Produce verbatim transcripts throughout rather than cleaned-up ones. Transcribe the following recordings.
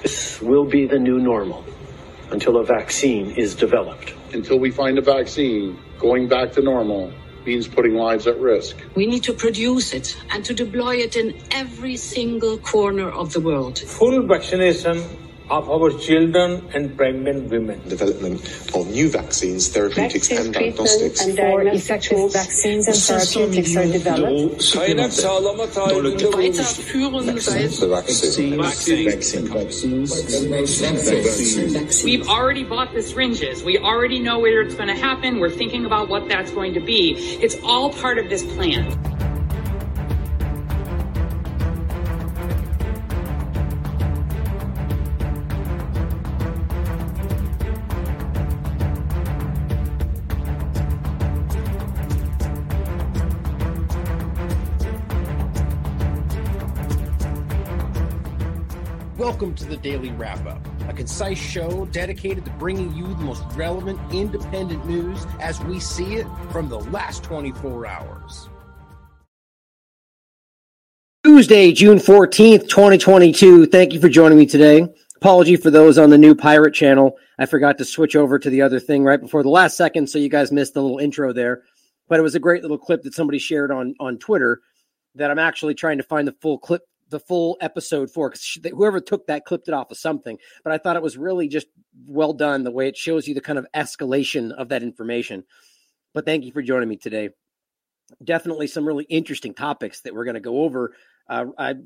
This will be the new normal until a vaccine is developed. Until we find a vaccine, going back to normal means putting lives at risk. We need to produce it and to deploy it in every single corner of the world. Full vaccination of our children and pregnant women. Development of new vaccines, therapeutics Vaccine, and diagnostics. And for effective vaccines and therapeutics are developed. We've already bought the syringes. We already know where it's going to happen. We're thinking about what that's going to be. It's all part of this plan. Welcome to the Daily Wrap-Up, a concise show dedicated to bringing you the most relevant independent news as we see it from the last twenty-four hours. Tuesday, June fourteenth, twenty twenty-two. Thank you for joining me today. Apology for those on the new Pirate channel. I forgot to switch over to the other thing right before the last second, so you guys missed the little intro there. But it was a great little clip that somebody shared on, on Twitter that I'm actually trying to find the full clip the full episode for, because whoever took that clipped it off of something, but I thought it was really just well done the way it shows you the kind of escalation of that information. But thank you for joining me today. Definitely some really interesting topics that we're going to go over. Uh, I,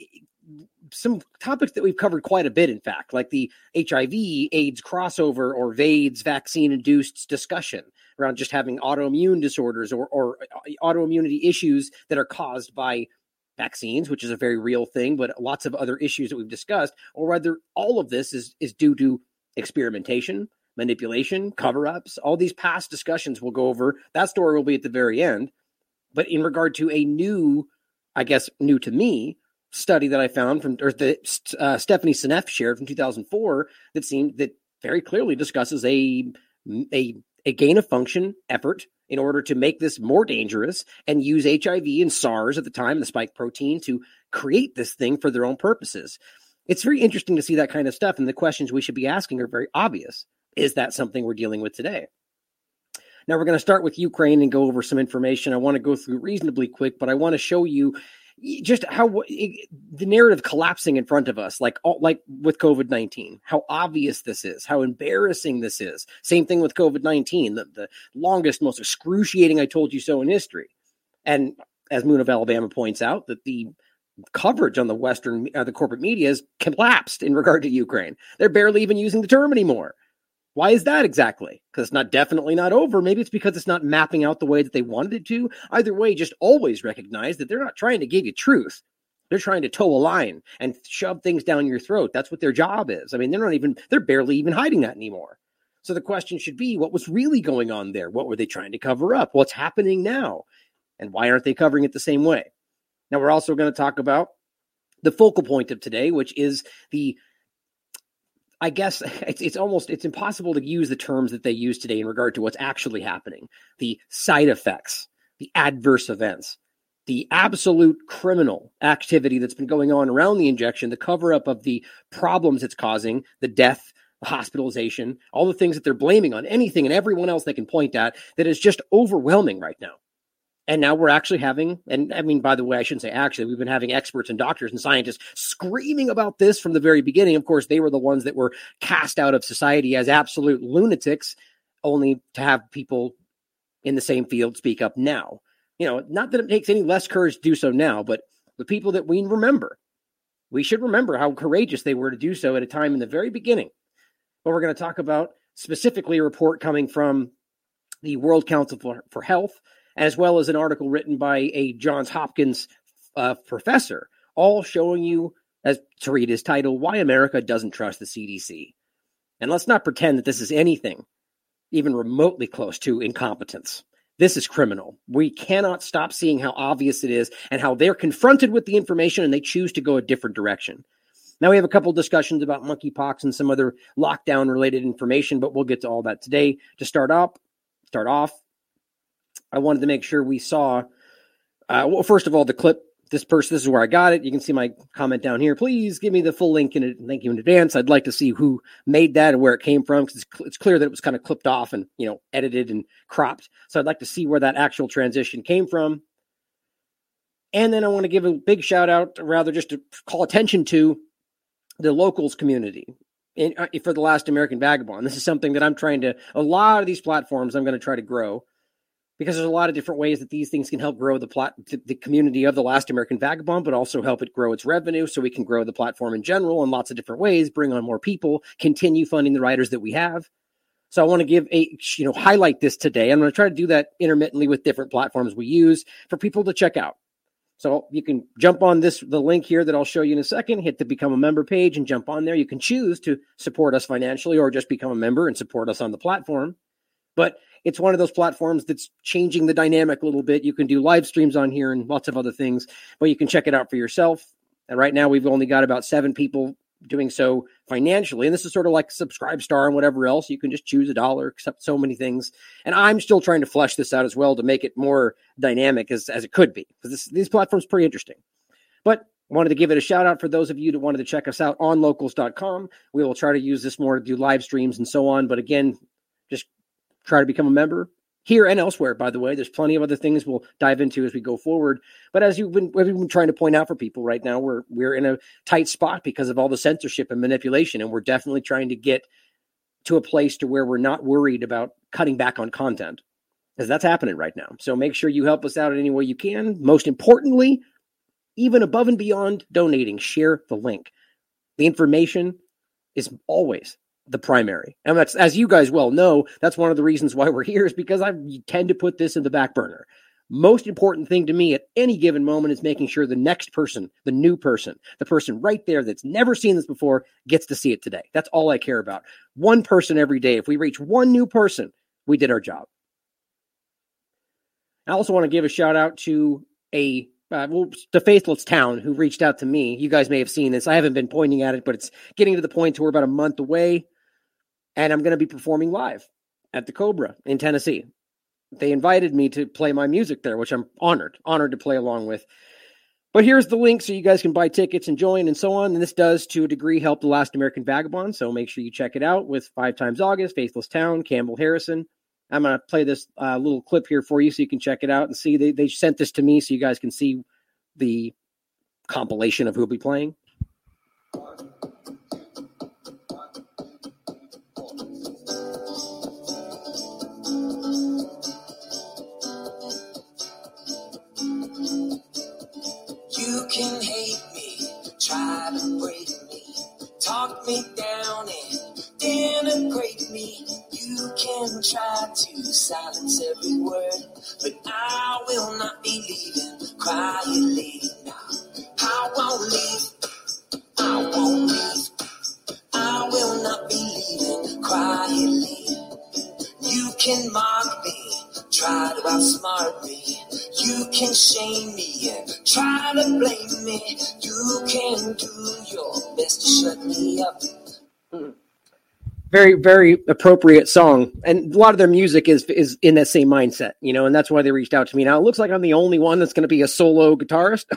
some topics that we've covered quite a bit, in fact, like the H I V AIDS crossover or VAIDS vaccine-induced discussion around just having autoimmune disorders or, or autoimmunity issues that are caused by vaccines, which is a very real thing, but lots of other issues that we've discussed, or whether all of this is, is due to experimentation, manipulation, cover-ups. All these past discussions we'll go over. That story will be at the very end. But in regard to a new, I guess, new to me, study that I found from, or that uh, Stephanie Seneff shared from two thousand four that seemed, that very clearly discusses a, a, a gain-of-function effort in order to make this more dangerous and use H I V and SARS at the time, the spike protein, to create this thing for their own purposes. It's very interesting to see that kind of stuff, and the questions we should be asking are very obvious. Is that something we're dealing with today? Now, we're going to start with Ukraine and go over some information. I want to go through reasonably quick, but I want to show you just how it, the narrative collapsing in front of us, like like with COVID nineteen, how obvious this is, how embarrassing this is. Same thing with COVID nineteen, the, the longest, most excruciating I told you so in history. And as Moon of Alabama points out, that the coverage on the Western, uh, the corporate media has collapsed in regard to Ukraine. They're barely even using the term anymore. Why is that exactly? Because it's not definitely not over. Maybe it's because it's not mapping out the way that they wanted it to. Either way, just always recognize that they're not trying to give you truth. They're trying to toe a line and shove things down your throat. That's what their job is. I mean, they're not even, they're barely even hiding that anymore. So the question should be, what was really going on there? What were they trying to cover up? What's happening now? And why aren't they covering it the same way? Now, we're also going to talk about the focal point of today, which is the I guess it's, it's almost, it's impossible to use the terms that they use today in regard to what's actually happening. The side effects, the adverse events, the absolute criminal activity that's been going on around the injection, the cover up of the problems it's causing, the death, the hospitalization, all the things that they're blaming on anything and everyone else they can point at that is just overwhelming right now. And now we're actually having, and I mean, by the way, I shouldn't say actually, we've been having experts and doctors and scientists screaming about this from the very beginning. Of course, they were the ones that were cast out of society as absolute lunatics, only to have people in the same field speak up now. You know, not that it takes any less courage to do so now, but the people that we remember, we should remember how courageous they were to do so at a time in the very beginning. But we're going to talk about specifically a report coming from the World Council for, for Health, as well as an article written by a Johns Hopkins uh, professor, all showing you, as to read his title, Why America Doesn't Trust the C D C. And let's not pretend that this is anything even remotely close to incompetence. This is criminal. We cannot stop seeing how obvious it is and how they're confronted with the information and they choose to go a different direction. Now we have a couple of discussions about monkeypox and some other lockdown-related information, but we'll get to all that today. To start up, start off, I wanted to make sure we saw, uh, well, first of all, the clip this person, this is where I got it. You can see my comment down here. Please give me the full link and thank you in advance. I'd like to see who made that and where it came from, because it's, it's clear that it was kind of clipped off and, you know, edited and cropped. So I'd like to see where that actual transition came from. And then I want to give a big shout out, rather just to call attention to the locals community in, uh, for The Last American Vagabond. This is something that I'm trying to, a lot of these platforms I'm going to try to grow, because there's a lot of different ways that these things can help grow the plat- the community of The Last American Vagabond, but also help it grow its revenue so we can grow the platform in general in lots of different ways, bring on more people, continue funding the writers that we have. So I want to give a, you know, highlight this today. I'm going to try to do that intermittently with different platforms we use for people to check out. So you can jump on this, the link here that I'll show you in a second, hit the become a member page and jump on there. You can choose to support us financially or just become a member and support us on the platform. But it's one of those platforms that's changing the dynamic a little bit. You can do live streams on here and lots of other things, but you can check it out for yourself. And right now we've only got about seven people doing so financially. And this is sort of like Subscribestar and whatever else. You can just choose a dollar, accept so many things. And I'm still trying to flesh this out as well to make it more dynamic as, as it could be, because this, these platforms are pretty interesting. But wanted to give it a shout out for those of you that wanted to check us out on locals dot com. We will try to use this more to do live streams and so on. But again, just try to become a member here and elsewhere, by the way. There's plenty of other things we'll dive into as we go forward. But as you've been, we've been trying to point out for people right now, we're we're in a tight spot because of all the censorship and manipulation. And we're definitely trying to get to a place to where we're not worried about cutting back on content, because that's happening right now. So make sure you help us out in any way you can. Most importantly, even above and beyond donating, share the link. The information is always the primary. And that's, as you guys well know, that's one of the reasons why we're here, is because I tend to put this in the back burner. Most important thing to me at any given moment is making sure the next person, the new person, the person right there that's never seen this before gets to see it today. That's all I care about. One person every day. If we reach one new person, we did our job. I also want to give a shout out to a Uh, well, the Faithless Town, who reached out to me. You guys may have seen this. I haven't been pointing at it, but it's getting to the point to where we're about a month away, and I'm going to be performing live at the Cobra in Tennessee. They invited me to play my music there, which I'm honored, honored to play along with. But here's the link so you guys can buy tickets and join and so on. And this does, to a degree, help The Last American Vagabond. So make sure you check it out with Five Times August, Faithless Town, Campbell Harrison. I'm going to play this uh, little clip here for you so you can check it out and see. They, they sent this to me so you guys can see the compilation of who will be playing. You can hate me, try to break me, talk me down and denigrate me. You can try to silence every word, but I will not be leaving quietly now. I won't leave, I won't leave, I will not be leaving quietly. You can mock me, try to outsmart me. You can shame me and try to blame me. You can do your best to shut me up. Mm. Very, very appropriate song. And a lot of their music is is in that same mindset, you know, and that's why they reached out to me. Now, it looks like I'm the only one that's going to be a solo guitarist,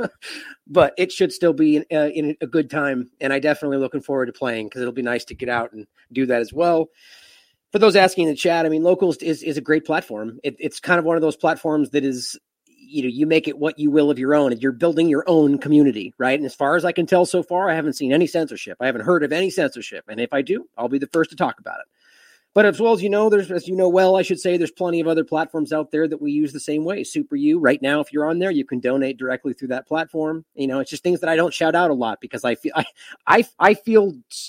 but it should still be in, uh, in a good time. And I definitely looking forward to playing, because it'll be nice to get out and do that as well. For those asking in the chat, I mean, Locals is, is a great platform. It, it's kind of one of those platforms that is, you know, you make it what you will of your own, and you're building your own community, right? And as far as I can tell so far, I haven't seen any censorship. I haven't heard of any censorship. And if I do, I'll be the first to talk about it. But as well as you know, there's, as you know well, I should say, there's plenty of other platforms out there that we use the same way. Super U, right now, if you're on there, you can donate directly through that platform. You know, it's just things that I don't shout out a lot, because I feel, I, I, I feel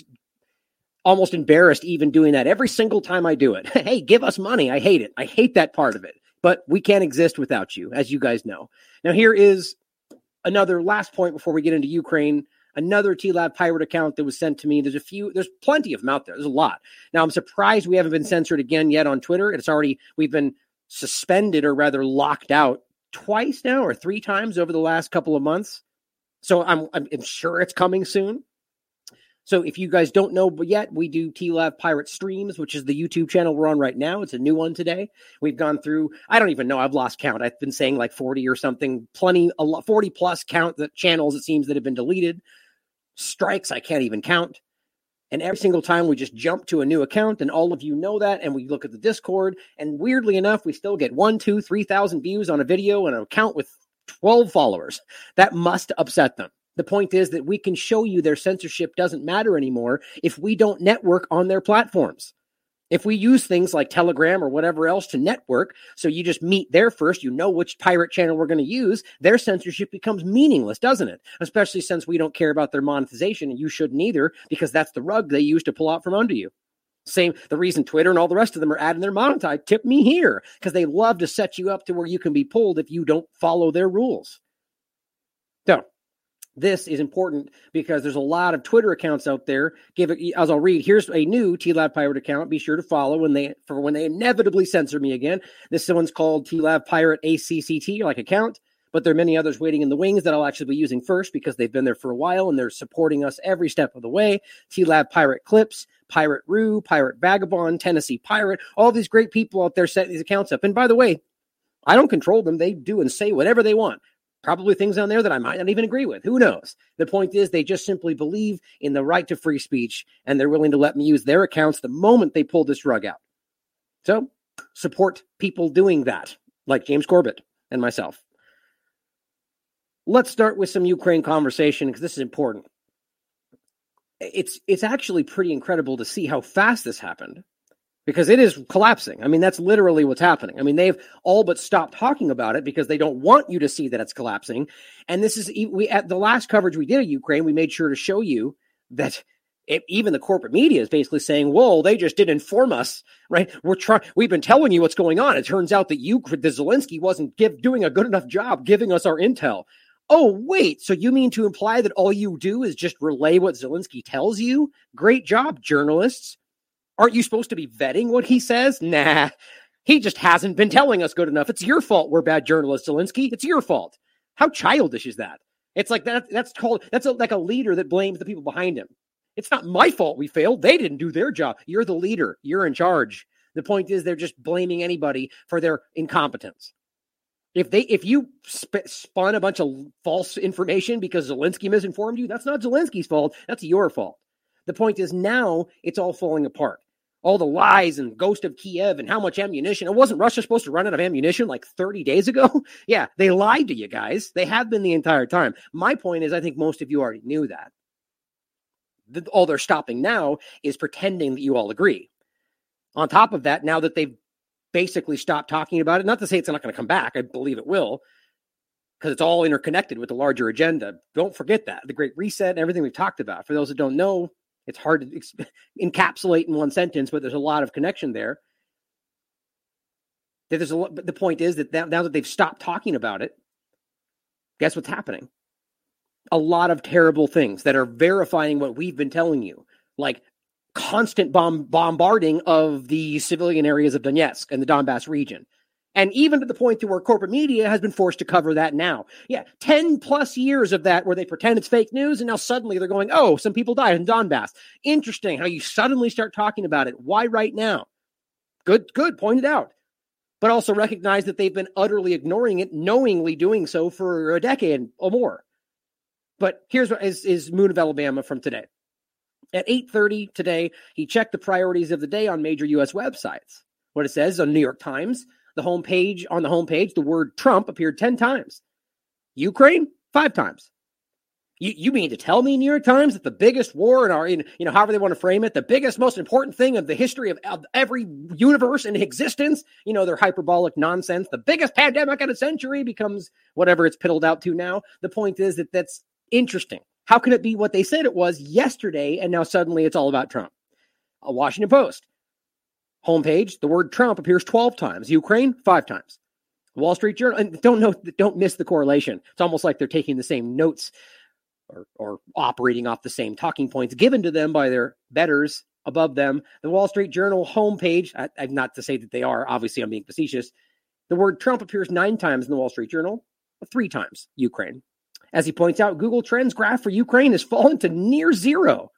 almost embarrassed even doing that every single time I do it. Hey, give us money. I hate it. I hate that part of it. But we can't exist without you, as you guys know. Now, here is another last point before we get into Ukraine. Another T-Lab pirate account that was sent to me. There's a few, there's plenty of them out there. There's a lot. Now, I'm surprised we haven't been censored again yet on Twitter. It's already, we've been suspended, or rather locked out twice now, or three times over the last couple of months. So I'm, I'm, I'm sure it's coming soon. So if you guys don't know yet, we do T-Lav Pirate Streams, which is the YouTube channel we're on right now. It's a new one today. We've gone through, I don't even know, I've lost count. I've been saying like forty or something, plenty, a lot, forty plus count the channels it seems that have been deleted. Strikes, I can't even count. And every single time we just jump to a new account, and all of you know that, and we look at the Discord, and weirdly enough, we still get one, two, three thousand views on a video and an account with twelve followers. That must upset them. The point is that we can show you their censorship doesn't matter anymore if we don't network on their platforms. If we use things like Telegram or whatever else to network, so you just meet there first, you know which pirate channel we're going to use, their censorship becomes meaningless, doesn't it? Especially since we don't care about their monetization, and you shouldn't either, because that's the rug they use to pull out from under you. Same, the reason Twitter and all the rest of them are adding their monetize, tip me here, because they love to set you up to where you can be pulled if you don't follow their rules. So, this is important because there's a lot of Twitter accounts out there. Give it, as I'll read, here's a new T-Lav Pirate account. Be sure to follow when they for when they inevitably censor me again. This one's called T-Lav Pirate A C C T, like account, but there are many others waiting in the wings that I'll actually be using first because they've been there for a while and they're supporting us every step of the way. T-Lav Pirate Clips, Pirate Rue, Pirate Vagabond, Tennessee Pirate, all these great people out there setting these accounts up. And by the way, I don't control them. They do and say whatever they want. Probably things on there that I might not even agree with. Who knows? The point is they just simply believe in the right to free speech, and they're willing to let me use their accounts the moment they pull this rug out. So support people doing that, like James Corbett and myself. Let's start with some Ukraine conversation because this is important. It's, it's actually pretty incredible to see how fast this happened. Because it is collapsing. I mean, that's literally what's happening. I mean, they've all but stopped talking about it because they don't want you to see that it's collapsing. And this is, we at the last coverage we did of Ukraine, we made sure to show you that it, even the corporate media is basically saying, whoa, they just didn't inform us, right? We're trying, we've been telling you what's going on. It turns out that you, the Zelensky wasn't give, doing a good enough job giving us our intel. Oh, wait, so you mean to imply that all you do is just relay what Zelensky tells you? Great job, journalists. Aren't you supposed to be vetting what he says? Nah, he just hasn't been telling us good enough. It's your fault we're bad journalists, Zelensky. It's your fault. How childish is that? It's like that. That's called, that's a, like a leader that blames the people behind him. It's not my fault we failed. They didn't do their job. You're the leader. You're in charge. The point is they're just blaming anybody for their incompetence. If they, if you sp- spun a bunch of false information because Zelensky misinformed you, that's not Zelensky's fault. That's your fault. The point is now it's all falling apart. All the lies and ghost of Kiev and how much ammunition. And wasn't Russia supposed to run out of ammunition like thirty days ago? Yeah, they lied to you guys. They have been the entire time. My point is, I think most of you already knew that. The, all they're stopping now is pretending that you all agree. On top of that, now that they've basically stopped talking about it, not to say it's not going to come back, I believe it will, because it's all interconnected with the larger agenda. Don't forget that. The Great Reset and everything we've talked about. For those that don't know, it's hard to ex- encapsulate in one sentence, but there's a lot of connection there. There's a, but the point is that now that they've stopped talking about it, guess what's happening? A lot of terrible things that are verifying what we've been telling you, like constant bomb bombarding of the civilian areas of Donetsk and the Donbass region. And even to the point to where corporate media has been forced to cover that now. Yeah, ten plus years of that where they pretend it's fake news, and now suddenly they're going, oh, some people died in Donbass. Interesting how you suddenly start talking about it. Why right now? Good, good, pointed out. But also recognize that they've been utterly ignoring it, knowingly doing so for a decade or more. But here's what is, is Moon of Alabama from today. At eight thirty today, he checked the priorities of the day on major U S websites. What it says on New York Times, the homepage, on the homepage, the word Trump appeared ten times. Ukraine, five times. You, you mean to tell me, New York Times, that the biggest war in our, in, you know, however they want to frame it, the biggest, most important thing of the history of, of every universe in existence, you know, their hyperbolic nonsense, the biggest pandemic in a century becomes whatever it's piddled out to now. The point is that that's interesting. How can it be what they said it was yesterday, and now suddenly it's all about Trump? A Washington Post. Homepage, the word Trump appears twelve times. Ukraine, five times. Wall Street Journal, and don't know, don't miss the correlation. It's almost like they're taking the same notes or, or operating off the same talking points given to them by their betters above them. The Wall Street Journal homepage, I, I, not to say that they are, obviously I'm being facetious. The word Trump appears nine times in the Wall Street Journal, three times Ukraine. As he points out, Google Trends graph for Ukraine has fallen to near zero.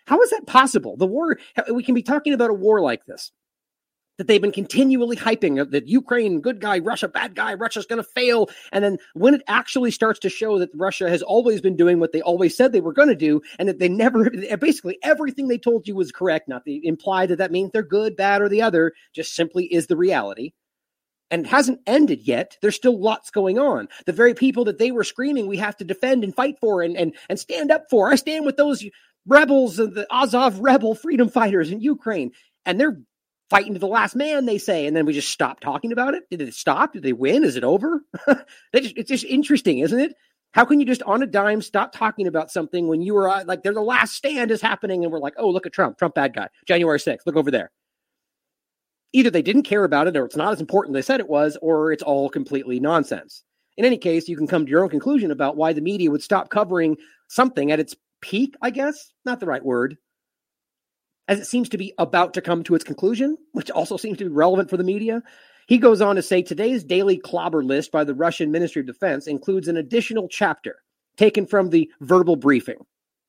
How is that possible? The war, we can be talking about a war like this, that they've been continually hyping that Ukraine, good guy, Russia, bad guy, Russia's going to fail. And then when it actually starts to show that Russia has always been doing what they always said they were going to do, and that they never, basically everything they told you was correct, not the imply that that means they're good, bad, or the other, just simply is the reality. And it hasn't ended yet. There's still lots going on. The very people that they were screaming we have to defend and fight for and, and, and stand up for. I stand with those rebels, the Azov rebel freedom fighters in Ukraine. And they're fighting to the last man, they say. And then we just stop talking about it. Did it stop? Did they win? Is it over? just, it's just interesting, isn't it? How can you just on a dime stop talking about something when you were uh, like, they're the last stand is happening. And we're like, oh, look at Trump, Trump bad guy, January sixth, look over there. Either they didn't care about it or it's not as important as they said it was, or it's all completely nonsense. In any case, you can come to your own conclusion about why the media would stop covering something at its peak, I guess. Not the right word. As it seems to be about to come to its conclusion, which also seems to be relevant for the media. He goes on to say, today's daily clobber list by the Russian Ministry of Defense includes an additional chapter taken from the verbal briefing.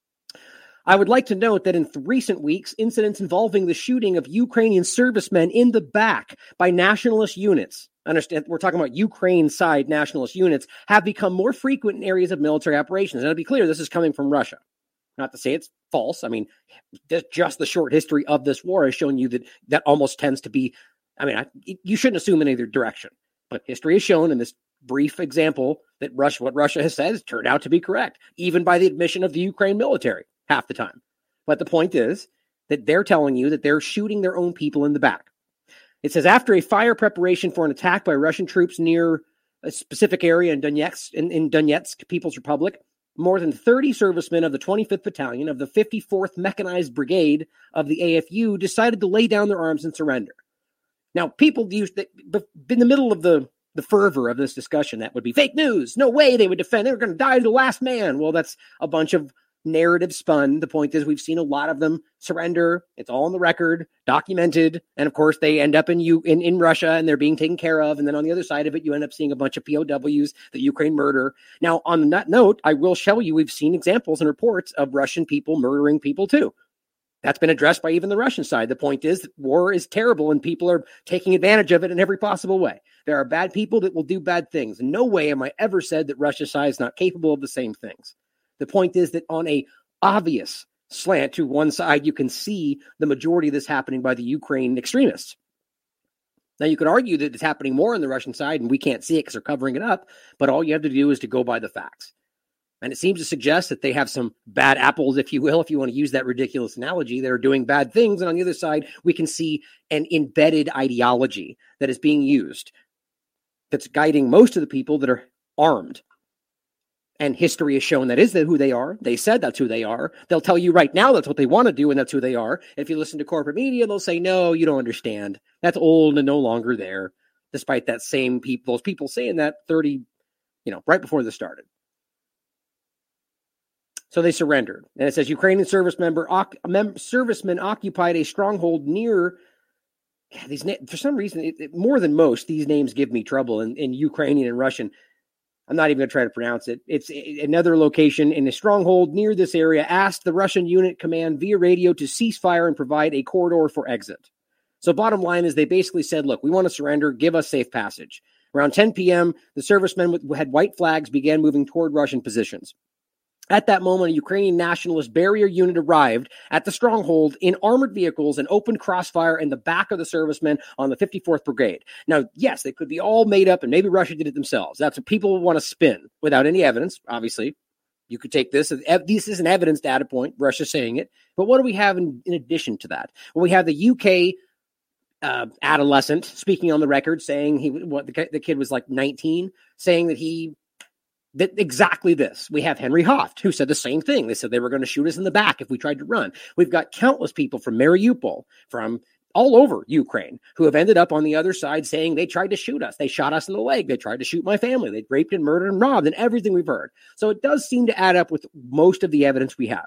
I would like to note that in th- recent weeks, incidents involving the shooting of Ukrainian servicemen in the back by nationalist units, understand we're talking about Ukraine side nationalist units, have become more frequent in areas of military operations. And to be clear, this is coming from Russia. Not to say it's false. I mean, just the short history of this war has shown you that that almost tends to be, I mean, I, you shouldn't assume in either direction. But history has shown in this brief example that Russia, what Russia has said has turned out to be correct, even by the admission of the Ukraine military. Half the time. But the point is that they're telling you that they're shooting their own people in the back. It says, after a fire preparation for an attack by Russian troops near a specific area in Donetsk, in, in Donetsk People's Republic, more than thirty servicemen of the twenty-fifth Battalion of the fifty-fourth Mechanized Brigade of the A F U decided to lay down their arms and surrender. Now, people use that in the middle of the, the fervor of this discussion, that would be fake news. No way they would defend. They were going to die to the last man. Well, that's a bunch of narrative spun. The point is we've seen a lot of them surrender. It's all on the record, documented. And of course they end up in you in, in Russia and they're being taken care of. And then on the other side of it, you end up seeing a bunch of P O Ws that Ukraine murder. Now on that note, I will show you, we've seen examples and reports of Russian people murdering people too. That's been addressed by even the Russian side. The point is that war is terrible and people are taking advantage of it in every possible way. There are bad people that will do bad things. In no way am I ever said that Russia's side is not capable of the same things. The point is that on a obvious slant to one side, you can see the majority of this happening by the Ukraine extremists. Now, you could argue that it's happening more on the Russian side, and we can't see it because they're covering it up, but all you have to do is to go by the facts. And it seems to suggest that they have some bad apples, if you will, if you want to use that ridiculous analogy, that are doing bad things. And on the other side, we can see an embedded ideology that is being used that's guiding most of the people that are armed. And history has shown that is that who they are. They said that's who they are. They'll tell you right now that's what they want to do and that's who they are. If you listen to corporate media, they'll say, no, you don't understand. That's old and no longer there. Despite that same people, those people saying that thirty, you know, right before this started. So they surrendered. And it says Ukrainian service member, mem, servicemen occupied a stronghold near yeah, these. For some reason, it, it, more than most, these names give me trouble in, in Ukrainian and Russian. I'm not even going to try to pronounce it. It's another location in a stronghold near this area asked the Russian unit command via radio to cease fire and provide a corridor for exit. So bottom line is they basically said, look, we want to surrender. Give us safe passage. Around ten p.m., the servicemen with, had white flags began moving toward Russian positions. At that moment, a Ukrainian nationalist barrier unit arrived at the stronghold in armored vehicles and opened crossfire in the back of the servicemen on the fifty-fourth Brigade. Now, yes, they could be all made up, and maybe Russia did it themselves. That's what people want to spin without any evidence, obviously. You could take this. This is an evidence data point, Russia saying it. But what do we have in, in addition to that? Well, we have the U K uh, adolescent speaking on the record saying he, what the, the kid was like nineteen, saying that he... That exactly this. We have Henry Hoft, who said the same thing. They said they were going to shoot us in the back if we tried to run. We've got countless people from Mariupol, from all over Ukraine, who have ended up on the other side saying they tried to shoot us. They shot us in the leg. They tried to shoot my family. They raped and murdered and robbed and everything we've heard. So it does seem to add up with most of the evidence we have.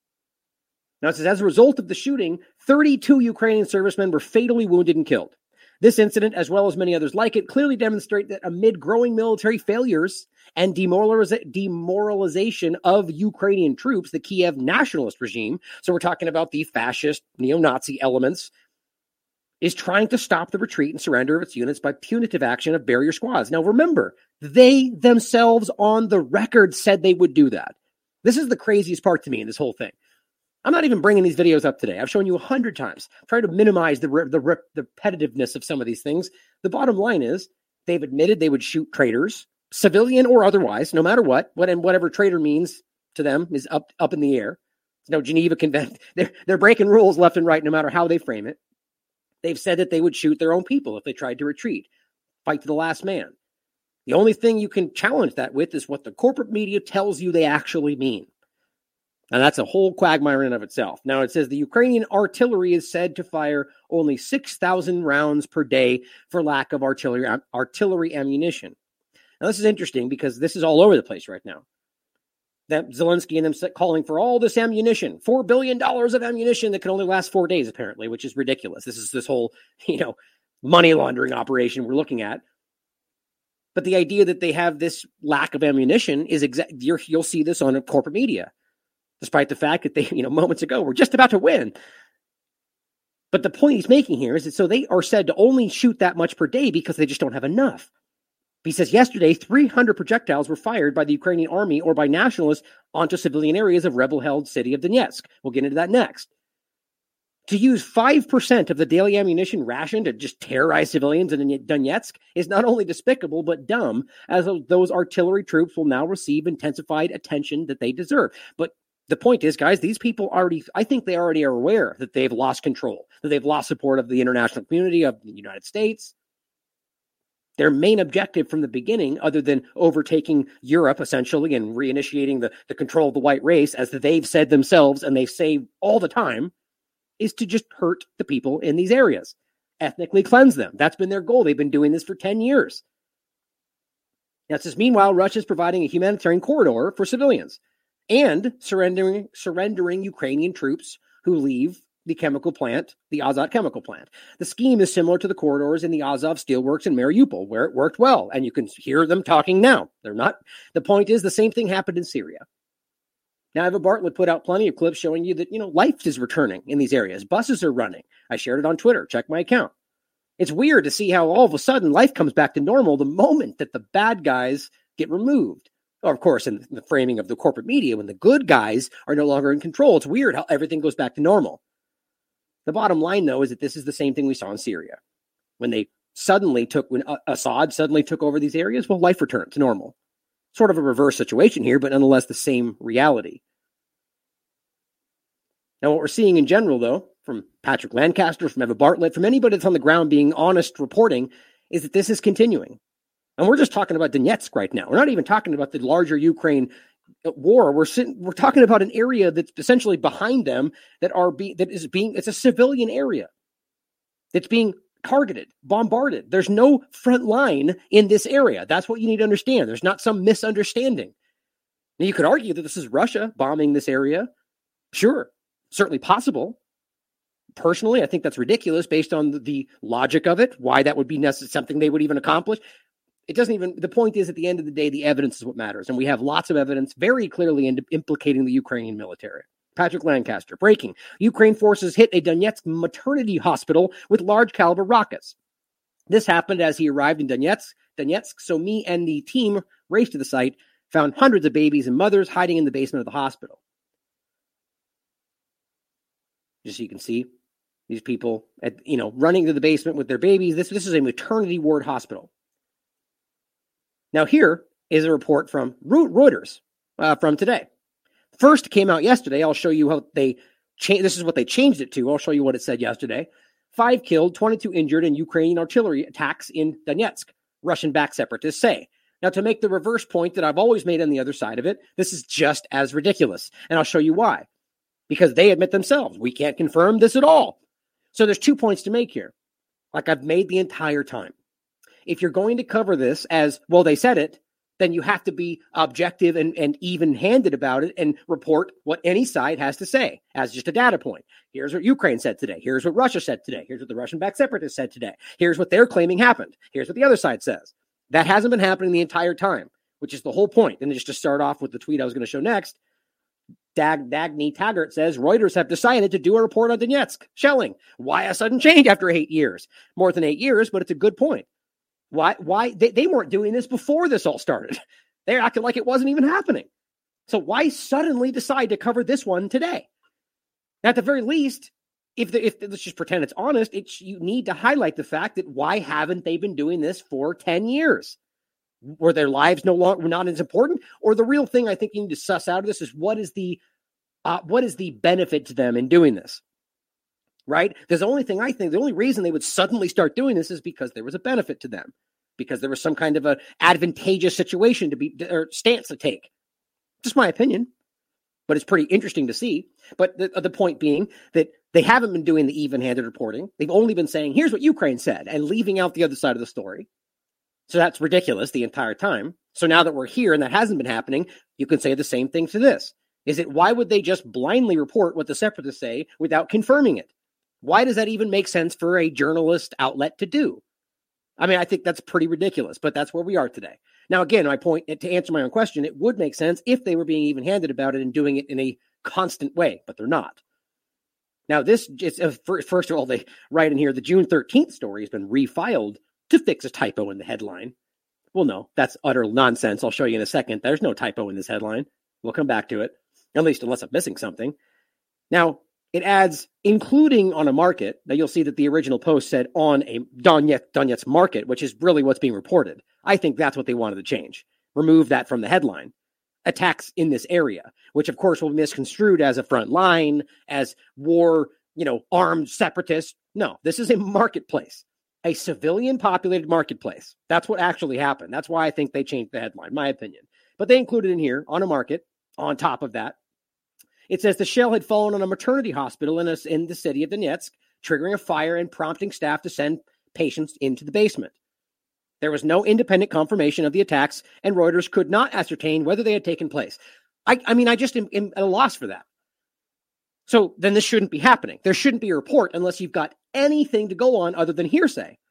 Now it says, as a result of the shooting, thirty-two Ukrainian servicemen were fatally wounded and killed. This incident, as well as many others like it, clearly demonstrate that amid growing military failures and demoraliza- demoralization of Ukrainian troops, the Kiev nationalist regime, so we're talking about the fascist neo-Nazi elements, is trying to stop the retreat and surrender of its units by punitive action of barrier squads. Now remember, they themselves on the record said they would do that. This is the craziest part to me in this whole thing. I'm not even bringing these videos up today. I've shown you a hundred times. Try to minimize the, the, the repetitiveness of some of these things. The bottom line is they've admitted they would shoot traitors, civilian or otherwise, no matter what. What and whatever traitor means to them is up up in the air. It's no Geneva Convention. They're, they're breaking rules left and right, no matter how they frame it. They've said that they would shoot their own people if they tried to retreat, fight to the last man. The only thing you can challenge that with is what the corporate media tells you they actually mean. And that's a whole quagmire in and of itself. Now, it says the Ukrainian artillery is said to fire only six thousand rounds per day for lack of artillery, artillery ammunition. Now, this is interesting because this is all over the place right now. That Zelensky and them calling for all this ammunition, four billion dollars of ammunition that can only last four days, apparently, which is ridiculous. This is this whole, you know, money laundering operation we're looking at. But the idea that they have this lack of ammunition is exact. You'll see this on corporate media, despite the fact that they, you know, moments ago were just about to win. But the point he's making here is that so they are said to only shoot that much per day because they just don't have enough. He says yesterday, three hundred projectiles were fired by the Ukrainian army or by nationalists onto civilian areas of rebel-held city of Donetsk. We'll get into that next. To use five percent of the daily ammunition ration to just terrorize civilians in Donetsk is not only despicable, but dumb, as those artillery troops will now receive intensified attention that they deserve. But the point is, guys, these people already, I think they already are aware that they've lost control, that they've lost support of the international community, of the United States. Their main objective from the beginning, other than overtaking Europe, essentially, and reinitiating the, the control of the white race, as they've said themselves, and they say all the time, is to just hurt the people in these areas, ethnically cleanse them. That's been their goal. They've been doing this for ten years. Now, it says, meanwhile, Russia is providing a humanitarian corridor for civilians and surrendering, surrendering Ukrainian troops who leave the chemical plant, the Azov chemical plant. The scheme is similar to the corridors in the Azov steelworks in Mariupol, where it worked well, and you can hear them talking now. They're not. The point is, the same thing happened in Syria. Now, Eva Bartlett put out plenty of clips showing you that, you know, life is returning in these areas. Buses are running. I shared it on Twitter. Check my account. It's weird to see how all of a sudden life comes back to normal the moment that the bad guys get removed. Or, of course, in the framing of the corporate media, when the good guys are no longer in control, it's weird how everything goes back to normal. The bottom line, though, is that this is the same thing we saw in Syria. When they suddenly took, when Assad suddenly took over these areas, well, life returned to normal. Sort of a reverse situation here, but nonetheless the same reality. Now, what we're seeing in general, though, from Patrick Lancaster, from Eva Bartlett, from anybody that's on the ground being honest reporting, is that this is continuing. And we're just talking about Donetsk right now. We're not even talking about the larger Ukraine war. We're sitting, we're talking about an area that's essentially behind them that are being, that is being, it's a civilian area that's being targeted, bombarded. There's no front line in this area. That's what you need to understand. There's not some misunderstanding. Now, you could argue that this is Russia bombing this area. Sure, certainly possible. Personally, I think that's ridiculous based on the, the logic of it, why that would be necessary, something they would even accomplish. It doesn't even, the point is, at the end of the day, the evidence is what matters. And we have lots of evidence very clearly in, implicating the Ukrainian military. Patrick Lancaster, breaking. Ukraine forces hit a Donetsk maternity hospital with large caliber rockets. This happened as he arrived in Donetsk, Donetsk. So me and the team raced to the site, found hundreds of babies and mothers hiding in the basement of the hospital. Just so you can see these people, at, you know, running to the basement with their babies. This, this is a maternity ward hospital. Now, here is a report from Reuters uh, from today. First came out yesterday. I'll show you how they changed. This is what they changed it to. I'll show you what it said yesterday. Five killed, twenty-two injured in Ukrainian artillery attacks in Donetsk, Russian-backed separatists say. Now, to make the reverse point that I've always made on the other side of it, this is just as ridiculous. And I'll show you why. Because they admit themselves, we can't confirm this at all. So there's two points to make here, like I've made the entire time. If you're going to cover this as, well, they said it, then you have to be objective and, and even-handed about it and report what any side has to say as just a data point. Here's what Ukraine said today. Here's what Russia said today. Here's what the Russian-backed separatists said today. Here's what they're claiming happened. Here's what the other side says. That hasn't been happening the entire time, which is the whole point. And just to start off with the tweet I was going to show next, Dag, Dagny Taggart says, Reuters have decided to do a report on Donetsk shelling. Why a sudden change after eight years? More than eight years, but it's a good point. Why? Why they, they weren't doing this before this all started. They acted like it wasn't even happening. So why suddenly decide to cover this one today? At the very least, if the, if let's just pretend it's honest, it's, you need to highlight the fact that why haven't they been doing this for ten years? Were their lives no longer not as important? Or the real thing I think you need to suss out of this is what is the uh, what is the benefit to them in doing this? Right? There's the only thing I think, the only reason they would suddenly start doing this is because there was a benefit to them, because there was some kind of a advantageous situation to be, or stance to take. Just my opinion, but it's pretty interesting to see. But the, the point being that they haven't been doing the even-handed reporting. They've only been saying, here's what Ukraine said, and leaving out the other side of the story. So that's ridiculous the entire time. So now that we're here and that hasn't been happening, you can say the same thing to this. Is it, why would they just blindly report what the separatists say without confirming it? Why does that even make sense for a journalist outlet to do? I mean, I think that's pretty ridiculous, but that's where we are today. Now, again, my point, to answer my own question, it would make sense if they were being even-handed about it and doing it in a constant way, but they're not. Now, this is, uh, first of all, they write in here, the June thirteenth story has been refiled to fix a typo in the headline. Well, no, that's utter nonsense. I'll show you in a second. There's no typo in this headline. We'll come back to it, at least unless I'm missing something. Now, it adds, including on a market. Now, you'll see that the original post said on a Donetsk, Donetsk market, which is really what's being reported. I think that's what they wanted to change. Remove that from the headline. Attacks in this area, which, of course, will be misconstrued as a front line, as war, you know, armed separatists. No, this is a marketplace, a civilian-populated marketplace. That's what actually happened. That's why I think they changed the headline, my opinion. But they included in here, on a market, on top of that, it says the shell had fallen on a maternity hospital in, a, in the city of Donetsk, triggering a fire and prompting staff to send patients into the basement. There was no independent confirmation of the attacks, and Reuters could not ascertain whether they had taken place. I, I mean, I just am, am at a loss for that. So then this shouldn't be happening. There shouldn't be a report unless you've got anything to go on other than hearsay.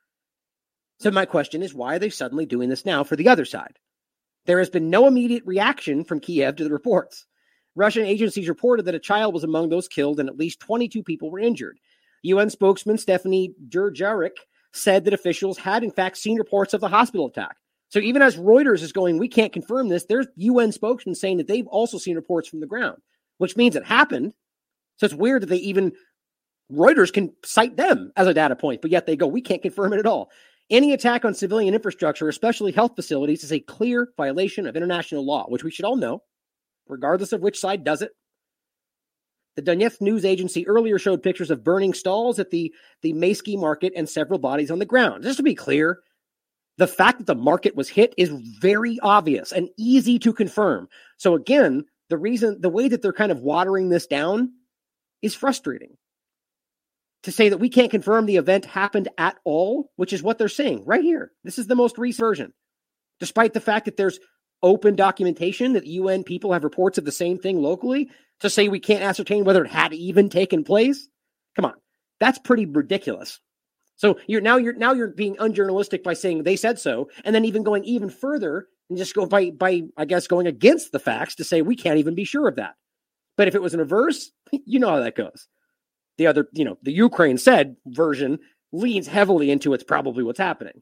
So my question is, why are they suddenly doing this now for the other side? There has been no immediate reaction from Kiev to the reports. Russian agencies reported that a child was among those killed and at least twenty-two people were injured. U N spokesman Stephanie Dujarric said that officials had in fact seen reports of the hospital attack. So even as Reuters is going, we can't confirm this, there's U N spokesmen saying that they've also seen reports from the ground, which means it happened. So it's weird that they even, Reuters can cite them as a data point, but yet they go, we can't confirm it at all. Any attack on civilian infrastructure, especially health facilities, is a clear violation of international law, which we should all know, regardless of which side does it. The Donetsk news agency earlier showed pictures of burning stalls at the, the Maysky market and several bodies on the ground. Just to be clear, the fact that the market was hit is very obvious and easy to confirm. So again, the reason, the way that they're kind of watering this down is frustrating. To say that we can't confirm the event happened at all, which is what they're saying right here. This is the most recent version. Despite the fact that there's open documentation that U N people have reports of the same thing locally, to say we can't ascertain whether it had even taken place. Come on. That's pretty ridiculous. So you're now you're now you're being unjournalistic by saying they said so, and then even going even further and just go by by I guess going against the facts to say we can't even be sure of that. But if it was in reverse, you know how that goes. The other, you know, the Ukraine said version leans heavily into it's probably what's happening.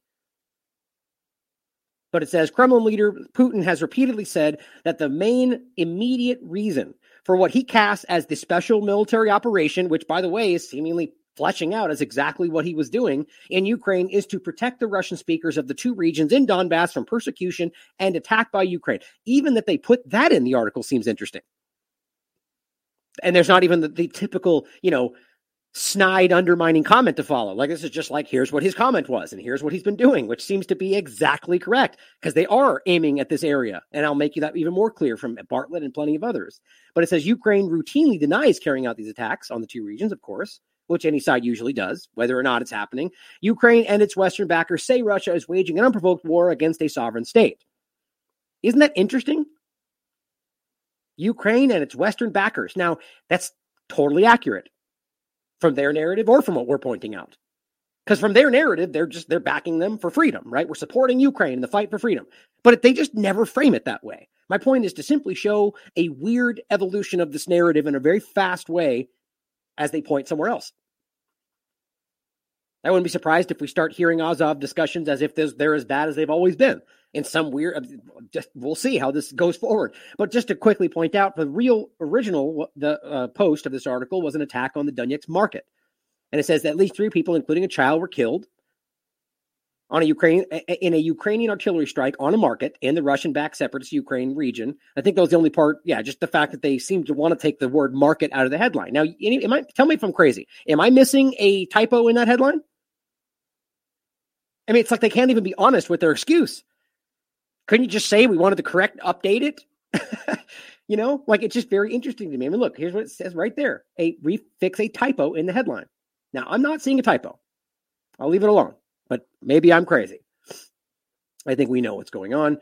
But it says Kremlin leader Putin has repeatedly said that the main immediate reason for what he casts as the special military operation, which, by the way, is seemingly fleshing out as exactly what he was doing in Ukraine, is to protect the Russian speakers of the two regions in Donbass from persecution and attack by Ukraine. Even that they put that in the article seems interesting. And there's not even the, the typical, you know, snide undermining comment to follow. Like, this is just like, here's what his comment was, and here's what he's been doing, which seems to be exactly correct, because they are aiming at this area. And I'll make you that even more clear from Bartlett and plenty of others. But it says Ukraine routinely denies carrying out these attacks on the two regions, of course, which any side usually does, whether or not it's happening. Ukraine and its Western backers say Russia is waging an unprovoked war against a sovereign state. Isn't that interesting? Ukraine and its Western backers. Now, that's totally accurate from their narrative or from what we're pointing out. Because from their narrative, they're just, they're backing them for freedom, right? We're supporting Ukraine in the fight for freedom. But they just never frame it that way. My point is to simply show a weird evolution of this narrative in a very fast way as they point somewhere else. I wouldn't be surprised if we start hearing Azov discussions as if they're as bad as they've always been. In some weird, just we'll see how this goes forward. But just to quickly point out, the real original the uh, post of this article was an attack on the Donetsk market, and it says that at least three people, including a child, were killed on a Ukraine in a Ukrainian artillery strike on a market in the Russian-backed separatist Ukraine region. I think that was the only part. Yeah, just the fact that they seem to want to take the word "market" out of the headline. Now, am I, tell me if I'm crazy. Am I missing a typo in that headline? I mean, it's like they can't even be honest with their excuse. Couldn't you just say we wanted to correct, update it? You know, like it's just very interesting to me. I mean, look, here's what it says right there. A refix a typo in the headline. Now, I'm not seeing a typo. I'll leave it alone, but maybe I'm crazy. I think we know what's going on.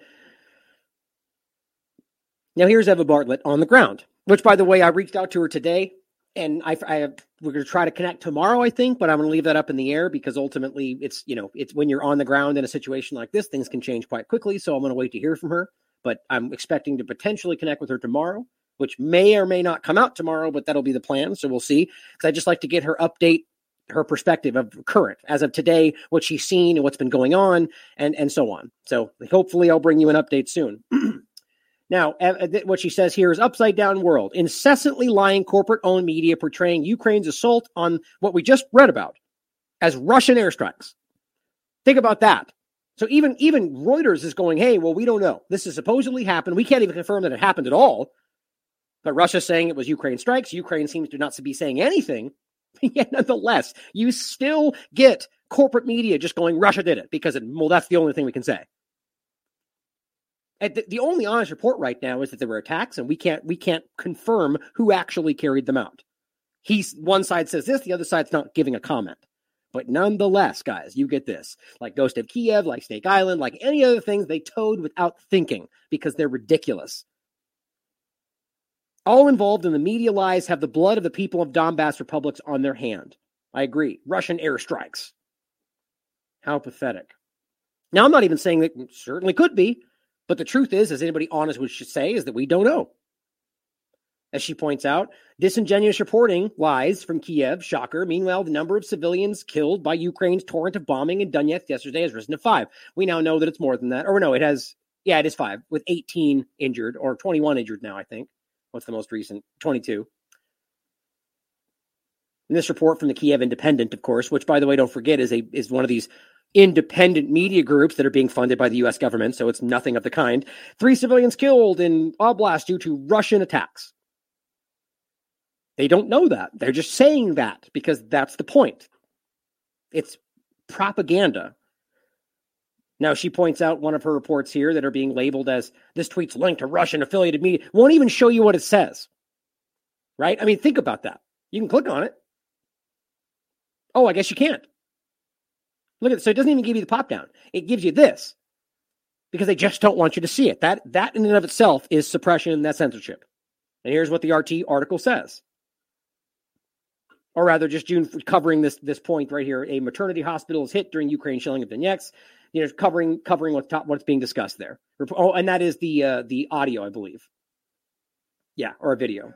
Now, here's Eva Bartlett on the ground, which, by the way, I reached out to her today, and I, I have, we're going to try to connect tomorrow, I think, but I'm going to leave that up in the air because ultimately it's, you know, it's when you're on the ground in a situation like this, things can change quite quickly. So I'm going to wait to hear from her, but I'm expecting to potentially connect with her tomorrow, which may or may not come out tomorrow, but that'll be the plan. So we'll see. Because I just like to get her update, her perspective of current as of today, what she's seen and what's been going on and, and so on. So hopefully I'll bring you an update soon. Now, what she says here is upside down world, incessantly lying corporate-owned media portraying Ukraine's assault on what we just read about as Russian airstrikes. Think about that. So even, even Reuters is going, hey, well, we don't know. This has supposedly happened. We can't even confirm that it happened at all. But Russia's saying it was Ukraine strikes. Ukraine seems to not be saying anything. Yet nonetheless, you still get corporate media just going, Russia did it, because, it, well, that's the only thing we can say. The, the only honest report right now is that there were attacks, and we can't we can't confirm who actually carried them out. He's one side says this, the other side's not giving a comment. But nonetheless, guys, you get this. Like Ghost of Kiev, like Snake Island, like any other things, they towed without thinking because they're ridiculous. All involved in the media lies have the blood of the people of Donbass republics on their hand. I agree. Russian airstrikes. How pathetic. Now, I'm not even saying that it certainly could be. But the truth is, as anybody honest would say, is that we don't know. As she points out, disingenuous reporting lies from Kiev. Shocker. Meanwhile, the number of civilians killed by Ukraine's torrent of bombing in Donetsk yesterday has risen to five. We now know that it's more than that. Or no, it has, yeah, it is five, with eighteen injured, or twenty-one injured now, I think. What's the most recent? twenty-two. And this report from the Kiev Independent, of course, which, by the way, don't forget, is a is one of these independent media groups that are being funded by the U S government, so it's nothing of the kind. Three civilians killed in Oblast due to Russian attacks. They don't know that. They're just saying that because that's the point. It's propaganda. Now, she points out one of her reports here that are being labeled as this tweet's linked to Russian affiliated media. Won't even show you what it says. Right? I mean, think about that. You can click on it. Oh, I guess you can't. Look at it. So it doesn't even give you the pop down. It gives you this because they just don't want you to see it. That, that in and of itself is suppression. That's censorship. And here's what the R T article says. Or rather, just June covering this, this point right here. A maternity hospital is hit during Ukraine shelling of Donetsk. You know, covering covering what's top, what's being discussed there. Oh, and that is the uh, the audio, I believe. Yeah, or a video.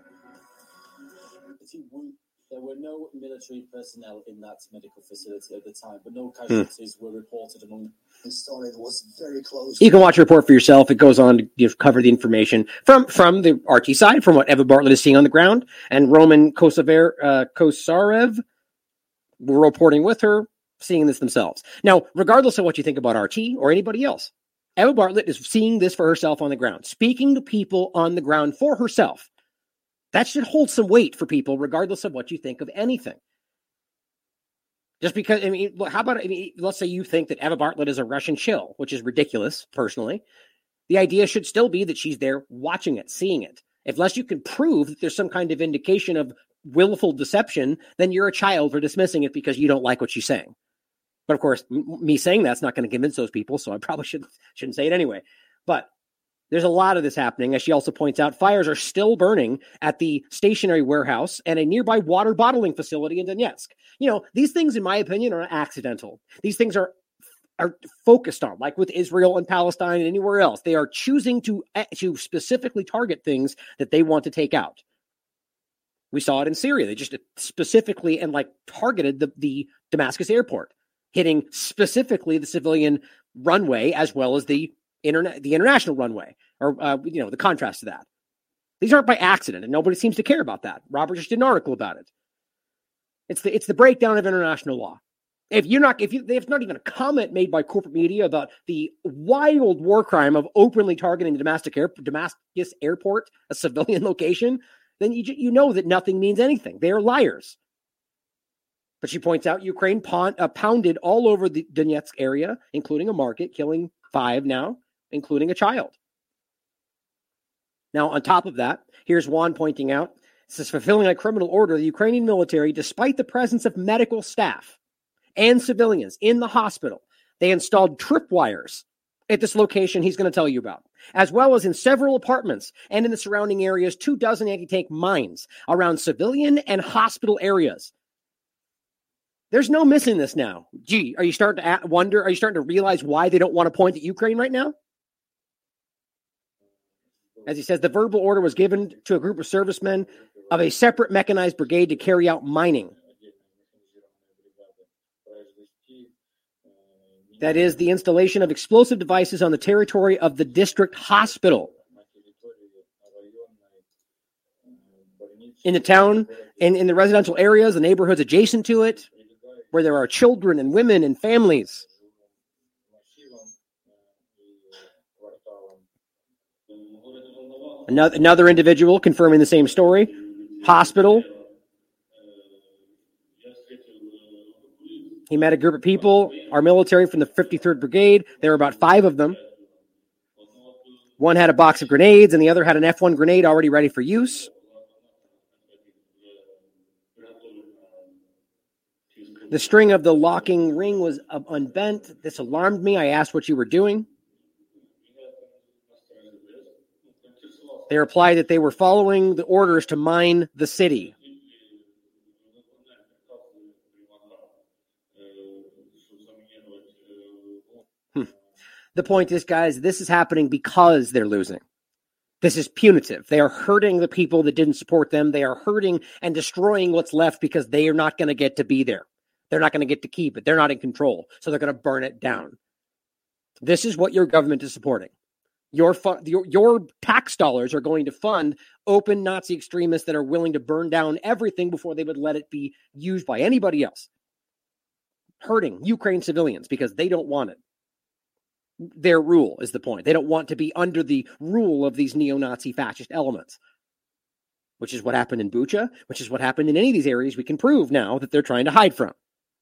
There were no military personnel in that medical facility at the time, but no casualties hmm. were reported among the story that was very close. You can watch the report for yourself. It goes on to you know, cover the information from, from the R T side, from what Eva Bartlett is seeing on the ground, and Roman Kosaver, uh, Kosarev were reporting with her, seeing this themselves. Now, regardless of what you think about R T or anybody else, Eva Bartlett is seeing this for herself on the ground, speaking to people on the ground for herself. That should hold some weight for people, regardless of what you think of anything. Just because, I mean, how about, I mean, let's say you think that Eva Bartlett is a Russian shill, which is ridiculous, personally. The idea should still be that she's there watching it, seeing it. Unless you can prove that there's some kind of indication of willful deception, then you're a child for dismissing it because you don't like what she's saying. But of course, m- me saying that's not going to convince those people, so I probably shouldn't, shouldn't say it anyway. But There's a lot of this happening. As she also points out, fires are still burning at the stationary warehouse and a nearby water bottling facility in Donetsk. You know, these things, in my opinion, are accidental. These things are are focused on, like with Israel and Palestine and anywhere else. They are choosing to, to specifically target things that they want to take out. We saw it in Syria. They just specifically and like targeted the, the Damascus airport, hitting specifically the civilian runway as well as the internet, the international runway, or uh, you know, the contrast to that. These aren't by accident, and nobody seems to care about that. Robert just did an article about it. It's the it's the breakdown of international law. If you're not, if you, there's not even a comment made by corporate media about the wild war crime of openly targeting the Damascus, air, Damascus airport, a civilian location, then you you know that nothing means anything. They are liars. But she points out Ukraine pond, uh, pounded all over the Donetsk area, including a market, killing five now, including a child. Now, on top of that, here's Juan pointing out, this is fulfilling a criminal order. The Ukrainian military, despite the presence of medical staff and civilians in the hospital, they installed tripwires at this location he's going to tell you about, as well as in several apartments and in the surrounding areas, two dozen anti-tank mines around civilian and hospital areas. There's no missing this now. Gee, are you starting to wonder, are you starting to realize why they don't want to point at Ukraine right now? As he says, the verbal order was given to a group of servicemen of a separate mechanized brigade to carry out mining. That is the installation of explosive devices on the territory of the district hospital. In the town and in the residential areas, the neighborhoods adjacent to it, where there are children and women and families. Another, another individual confirming the same story. Hospital. He met a group of people, our military from the fifty-third Brigade. There were about five of them. One had a box of grenades, and the other had an F one grenade already ready for use. The string of the locking ring was unbent. This alarmed me. I asked what you were doing. They replied that they were following the orders to mine the city. Hmm. The point is, guys, this is happening because they're losing. This is punitive. They are hurting the people that didn't support them. They are hurting and destroying what's left because they are not going to get to be there. They're not going to get to keep it. They're not in control. So they're going to burn it down. This is what your government is supporting. Your, fu- your your tax dollars are going to fund open Nazi extremists that are willing to burn down everything before they would let it be used by anybody else. Hurting Ukraine civilians because they don't want it. Their rule is the point. They don't want to be under the rule of these neo-Nazi fascist elements, which is what happened in Bucha, which is what happened in any of these areas we can prove now that they're trying to hide from.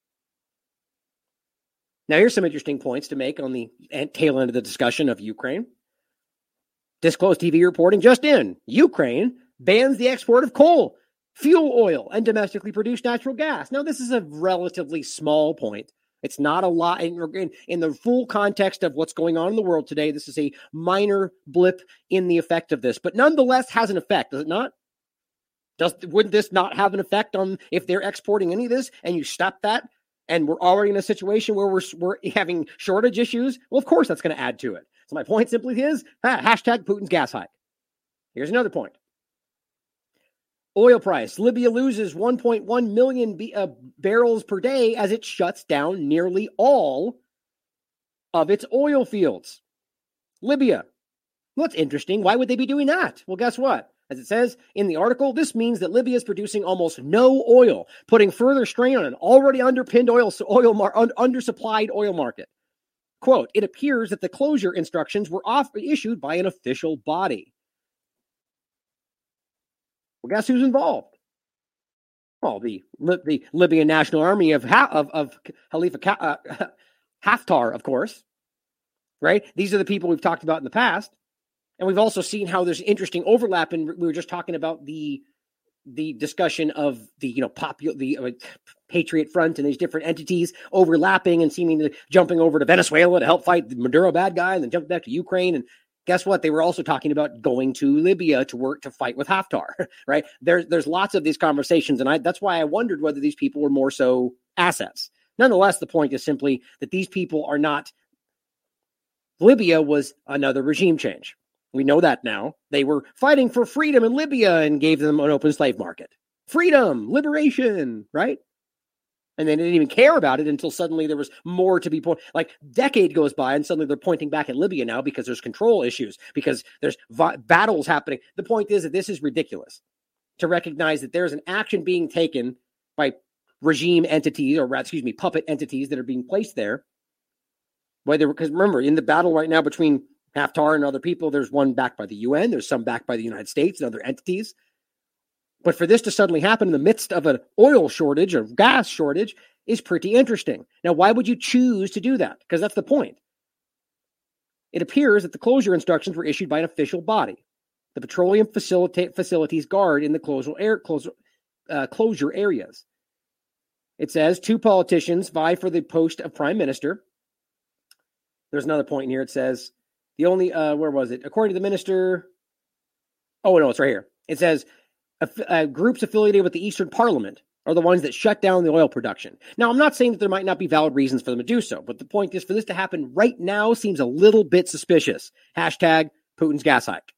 Now, here's some interesting points to make on the tail end of the discussion of Ukraine. Disclosed T V reporting just in. Ukraine bans the export of coal, fuel oil, and domestically produced natural gas. Now, this is a relatively small point. It's not a lot in, in, in the full context of what's going on in the world today. This is a minor blip in the effect of this, but nonetheless has an effect, does it not? Does, wouldn't this not have an effect on if they're exporting any of this and you stop that and we're already in a situation where we're, we're having shortage issues? Well, of course, that's going to add to it. So my point simply is, ha, hashtag Putin's gas hike. Here's another point. Oil price. Libya loses one point one million b- uh, barrels per day as it shuts down nearly all of its oil fields. Libya. Well, that's interesting. Why would they be doing that? Well, guess what? As it says in the article, this means that Libya is producing almost no oil, putting further strain on an already underpinned oil, oil mar- un- undersupplied oil market. Quote, it appears that the closure instructions were off- issued by an official body. Well, guess who's involved? Well, the, the Libyan National Army of, of, of Khalifa uh, Haftar, of course. Right? These are the people we've talked about in the past. And we've also seen how there's interesting overlap. And we were just talking about the the discussion of the, you know, popu- the uh, Patriot Front and these different entities overlapping and seemingly jumping over to Venezuela to help fight the Maduro bad guy and then jump back to Ukraine. And Guess what? They were also talking about going to Libya to work to fight with Haftar, right? There's there's lots of these conversations, and I that's why I wondered whether these people were more so assets. Nonetheless, the point is simply that these people are not. Libya was another regime change. We know that now. They were fighting for freedom in Libya and gave them an open slave market. Freedom, liberation, right? And they didn't even care about it until suddenly there was more to be point. Like decade goes by and suddenly they're pointing back at Libya now because there's control issues, because there's vi- battles happening. The point is that this is ridiculous to recognize that there's an action being taken by regime entities, or excuse me, puppet entities that are being placed there. Whether, because remember, in the battle right now between Haftar and other people, there's one backed by the U N, there's some backed by the United States and other entities. But for this to suddenly happen in the midst of an oil shortage or gas shortage is pretty interesting. Now, why would you choose to do that? Because that's the point. It appears that the closure instructions were issued by an official body, the Petroleum Facilita- Facilities Guard in the closure, air, closure, uh, closure areas. It says two politicians vie for the post of prime minister. There's another point in here. It says the only, uh, where was it? According to the minister. Oh, no, it's right here. It says, Uh, groups affiliated with the Eastern Parliament are the ones that shut down the oil production. Now, I'm not saying that there might not be valid reasons for them to do so, but the point is for this to happen right now seems a little bit suspicious. Hashtag Putin's gas hike.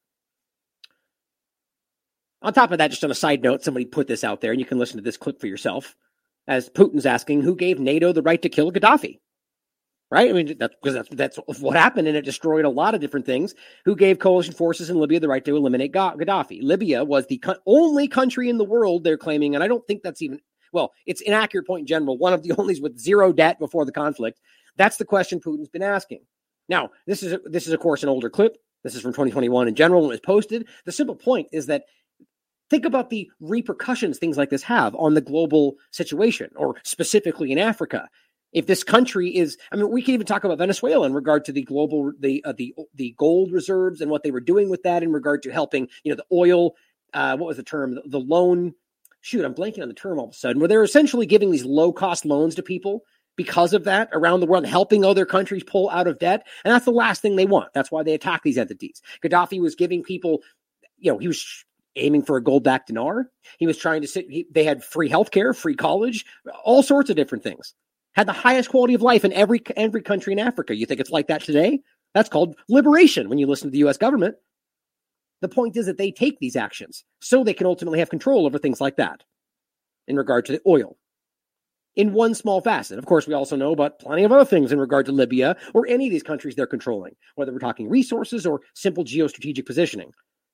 On top of that, just on a side note, somebody put this out there, and you can listen to this clip for yourself, as Putin's asking who gave NATO the right to kill Gaddafi. Right? I mean, that's because that's, that's what happened, and it destroyed a lot of different things. Who gave coalition forces in Libya the right to eliminate Gaddafi? Libya was the co- only country in the world, they're claiming, and I don't think that's even, well, it's an inaccurate point in general, one of the onlys with zero debt before the conflict. That's the question Putin's been asking. Now, this is, this is of course, an older clip. This is from twenty twenty-one in general when it was posted. The simple point is that think about the repercussions things like this have on the global situation, or specifically in Africa. If this country is, I mean, we can even talk about Venezuela in regard to the global, the uh, the the gold reserves and what they were doing with that in regard to helping, you know, the oil, uh, what was the term? The, the loan, shoot, I'm blanking on the term all of a sudden, where they're essentially giving these low-cost loans to people because of that around the world, helping other countries pull out of debt. And that's the last thing they want. That's why they attack these entities. Gaddafi was giving people, you know, he was aiming for a gold-backed dinar. He was trying to sit, he, they had free healthcare, free college, all sorts of different things. Had the highest quality of life in every every country in Africa. You think it's like that today? That's called liberation when you listen to the U S government. The point is that they take these actions so they can ultimately have control over things like that in regard to the oil. In one small facet. Of course, we also know about plenty of other things in regard to Libya or any of these countries they're controlling, whether we're talking resources or simple geostrategic positioning.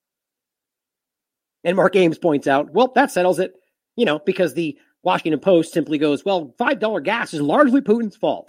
And Mark Ames points out, well, that settles it, you know, because the Washington Post simply goes, well, five dollars gas is largely Putin's fault.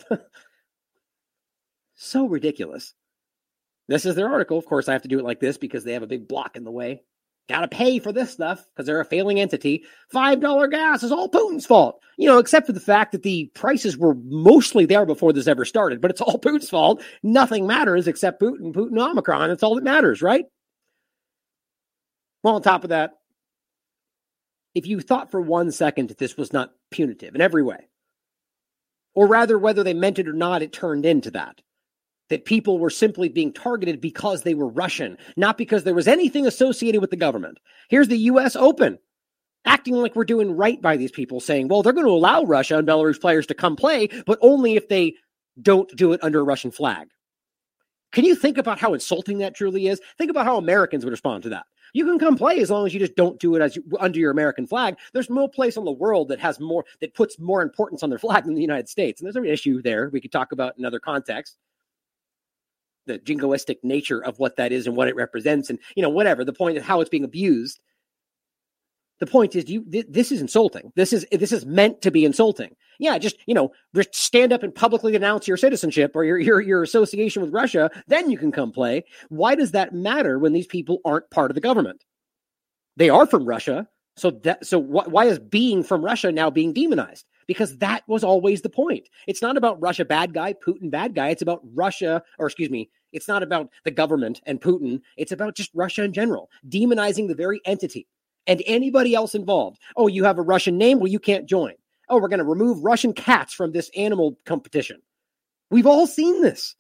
So ridiculous. This is their article. Of course, I have to do it like this because they have a big block in the way. Got to pay for this stuff because they're a failing entity. five dollars gas is all Putin's fault. You know, except for the fact that the prices were mostly there before this ever started, but it's all Putin's fault. Nothing matters except Putin, Putin Omicron. That's all that matters, right? Well, on top of that, if you thought for one second that this was not punitive in every way, or rather whether they meant it or not, it turned into that, that people were simply being targeted because they were Russian, not because there was anything associated with the government. Here's the U S open, acting like we're doing right by these people, saying, well, they're going to allow Russia and Belarus players to come play, but only if they don't do it under a Russian flag. Can you think about how insulting that truly is? Think about how Americans would respond to that. You can come play as long as you just don't do it as you, under your American flag. There's no place in the world that has more, that puts more importance on their flag than the United States. And there's an issue there we could talk about in other contexts. The jingoistic nature of what that is and what it represents and, you know, whatever. The point is how it's being abused. The point is, you th- this is insulting. This is this is meant to be insulting. Yeah, just, you know, just stand up and publicly announce your citizenship or your, your your association with Russia, then you can come play. Why does that matter when these people aren't part of the government? They are from Russia, so that so wh- why is being from Russia now being demonized? Because that was always the point. It's not about Russia bad guy, Putin bad guy. It's about Russia, or excuse me, it's not about the government and Putin. It's about just Russia in general, demonizing the very entity. And anybody else involved. Oh, you have a Russian name? Well, you can't join. Oh, we're going to remove Russian cats from this animal competition. We've all seen this.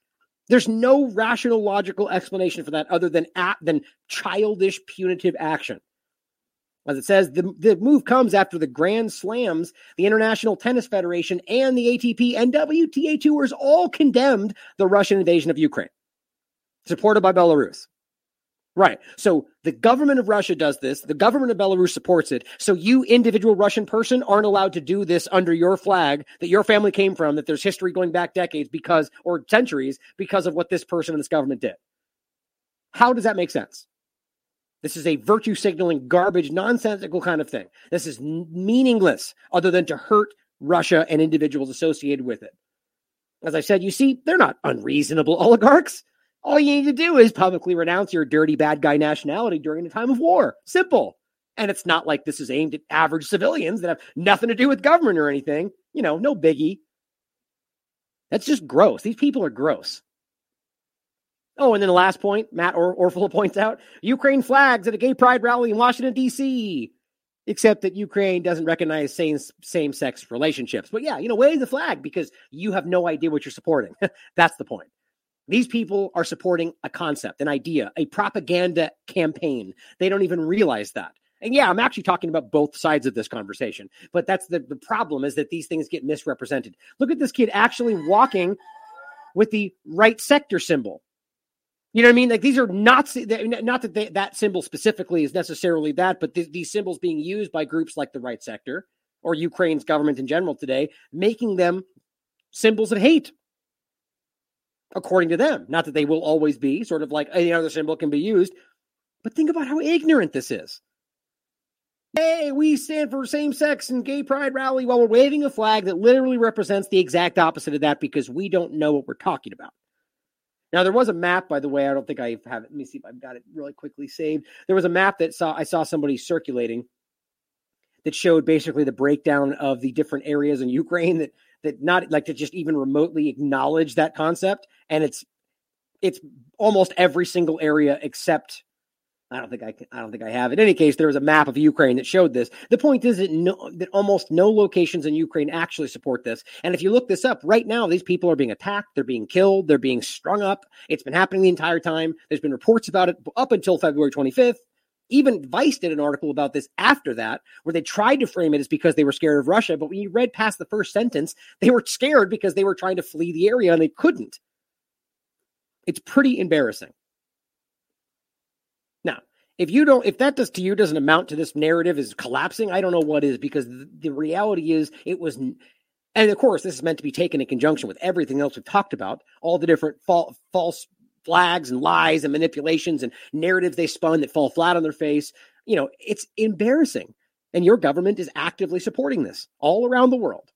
There's no rational, logical explanation for that other than at, than childish, punitive action. As it says, the, the move comes after the Grand Slams, the International Tennis Federation, and the A T P and W T A tours all condemned the Russian invasion of Ukraine, supported by Belarus. Right. So the government of Russia does this. The government of Belarus supports it. So you, individual Russian person, aren't allowed to do this under your flag that your family came from, that there's history going back decades because, or centuries, because of what this person and this government did. How does that make sense? This is a virtue signaling, garbage, nonsensical kind of thing. This is n- meaningless other than to hurt Russia and individuals associated with it. As I said, you see, they're not unreasonable oligarchs. All you need to do is publicly renounce your dirty bad guy nationality during a time of war. Simple. And it's not like this is aimed at average civilians that have nothing to do with government or anything. You know, no biggie. That's just gross. These people are gross. Oh, and then the last point, Matt or- Orfila points out, Ukraine flags at a gay pride rally in Washington, D C, except that Ukraine doesn't recognize same, same-sex relationships. But yeah, you know, wave the flag because you have no idea what you're supporting. That's the point. These people are supporting a concept, an idea, a propaganda campaign. They don't even realize that. And yeah, I'm actually talking about both sides of this conversation. But that's the, the problem is that these things get misrepresented. Look at this kid actually walking with the right sector symbol. You know what I mean? Like these are not, not that they, that symbol specifically is necessarily that, but th- these symbols being used by groups like the right sector or Ukraine's government in general today, making them symbols of hate. According to them, not that they will always be, sort of like any other symbol can be used, but think about how ignorant this is. Hey, we stand for same-sex and gay pride rally while we're waving a flag that literally represents the exact opposite of that because we don't know what we're talking about. Now, there was a map, by the way. I don't think I have it. Let me see if I've got it really quickly saved. There was a map that saw I saw somebody circulating that showed basically the breakdown of the different areas in Ukraine that that not like to just even remotely acknowledge that concept. And it's, it's almost every single area except, I don't think I can, I don't think I have. In any case, there was a map of Ukraine that showed this. The point is that no, that almost no locations in Ukraine actually support this. And if you look this up right now, these people are being attacked. They're being killed. They're being strung up. It's been happening the entire time. There's been reports about it up until February twenty-fifth. Even Vice did an article about this after that, where they tried to frame it as because they were scared of Russia. But when you read past the first sentence, they were scared because they were trying to flee the area and they couldn't. It's pretty embarrassing. Now, if you don't, if that does to you doesn't amount to this narrative is collapsing, I don't know what is, because the, the reality is it was, and of course, this is meant to be taken in conjunction with everything else we've talked about, all the different fa- false flags and lies and manipulations and narratives they spun that fall flat on their face. You know, it's embarrassing. And your government is actively supporting this all around the world.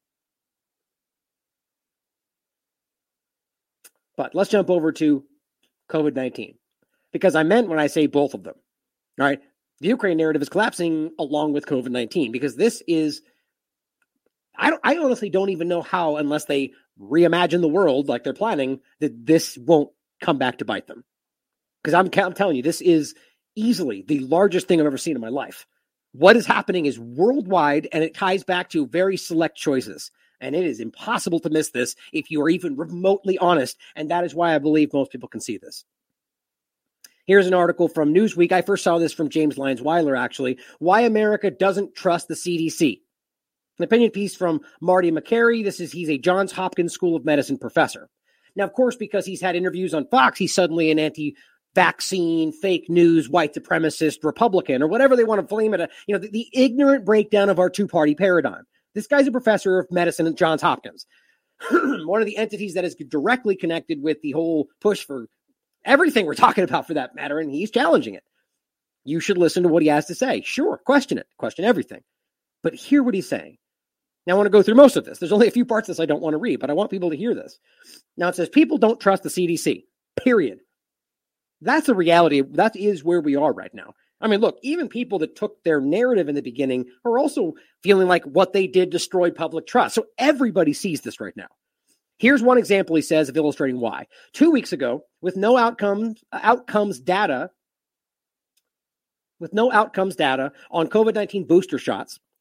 But let's jump over to COVID nineteen, because I meant when I say both of them. All right. The Ukraine narrative is collapsing along with COVID nineteen, because this is, I don't, I honestly don't even know how, unless they reimagine the world like they're planning, that this won't come back to bite them. Because I'm, I'm telling you, this is easily the largest thing I've ever seen in my life. What is happening is worldwide, and it ties back to very select choices. And it is impossible to miss this if you are even remotely honest. And that is why I believe most people can see this. Here's an article from Newsweek. I first saw this from James Lyons Weiler, actually. Why America Doesn't Trust the C D C. An opinion piece from Marty McCary. This is, he's a Johns Hopkins School of Medicine professor. Now, of course, because he's had interviews on Fox, he's suddenly an anti-vaccine, fake news, white supremacist Republican, or whatever they want to flame it. A, you know, the, the ignorant breakdown of our two-party paradigm. This guy's a professor of medicine at Johns Hopkins. One of the entities that is directly connected with the whole push for everything we're talking about, for that matter, and he's challenging it. You should listen to what he has to say. Sure, question it. Question everything. But hear what he's saying. Now, I want to go through most of this. There's only a few parts of this I don't want to read, but I want people to hear this. Now, it says, people don't trust the C D C, period. That's a reality. That is where we are right now. I mean, look, even people that took their narrative in the beginning are also feeling like what they did destroyed public trust. So everybody sees this right now. Here's one example, he says, of illustrating why. Two weeks ago, with no outcomes, outcomes data, with no outcomes data on COVID nineteen booster shots,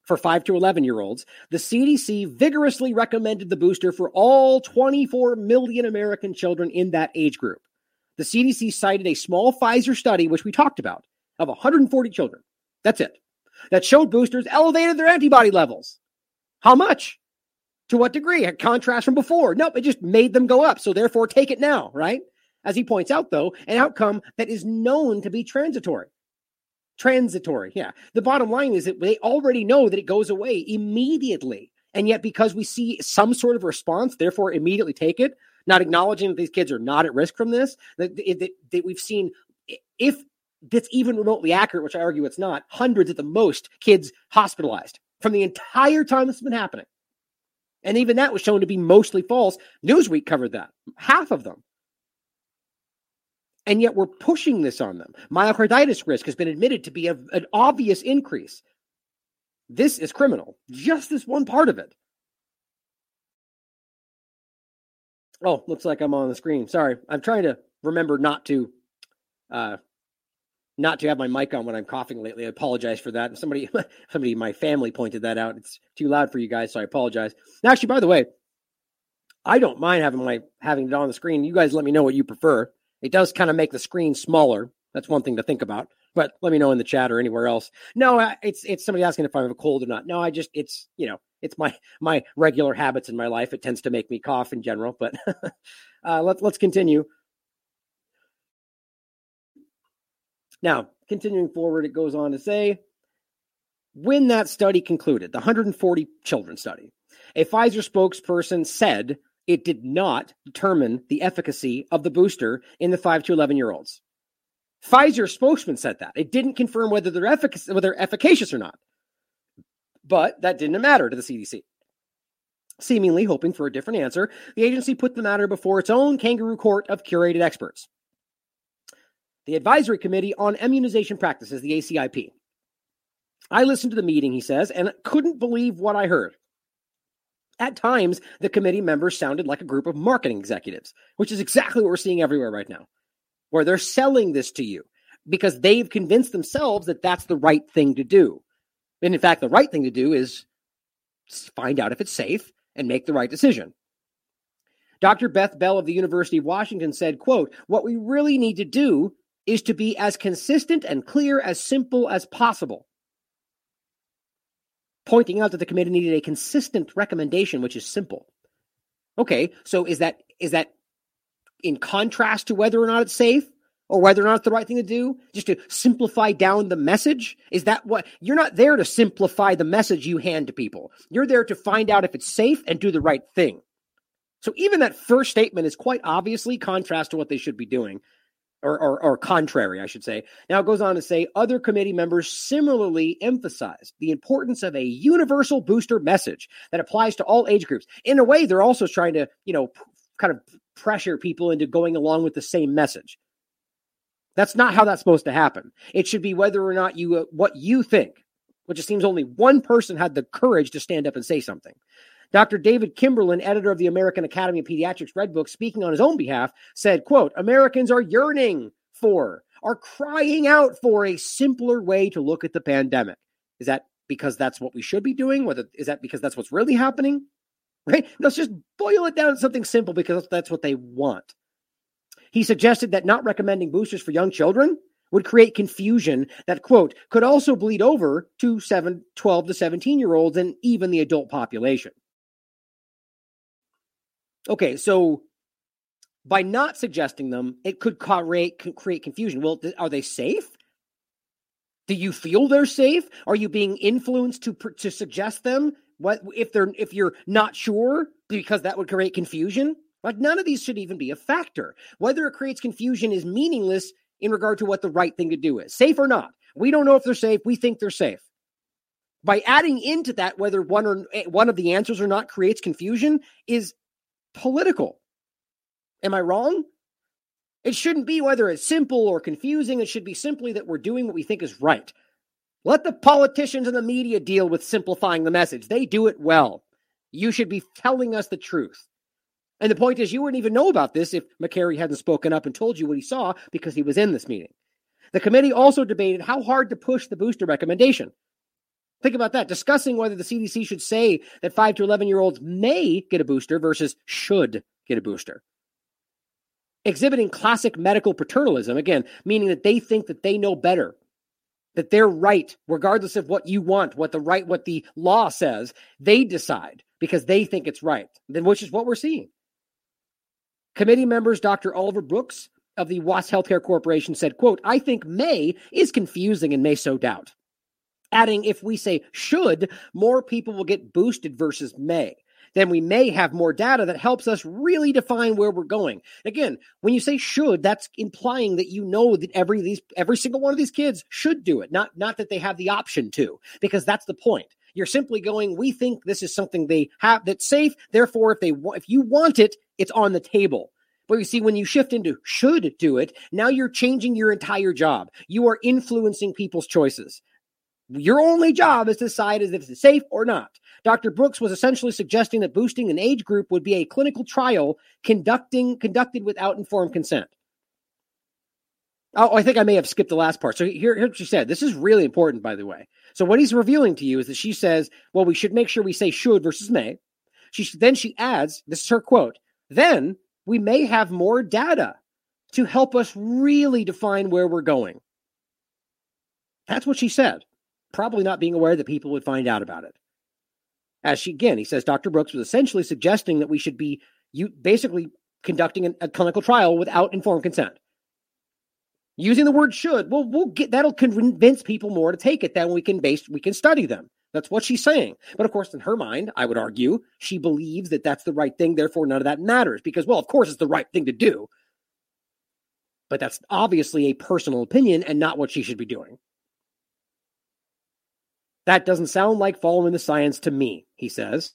for five to eleven-year-olds, the C D C vigorously recommended the booster for all twenty-four million American children in that age group. The C D C cited a small Pfizer study, which we talked about, of one hundred forty children. That's it. That showed boosters elevated their antibody levels. How much? To what degree? A contrast from before. Nope, it just made them go up. So therefore, take it now, right? As he points out, though, an outcome that is known to be transitory. Transitory, yeah. The bottom line is that they already know that it goes away immediately. And yet, because we see some sort of response, therefore immediately take it, not acknowledging that these kids are not at risk from this, that, that, that we've seen, if that's even remotely accurate, which I argue it's not, hundreds at the most kids hospitalized from the entire time this has been happening. And even that was shown to be mostly false. Newsweek covered that. Half of them. And yet we're pushing this on them. Myocarditis risk has been admitted to be a, an obvious increase. This is criminal. Just this one part of it. Oh, looks like I'm on the screen. Sorry. I'm trying to remember not to uh, not to have my mic on when I'm coughing lately. I apologize for that. Somebody, somebody in my family pointed that out. It's too loud for you guys, so I apologize. Now, actually, by the way, I don't mind having my having it on the screen. You guys let me know what you prefer. It does kind of make the screen smaller. That's one thing to think about. But let me know in the chat or anywhere else. No, it's it's somebody asking if I have a cold or not. No, I just, it's, you know, it's my my regular habits in my life. It tends to make me cough in general. But uh, let's let's continue. Now, continuing forward, it goes on to say, when that study concluded, the one hundred forty children study, a Pfizer spokesperson said it did not determine the efficacy of the booster in the five to eleven-year-olds. Pfizer spokesman said that. It didn't confirm whether they're, effic- whether they're efficacious or not. But that didn't matter to the C D C. Seemingly hoping for a different answer, the agency put the matter before its own kangaroo court of curated experts. The Advisory Committee on Immunization Practices, the A C I P. I listened to the meeting, he says, and couldn't believe what I heard. At times, the committee members sounded like a group of marketing executives, which is exactly what we're seeing everywhere right now, where they're selling this to you because they've convinced themselves that that's the right thing to do. And in fact, the right thing to do is find out if it's safe and make the right decision. Doctor Beth Bell of the University of Washington said, quote, "What we really need to do is to be as consistent and clear, as simple as possible." Pointing out that the committee needed a consistent recommendation, which is simple. Okay, so is that is that in contrast to whether or not it's safe or whether or not it's the right thing to do? Just to simplify down the message? Is that what you're not there to simplify the message you hand to people? You're there to find out if it's safe and do the right thing. So even that first statement is quite obviously contrast to what they should be doing. Or, or, or contrary, I should say. Now it goes on to say, other committee members similarly emphasized the importance of a universal booster message that applies to all age groups. In a way, they're also trying to, you know, p- kind of pressure people into going along with the same message. That's not how that's supposed to happen. It should be whether or not you, uh, what you think, which it seems only one person had the courage to stand up and say something. Doctor David Kimberlin, editor of the American Academy of Pediatrics Red Book, speaking on his own behalf, said, quote, "Americans are yearning for, are crying out for a simpler way to look at the pandemic." Is that because that's what we should be doing? Whether is that because that's what's really happening? Right? Let's just boil it down to something simple because that's what they want. He suggested that not recommending boosters for young children would create confusion that, quote, "could also bleed over to seven, twelve to seventeen-year-olds and even the adult population." Okay, so by not suggesting them, it could create, create confusion. Well, th- are they safe? Do you feel they're safe? Are you being influenced to to suggest them? What if they're if you're not sure because that would create confusion? Like none of these should even be a factor. Whether it creates confusion is meaningless in regard to what the right thing to do is. Safe or not. We don't know if they're safe. We think they're safe. By adding into that whether one or one of the answers or not creates confusion is political. Am I wrong? It shouldn't be whether it's simple or confusing. It should be simply that we're doing what we think is right. Let the politicians and the media deal with simplifying the message. They do it well. You should be telling us the truth. And the point is, you wouldn't even know about this if McCary hadn't spoken up and told you what he saw because he was in this meeting. The committee also debated how hard to push the booster recommendation. Think about that. Discussing whether the C D C should say that five to eleven-year-olds may get a booster versus should get a booster. Exhibiting classic medical paternalism, again, meaning that they think that they know better, that they're right, regardless of what you want, what the right, what the law says. They decide because they think it's right, then which is what we're seeing. Committee members Doctor Oliver Brooks of the Watts Healthcare Corporation said, quote, "I think may is confusing and may sow doubt." Adding, if we say should, more people will get boosted versus may. Then we may have more data that helps us really define where we're going. Again, when you say should, that's implying that you know that every these every single one of these kids should do it, not, not that they have the option to, because that's the point. You're simply going, we think this is something they have that's safe, therefore if they if you want it, it's on the table. But you see, when you shift into should do it, now you're changing your entire job. You are influencing people's choices. Your only job is to decide if it's safe or not. Doctor Brooks was essentially suggesting that boosting an age group would be a clinical trial conducting conducted without informed consent. Oh, I think I may have skipped the last part. So here, here's what she said. This is really important, by the way. So what he's revealing to you is that she says, well, we should make sure we say should versus may. She Then she adds, this is her quote, then we may have more data to help us really define where we're going. That's what she said. Probably not being aware that people would find out about it. As she, again, he says, Doctor Brooks was essentially suggesting that we should be you basically conducting an, a clinical trial without informed consent. Using the word should, well, we'll get that'll convince people more to take it. Then we can base we can study them. That's what she's saying. But of course, in her mind, I would argue she believes that that's the right thing. Therefore, none of that matters because, well, of course, it's the right thing to do. But that's obviously a personal opinion and not what she should be doing. That doesn't sound like following the science to me, he says.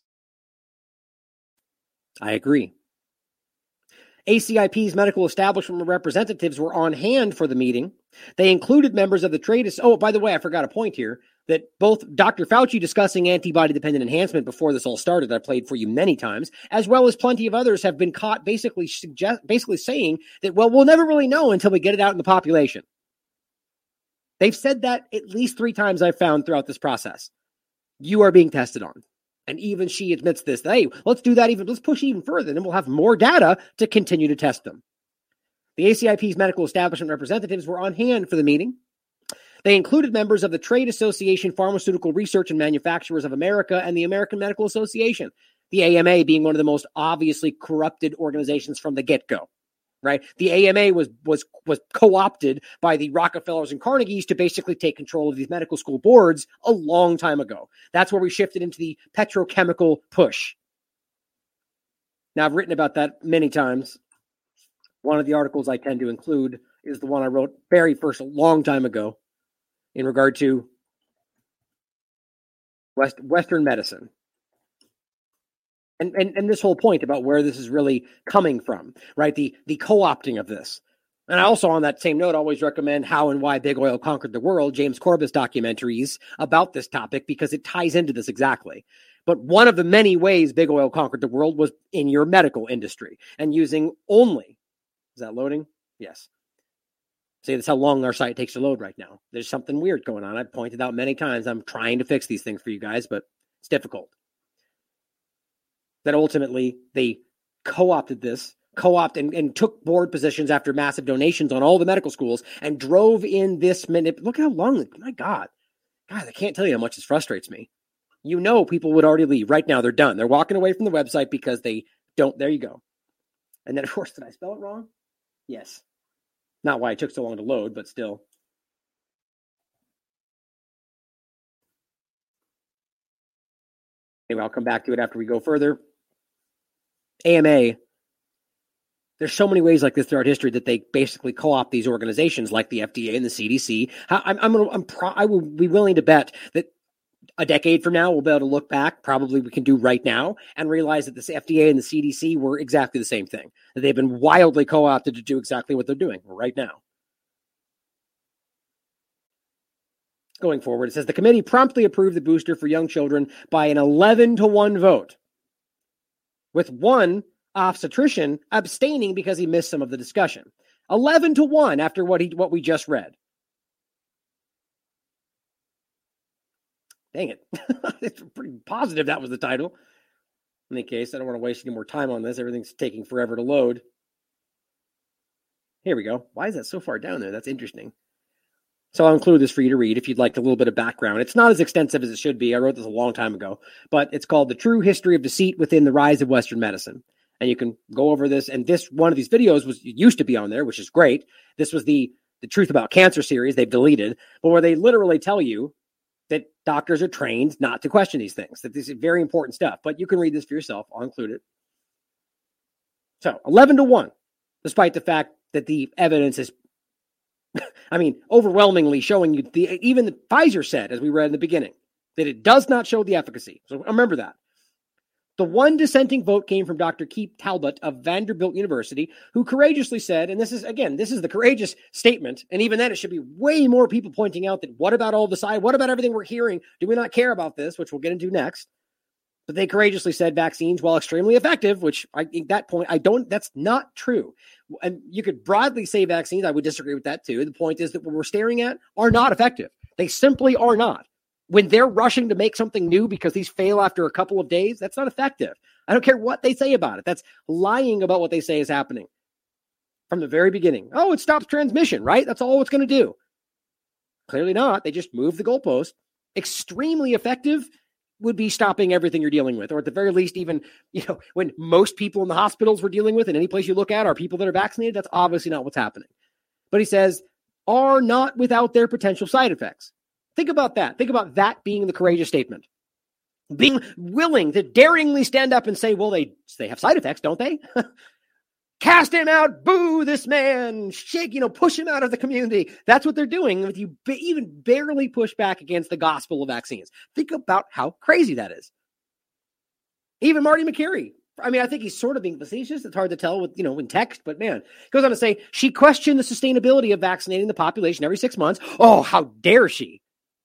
I agree. A C I P's medical establishment representatives were on hand for the meeting. They included members of the trade. Oh, by the way, I forgot a point here that both Doctor Fauci discussing antibody-dependent enhancement before this all started, I played for you many times, as well as plenty of others have been caught basically suggest, basically saying that, well, we'll never really know until we get it out in the population. They've said that at least three times I've found throughout this process. You are being tested on. And even she admits this. Hey, let's do that even, let's push even further, and we'll have more data to continue to test them. The A C I P's medical establishment representatives were on hand for the meeting. They included members of the Trade Association Pharmaceutical Research and Manufacturers of America and the American Medical Association, the A M A being one of the most obviously corrupted organizations from the get-go. Right? The A M A was was was co-opted by the Rockefellers and Carnegies to basically take control of these medical school boards a long time ago. That's where we shifted into the petrochemical push. Now, I've written about that many times. One of the articles I tend to include is the one I wrote very first a long time ago in regard to West, Western medicine. And, and and this whole point about where this is really coming from, right? The the co-opting of this. And I also, on that same note, always recommend How and Why Big Oil Conquered the World, James Corbis documentaries about this topic, because it ties into this exactly. But one of the many ways Big Oil conquered the world was in your medical industry and using only, is that loading? Yes. See, that's how long our site takes to load right now. There's something weird going on. I've pointed out many times. I'm trying to fix these things for you guys, but it's difficult. That ultimately they co-opted this, co-opted and, and took board positions after massive donations on all the medical schools and drove in this minute. Look how long, my God. God, I can't tell you how much this frustrates me. You know, people would already leave right now. They're done. They're walking away from the website because they don't. There you go. And then, of course, did I spell it wrong? Yes. Not why it took so long to load, but still. Anyway, I'll come back to it after we go further. A M A, there's so many ways like this throughout history that they basically co-opt these organizations like the F D A and the C D C. I'm, I'm, I'm pro, I will be willing to bet that a decade from now, we'll be able to look back, probably we can do right now, and realize that the F D A and the C D C were exactly the same thing, that they've been wildly co-opted to do exactly what they're doing right now. Going forward, it says the committee promptly approved the booster for young children by an eleven to one vote, with one obstetrician abstaining because he missed some of the discussion. eleven to one after what he what we just read. Dang it. It's pretty positive that was the title. In any case, I don't want to waste any more time on this. Everything's taking forever to load. Here we go. Why is that so far down there? That's interesting. So I'll include this for you to read if you'd like a little bit of background. It's not as extensive as it should be. I wrote this a long time ago, but it's called The True History of Deceit Within the Rise of Western Medicine. And you can go over this. And this one of these videos was used to be on there, which is great. This was the, the Truth About Cancer series they've deleted, but where they literally tell you that doctors are trained not to question these things, that this is very important stuff. But you can read this for yourself. I'll include it. So eleven to one, despite the fact that the evidence is, I mean, overwhelmingly showing you, the even the Pfizer said, as we read in the beginning, that it does not show the efficacy. So remember that. The one dissenting vote came from Doctor Keith Talbot of Vanderbilt University, who courageously said, and this is, again, this is the courageous statement, and even then it should be way more people pointing out that what about all the side, what about everything we're hearing? Do we not care about this, which we'll get into next? But they courageously said vaccines, while extremely effective, which I, at that point, I don't, that's not true. And you could broadly say vaccines, I would disagree with that too. The point is that what we're staring at are not effective. They simply are not. When they're rushing to make something new because these fail after a couple of days, that's not effective. I don't care what they say about it. That's lying about what they say is happening from the very beginning. Oh, it stops transmission, right? That's all it's going to do. Clearly not. They just moved the goalpost. Extremely effective would be stopping everything you're dealing with, or at the very least, even, you know, when most people in the hospitals we're dealing with, and any place you look at are people that are vaccinated, that's obviously not what's happening. But he says, are not without their potential side effects. Think about that. Think about that being the courageous statement. Being willing to daringly stand up and say, well, they, they have side effects, don't they? Cast him out, boo this man, shake, you know, push him out of the community. That's what they're doing. If you b- even barely push back against the gospel of vaccines, think about how crazy that is. Even Marty McCary. I mean, I think he's sort of being facetious. It's hard to tell with, you know, in text, but man, he goes on to say, she questioned the sustainability of vaccinating the population every six months. Oh, how dare she?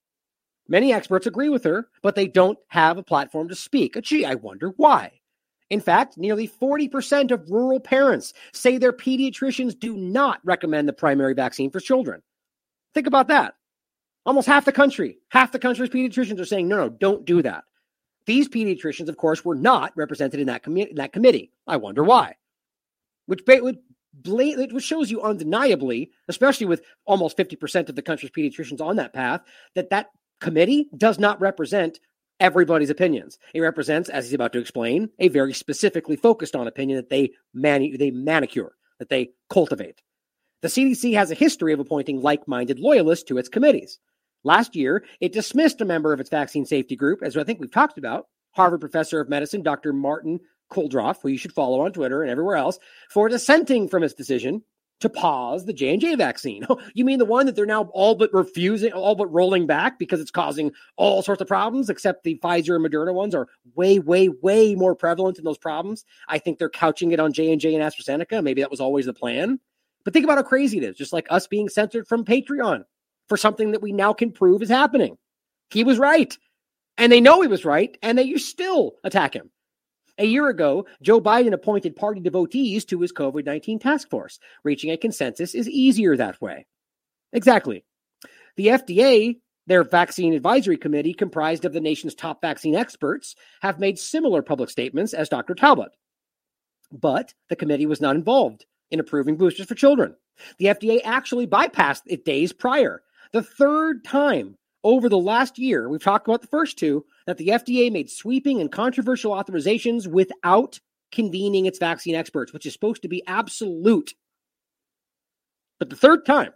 Many experts agree with her, but they don't have a platform to speak. Gee, I wonder why. In fact, nearly forty percent of rural parents say their pediatricians do not recommend the primary vaccine for children. Think about that. Almost half the country, half the country's pediatricians are saying, no, no, don't do that. These pediatricians, of course, were not represented in that, com- in that committee. I wonder why. Which, which, which shows you undeniably, especially with almost fifty percent of the country's pediatricians on that path, that that committee does not represent everybody's opinions. It represents, as he's about to explain, a very specifically focused on opinion that they manu- they manicure, that they cultivate. The C D C has a history of appointing like-minded loyalists to its committees. Last year, it dismissed a member of its vaccine safety group, as I think we've talked about, Harvard professor of medicine, Doctor Martin Kulldorff, who you should follow on Twitter and everywhere else, for dissenting from its decision to pause the J and J vaccine. You mean the one that they're now all but refusing, all but rolling back because it's causing all sorts of problems, except the Pfizer and Moderna ones are way, way, way more prevalent in those problems. I think they're couching it on J and J and AstraZeneca. Maybe that was always the plan. But think about how crazy it is, just like us being censored from Patreon for something that we now can prove is happening. He was right. And they know he was right, and they still attack him. A year ago, Joe Biden appointed party devotees to his COVID nineteen task force. Reaching a consensus is easier that way. Exactly. The F D A, their vaccine advisory committee, comprised of the nation's top vaccine experts, have made similar public statements as Doctor Talbot. But the committee was not involved in approving boosters for children. The F D A actually bypassed it days prior. The third time over the last year, we've talked about the first two, that the F D A made sweeping and controversial authorizations without convening its vaccine experts, which is supposed to be absolute. But the third time.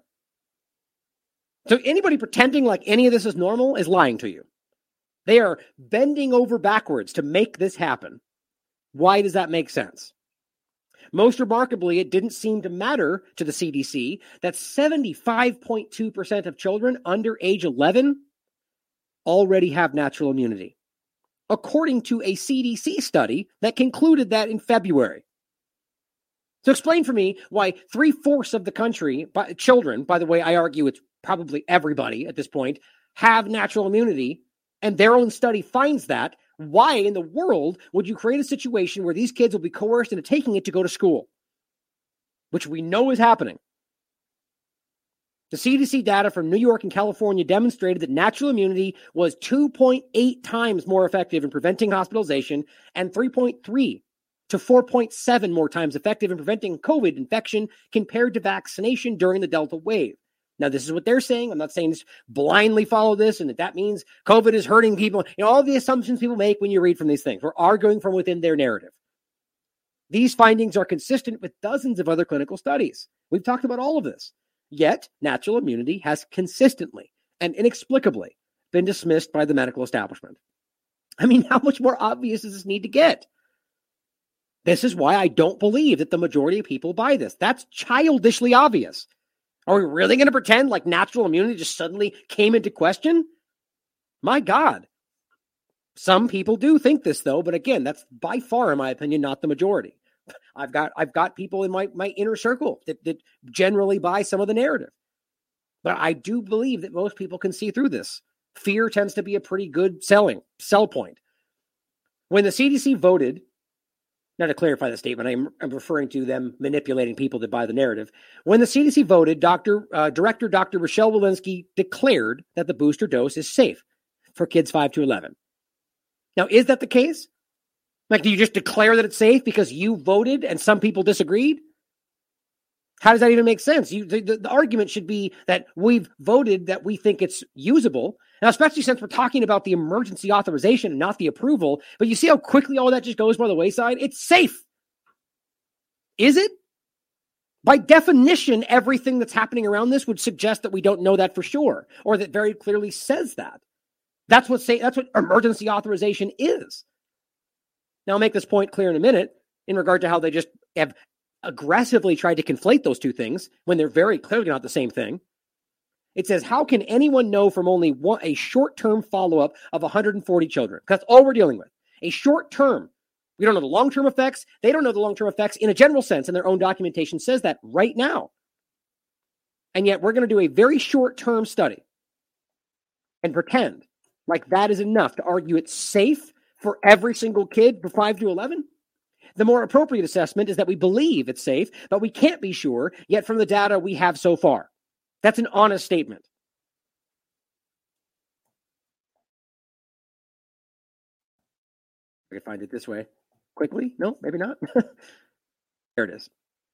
So anybody pretending like any of this is normal is lying to you. They are bending over backwards to make this happen. Why does that make sense? Most remarkably, it didn't seem to matter to the C D C that seventy-five point two percent of children under age eleven already have natural immunity, according to a C D C study that concluded that in February. So explain for me why three-fourths of the country, by, children, by the way, I argue it's probably everybody at this point, have natural immunity, and their own study finds that. Why in the world would you create a situation where these kids will be coerced into taking it to go to school? Which we know is happening. The C D C data from New York and California demonstrated that natural immunity was two point eight times more effective in preventing hospitalization and three point three to four point seven more times effective in preventing COVID infection compared to vaccination during the Delta wave. Now, this is what they're saying. I'm not saying just blindly follow this and that that means COVID is hurting people. You know, all the assumptions people make when you read from these things. We're arguing from within their narrative. These findings are consistent with dozens of other clinical studies. We've talked about all of this. Yet, natural immunity has consistently and inexplicably been dismissed by the medical establishment. I mean, how much more obvious does this need to get? This is why I don't believe that the majority of people buy this. That's childishly obvious. Are we really going to pretend like natural immunity just suddenly came into question? My God. Some people do think this, though, but again, that's by far, in my opinion, not the majority. I've got I've got people in my, my inner circle that, that generally buy some of the narrative. But I do believe that most people can see through this. Fear tends to be a pretty good selling sell point. When the C D C voted, now to clarify the statement, I'm, I'm referring to them manipulating people that buy the narrative. When the C D C voted, Doctor Uh, Director Doctor Rochelle Walensky declared that the booster dose is safe for kids five to eleven. Now, is that the case? Like, do you just declare that it's safe because you voted and some people disagreed? How does that even make sense? You, the, the, the argument should be that we've voted that we think it's usable. Now, especially since we're talking about the emergency authorization and not the approval. But you see how quickly all that just goes by the wayside? It's safe. Is it? By definition, everything that's happening around this would suggest that we don't know that for sure, or that very clearly says that. That's what say, that's what emergency authorization is. Now, I'll make this point clear in a minute in regard to how they just have aggressively tried to conflate those two things when they're very clearly not the same thing. It says, how can anyone know from only one, a short-term follow-up of one hundred forty children? That's all we're dealing with. A short-term. We don't know the long-term effects. They don't know the long-term effects in a general sense, and their own documentation says that right now. And yet we're going to do a very short-term study and pretend like that is enough to argue it's safe for every single kid from five to eleven? The more appropriate assessment is that we believe it's safe, but we can't be sure yet from the data we have so far. That's an honest statement. I can find it this way quickly. No, maybe not. There it is.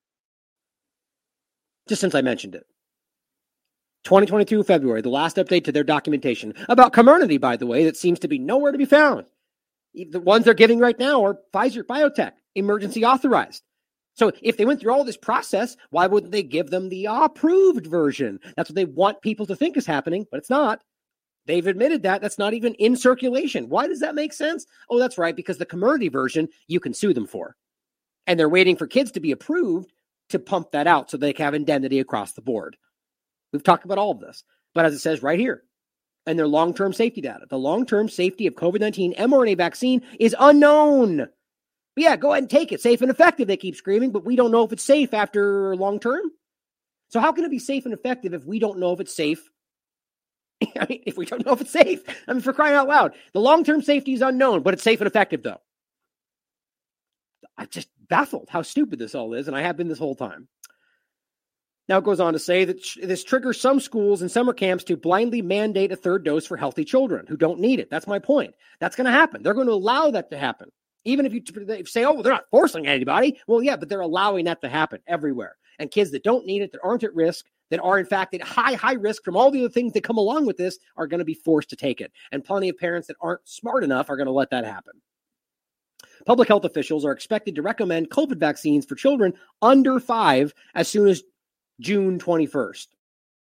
Just since I mentioned it. twenty twenty-two February, the last update to their documentation about Comirnaty, by the way, that seems to be nowhere to be found. The ones they're giving right now are Pfizer Biotech, emergency authorized. So if they went through all this process, why wouldn't they give them the approved version? That's what they want people to think is happening, but it's not. They've admitted that. That's not even in circulation. Why does that make sense? Oh, that's right, because the Comirnaty version, you can sue them for. And they're waiting for kids to be approved to pump that out so they can have indemnity across the board. We've talked about all of this. But as it says right here, and their long-term safety data, the long-term safety of COVID nineteen mRNA vaccine is unknown. But yeah, go ahead and take it. Safe and effective, they keep screaming, but we don't know if it's safe after long-term. So how can it be safe and effective if we don't know if it's safe? I mean, if we don't know if it's safe, I mean, for crying out loud, the long-term safety is unknown, but it's safe and effective, though. I'm just baffled how stupid this all is, and I have been this whole time. Now it goes on to say that this triggers some schools and summer camps to blindly mandate a third dose for healthy children who don't need it. That's my point. That's going to happen. They're going to allow that to happen. Even if you say, oh, well, they're not forcing anybody. Well, yeah, but they're allowing that to happen everywhere. And kids that don't need it, that aren't at risk, that are in fact at high, high risk from all the other things that come along with this are going to be forced to take it. And plenty of parents that aren't smart enough are going to let that happen. Public health officials are expected to recommend COVID vaccines for children under five as soon as June twenty-first,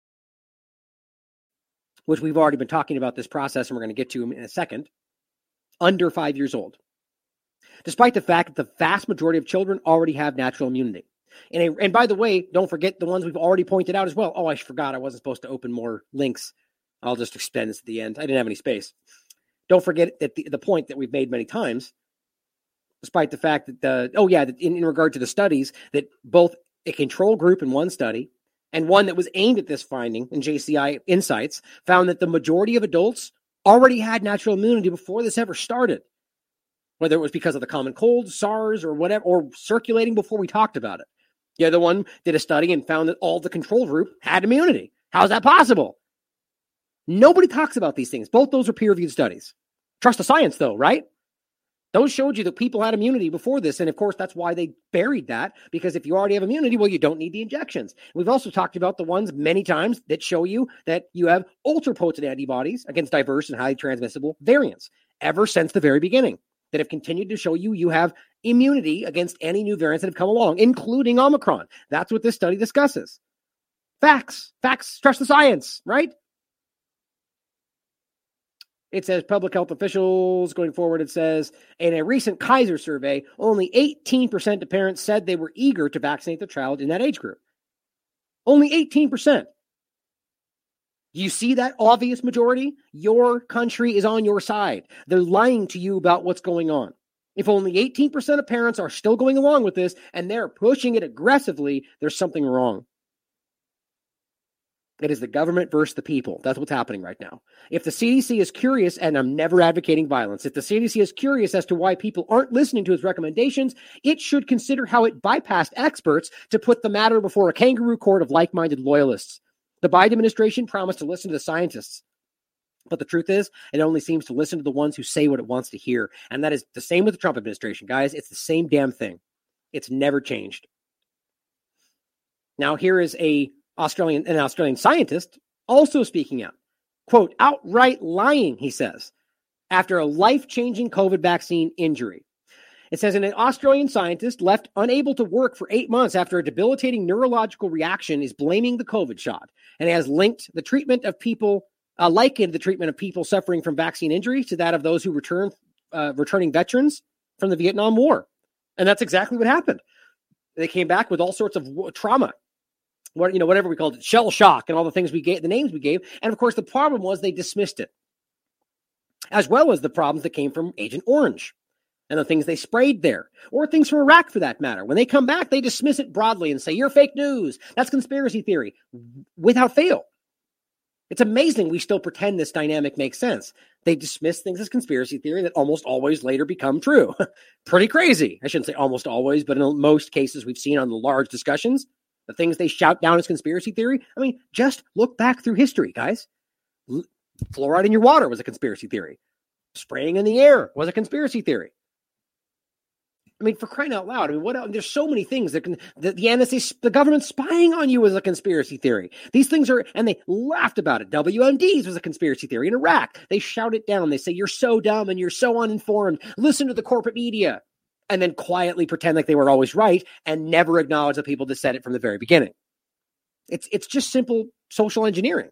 which we've already been talking about this process, and we're going to get to in a second, under five years old, despite the fact that the vast majority of children already have natural immunity. And, a, and by the way, don't forget the ones we've already pointed out as well. Oh, I forgot I wasn't supposed to open more links. I'll just expend this at the end. I didn't have any space. Don't forget that the, the point that we've made many times, despite the fact that, the, oh yeah, that in, in regard to the studies, that both a control group in one study and one that was aimed at this finding in J C I Insights found that the majority of adults already had natural immunity before this ever started, whether it was because of the common cold, SARS, or whatever, or circulating before we talked about it. The other one did a study and found that all the control group had immunity. How's that possible? Nobody talks about these things. Both those are peer-reviewed studies. Trust the science, though, right? Those showed you that people had immunity before this. And of course, that's why they buried that, because if you already have immunity, well, you don't need the injections. We've also talked about the ones many times that show you that you have ultra-potent antibodies against diverse and highly transmissible variants ever since the very beginning, that have continued to show you you have immunity against any new variants that have come along, including Omicron. That's what this study discusses. Facts. Facts. Trust the science, right? It says public health officials going forward. It says in a recent Kaiser survey, only eighteen percent of parents said they were eager to vaccinate their child in that age group. Only eighteen percent. You see that obvious majority? Your country is on your side. They're lying to you about what's going on. If only eighteen percent of parents are still going along with this and they're pushing it aggressively, there's something wrong. It is the government versus the people. That's what's happening right now. If the C D C is curious, and I'm never advocating violence, if the C D C is curious as to why people aren't listening to its recommendations, it should consider how it bypassed experts to put the matter before a kangaroo court of like-minded loyalists. The Biden administration promised to listen to the scientists. But the truth is, it only seems to listen to the ones who say what it wants to hear. And that is the same with the Trump administration, guys. It's the same damn thing. It's never changed. Now, here is a Australian, an Australian scientist also speaking out. Quote, outright lying, he says, after a life-changing COVID vaccine injury. It says, an Australian scientist left unable to work for eight months after a debilitating neurological reaction is blaming the COVID shot, and has linked the treatment of people, uh, likened the treatment of people suffering from vaccine injury to that of those who return, uh, returning veterans from the Vietnam War. And that's exactly what happened. They came back with all sorts of trauma. What, you know, whatever we called it, shell shock and all the things we gave, the names we gave. And of course, the problem was they dismissed it, as well as the problems that came from Agent Orange and the things they sprayed there, or things from Iraq for that matter. When they come back, they dismiss it broadly and say, you're fake news. That's conspiracy theory, without fail. It's amazing we still pretend this dynamic makes sense. They dismiss things as conspiracy theory that almost always later become true. Pretty crazy. I shouldn't say almost always, but in most cases we've seen on the large discussions, the things they shout down as conspiracy theory. I mean, just look back through history, guys. L- fluoride in your water was a conspiracy theory. Spraying in the air was a conspiracy theory. I mean, for crying out loud, I mean, what else? There's so many things that can, the, the N S A, the government spying on you was a conspiracy theory. These things are, and they laughed about it. W M Ds was a conspiracy theory in Iraq. They shout it down. They say, you're so dumb and you're so uninformed. Listen to the corporate media. And then quietly pretend like they were always right and never acknowledge the people that said it from the very beginning. It's it's just simple social engineering.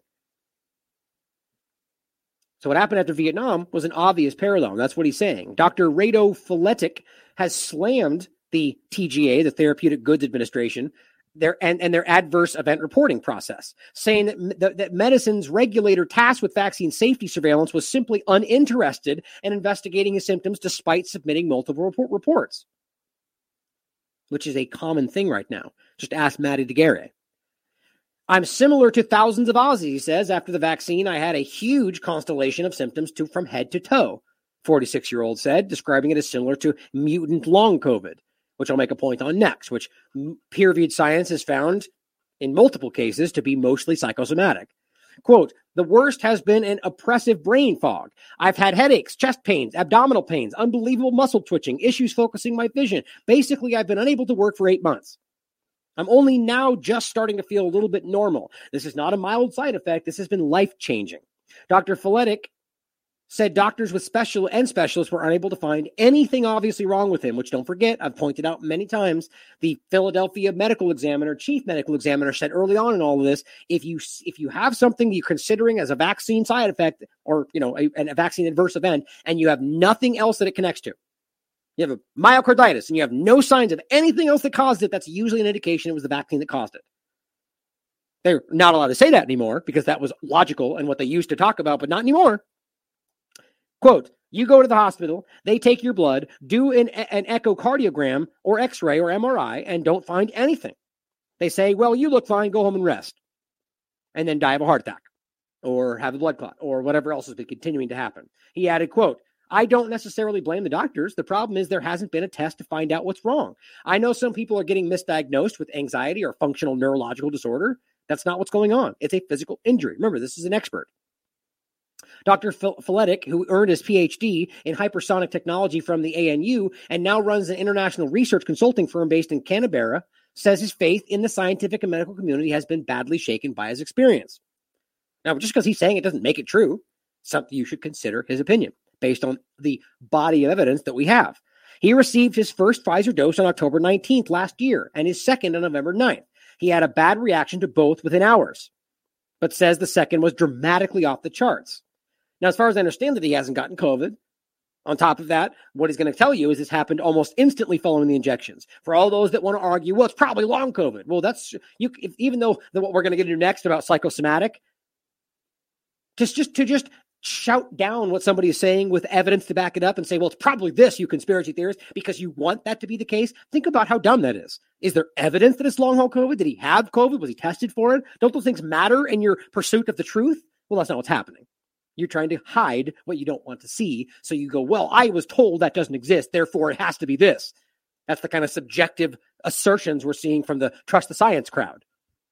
So what happened after Vietnam was an obvious parallel. And that's what he's saying. Doctor Rado Feletic has slammed the T G A, the Therapeutic Goods Administration, their and, and their adverse event reporting process, saying that, that, that medicine's regulator tasked with vaccine safety surveillance was simply uninterested in investigating his symptoms despite submitting multiple report reports, which is a common thing right now. Just ask Matty Daguerre. I'm similar to thousands of Aussies, he says. After the vaccine, I had a huge constellation of symptoms to, from head to toe, forty-six-year-old said, describing it as similar to mutant long COVID, which I'll make a point on next, which peer-reviewed science has found in multiple cases to be mostly psychosomatic. Quote, the worst has been an oppressive brain fog. I've had headaches, chest pains, abdominal pains, unbelievable muscle twitching, issues focusing my vision. Basically, I've been unable to work for eight months. I'm only now just starting to feel a little bit normal. This is not a mild side effect. This has been life-changing. Doctor Feletic said doctors with special and specialists were unable to find anything obviously wrong with him, which don't forget, I've pointed out many times, the Philadelphia medical examiner, chief medical examiner said early on in all of this, if you if you have something you're considering as a vaccine side effect or, you know, a, a vaccine adverse event, and you have nothing else that it connects to, you have a myocarditis and you have no signs of anything else that caused it, that's usually an indication it was the vaccine that caused it. They're not allowed to say that anymore because that was logical and what they used to talk about, but not anymore. Quote, you go to the hospital, they take your blood, do an, an echocardiogram or x-ray or M R I, and don't find anything. They say, well, you look fine, go home and rest. And then die of a heart attack or have a blood clot or whatever else has been continuing to happen. He added, quote, I don't necessarily blame the doctors. The problem is there hasn't been a test to find out what's wrong. I know some people are getting misdiagnosed with anxiety or functional neurological disorder, That's not what's going on. It's a physical injury. Remember, this is an expert. Doctor Feletic, who earned his P H D in hypersonic technology from the A N U and now runs an international research consulting firm based in Canberra, says his faith in the scientific and medical community has been badly shaken by his experience. Now, just because he's saying it doesn't make it true, something you should consider his opinion based on the body of evidence that we have. He received his first Pfizer dose on October nineteenth last year and his second on November ninth. He had a bad reaction to both within hours, but says the second was dramatically off the charts. Now, as far as I understand that he hasn't gotten COVID. On top of that, what he's going to tell you is this happened almost instantly following the injections. For all those that want to argue, well, it's probably long COVID. Well, that's you. If, even though the, what we're going to get into next about psychosomatic, just just to just shout down what somebody is saying with evidence to back it up and say, well, it's probably this, you conspiracy theorist, because you want that to be the case. Think about how dumb that is. Is there evidence that it's long haul COVID? Did he have COVID? Was he tested for it? Don't those things matter in your pursuit of the truth? Well, that's not what's happening. You're trying to hide what you don't want to see. So you go, well, I was told that doesn't exist, therefore it has to be this. That's the kind of subjective assertions we're seeing from the trust the science crowd.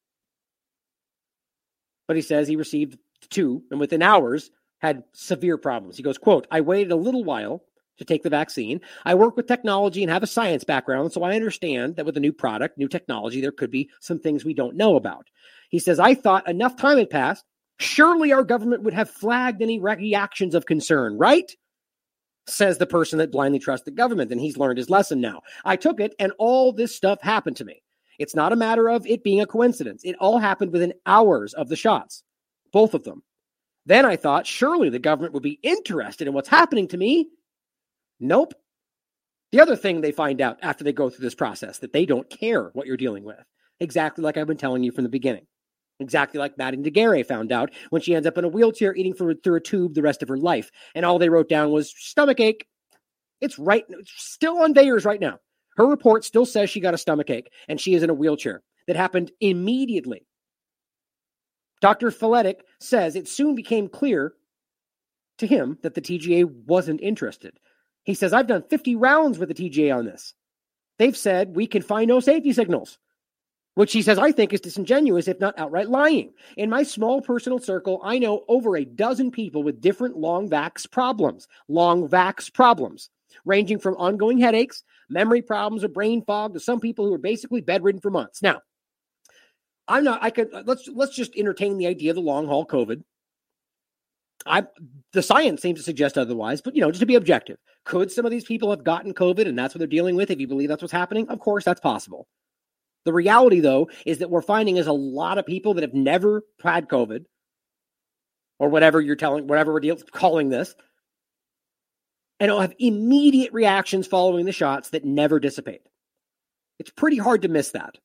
But he says he received two and within hours had severe problems. He goes, quote, I waited a little while to take the vaccine. I work with technology and have a science background, so I understand that with a new product, new technology, there could be some things we don't know about. He says, I thought enough time had passed. Surely our government would have flagged any reactions of concern, right? Says the person that blindly trusts the government, and he's learned his lesson now. I took it, and all this stuff happened to me. It's not a matter of it being a coincidence. It all happened within hours of the shots, both of them. Then I thought, surely the government would be interested in what's happening to me. Nope. The other thing they find out after they go through this process, that they don't care what you're dealing with. Exactly like I've been telling you from the beginning. Exactly like Maddie Daguerre found out when she ends up in a wheelchair eating through, through a tube the rest of her life. And all they wrote down was stomach ache. It's right, it's still on VAERS right now. Her report still says she got a stomach ache and she is in a wheelchair. That happened immediately. Doctor Feletic says it soon became clear to him that the T G A wasn't interested. He says, I've done fifty rounds with the T G A on this. They've said we can find no safety signals. Which he says, I think is disingenuous, if not outright lying. In my small personal circle, I know over a dozen people with different long vax problems, long vax problems, ranging from ongoing headaches, memory problems, or brain fog to some people who are basically bedridden for months. Now, I'm not, I could, let's, let's just entertain the idea of the long haul COVID. I, the science seems to suggest otherwise, but, you know, just to be objective, could some of these people have gotten COVID and that's what they're dealing with? If you believe that's what's happening, of course, that's possible. The reality, though, is that we're finding is a lot of people that have never had COVID or whatever you're telling, whatever we're deal, calling this, and it'll have immediate reactions following the shots that never dissipate. It's pretty hard to miss that.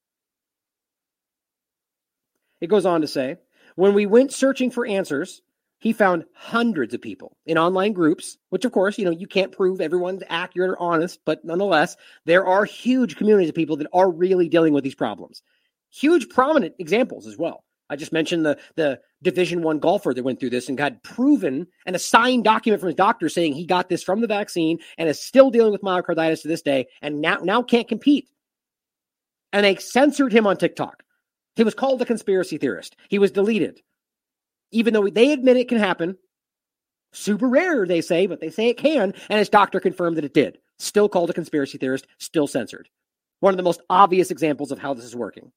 It goes on to say, when we went searching for answers, he found hundreds of people in online groups, which, of course, you know, you can't prove everyone's accurate or honest, but nonetheless, there are huge communities of people that are really dealing with these problems. Huge prominent examples as well. I just mentioned the, the Division One golfer that went through this and got proven and a signed document from his doctor saying he got this from the vaccine and is still dealing with myocarditis to this day and now, now can't compete. And they censored him on TikTok. He was called a conspiracy theorist. He was deleted. Even though they admit it can happen, super rare, they say, but they say it can, and his doctor confirmed that it did. Still called a conspiracy theorist, still censored. One of the most obvious examples of how this is working.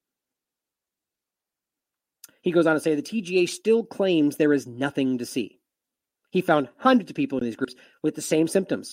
He goes on to say the T G A still claims there is nothing to see. He found hundreds of people in these groups with the same symptoms.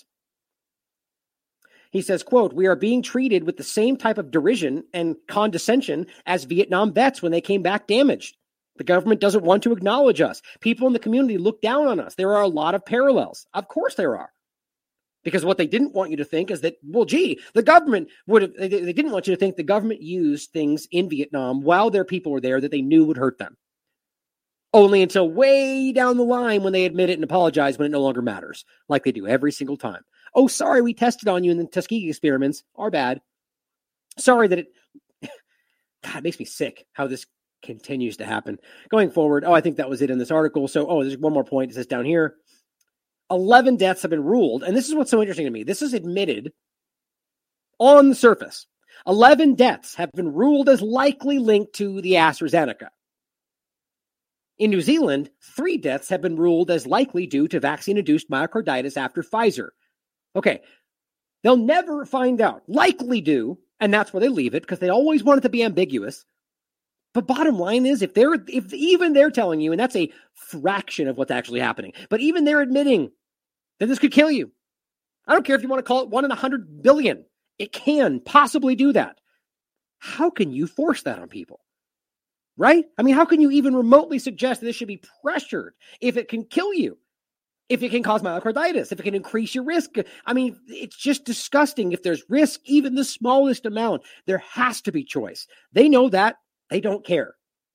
He says, quote, we are being treated with the same type of derision and condescension as Vietnam vets when they came back damaged. The government doesn't want to acknowledge us. People in the community look down on us. There are a lot of parallels. Of course there are. Because what they didn't want you to think is that, well, gee, the government would have, they, they didn't want you to think the government used things in Vietnam while their people were there that they knew would hurt them. Only until way down the line when they admit it and apologize when it no longer matters, like they do every single time. Oh, sorry, we tested on you in the Tuskegee experiments. Our bad. Sorry that it, God, it makes me sick how this continues to happen going forward. Oh, I think that was it in this article. So, oh, there's one more point. It says down here, eleven deaths have been ruled. And this is what's so interesting to me. This is admitted on the surface. eleven deaths have been ruled as likely linked to the AstraZeneca. In New Zealand, three deaths have been ruled as likely due to vaccine-induced myocarditis after Pfizer. Okay, they'll never find out. Likely due, and that's where they leave it, because they always want it to be ambiguous. But bottom line is, if they're, if even they're telling you, and that's a fraction of what's actually happening, but even they're admitting that this could kill you. I don't care if you want to call it one in a hundred billion. It can possibly do that. How can you force that on people? Right? I mean, how can you even remotely suggest that this should be pressured if it can kill you? If it can cause myocarditis, if it can increase your risk. I mean, it's just disgusting. If there's risk, even the smallest amount, there has to be choice. They know that. They don't care.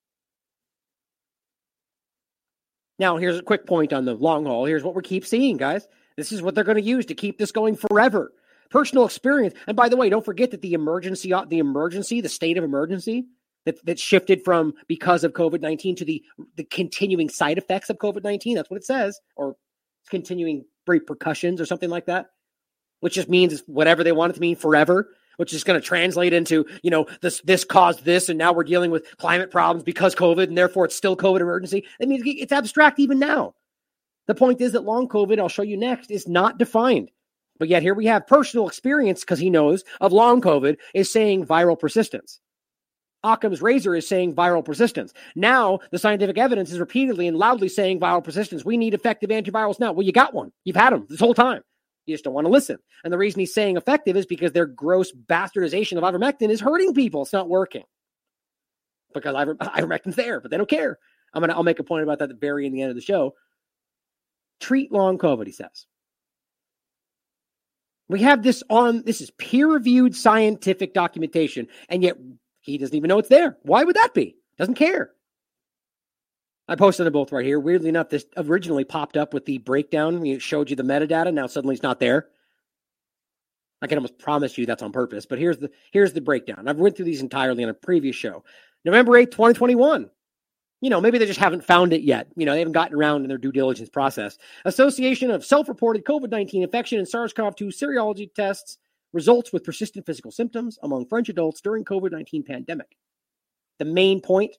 Now, here's a quick point on the long haul. Here's what we keep seeing, guys. This is what they're going to use to keep this going forever. Personal experience. And by the way, don't forget that the emergency, the emergency, the state of emergency, That, that shifted from because of COVID nineteen to the, the continuing side effects of COVID nineteen. That's what it says, or continuing repercussions or something like that, which just means whatever they want it to mean forever, which is going to translate into, you know, this, this caused this, and now we're dealing with climate problems because COVID, and therefore it's still COVID emergency. I mean, it's abstract even now. The point is that long COVID, I'll show you next, is not defined. But yet here we have personal experience, because he knows, of long COVID is saying viral persistence. Occam's razor is saying viral persistence. Now, the scientific evidence is repeatedly and loudly saying viral persistence. We need effective antivirals now. Well, you got one. You've had them this whole time. You just don't want to listen. And the reason he's saying effective is because their gross bastardization of ivermectin is hurting people. It's not working. Because iver- ivermectin's there, but they don't care. I'm gonna, I'll make a point about that at the very end of the show. Treat long COVID, he says. We have this on, this is peer-reviewed scientific documentation, and yet he doesn't even know it's there. Why would that be? Doesn't care. I posted them both right here. Weirdly enough, this originally popped up with the breakdown. We showed you the metadata. Now suddenly it's not there. I can almost promise you that's on purpose. But here's the here's the breakdown. I've went through these entirely on a previous show. November eighth, twenty twenty-one. You know, maybe they just haven't found it yet. You know, they haven't gotten around in their due diligence process. Association of self-reported COVID nineteen infection and SARS-C o V two serology tests results with persistent physical symptoms among French adults during COVID nineteen pandemic. The main point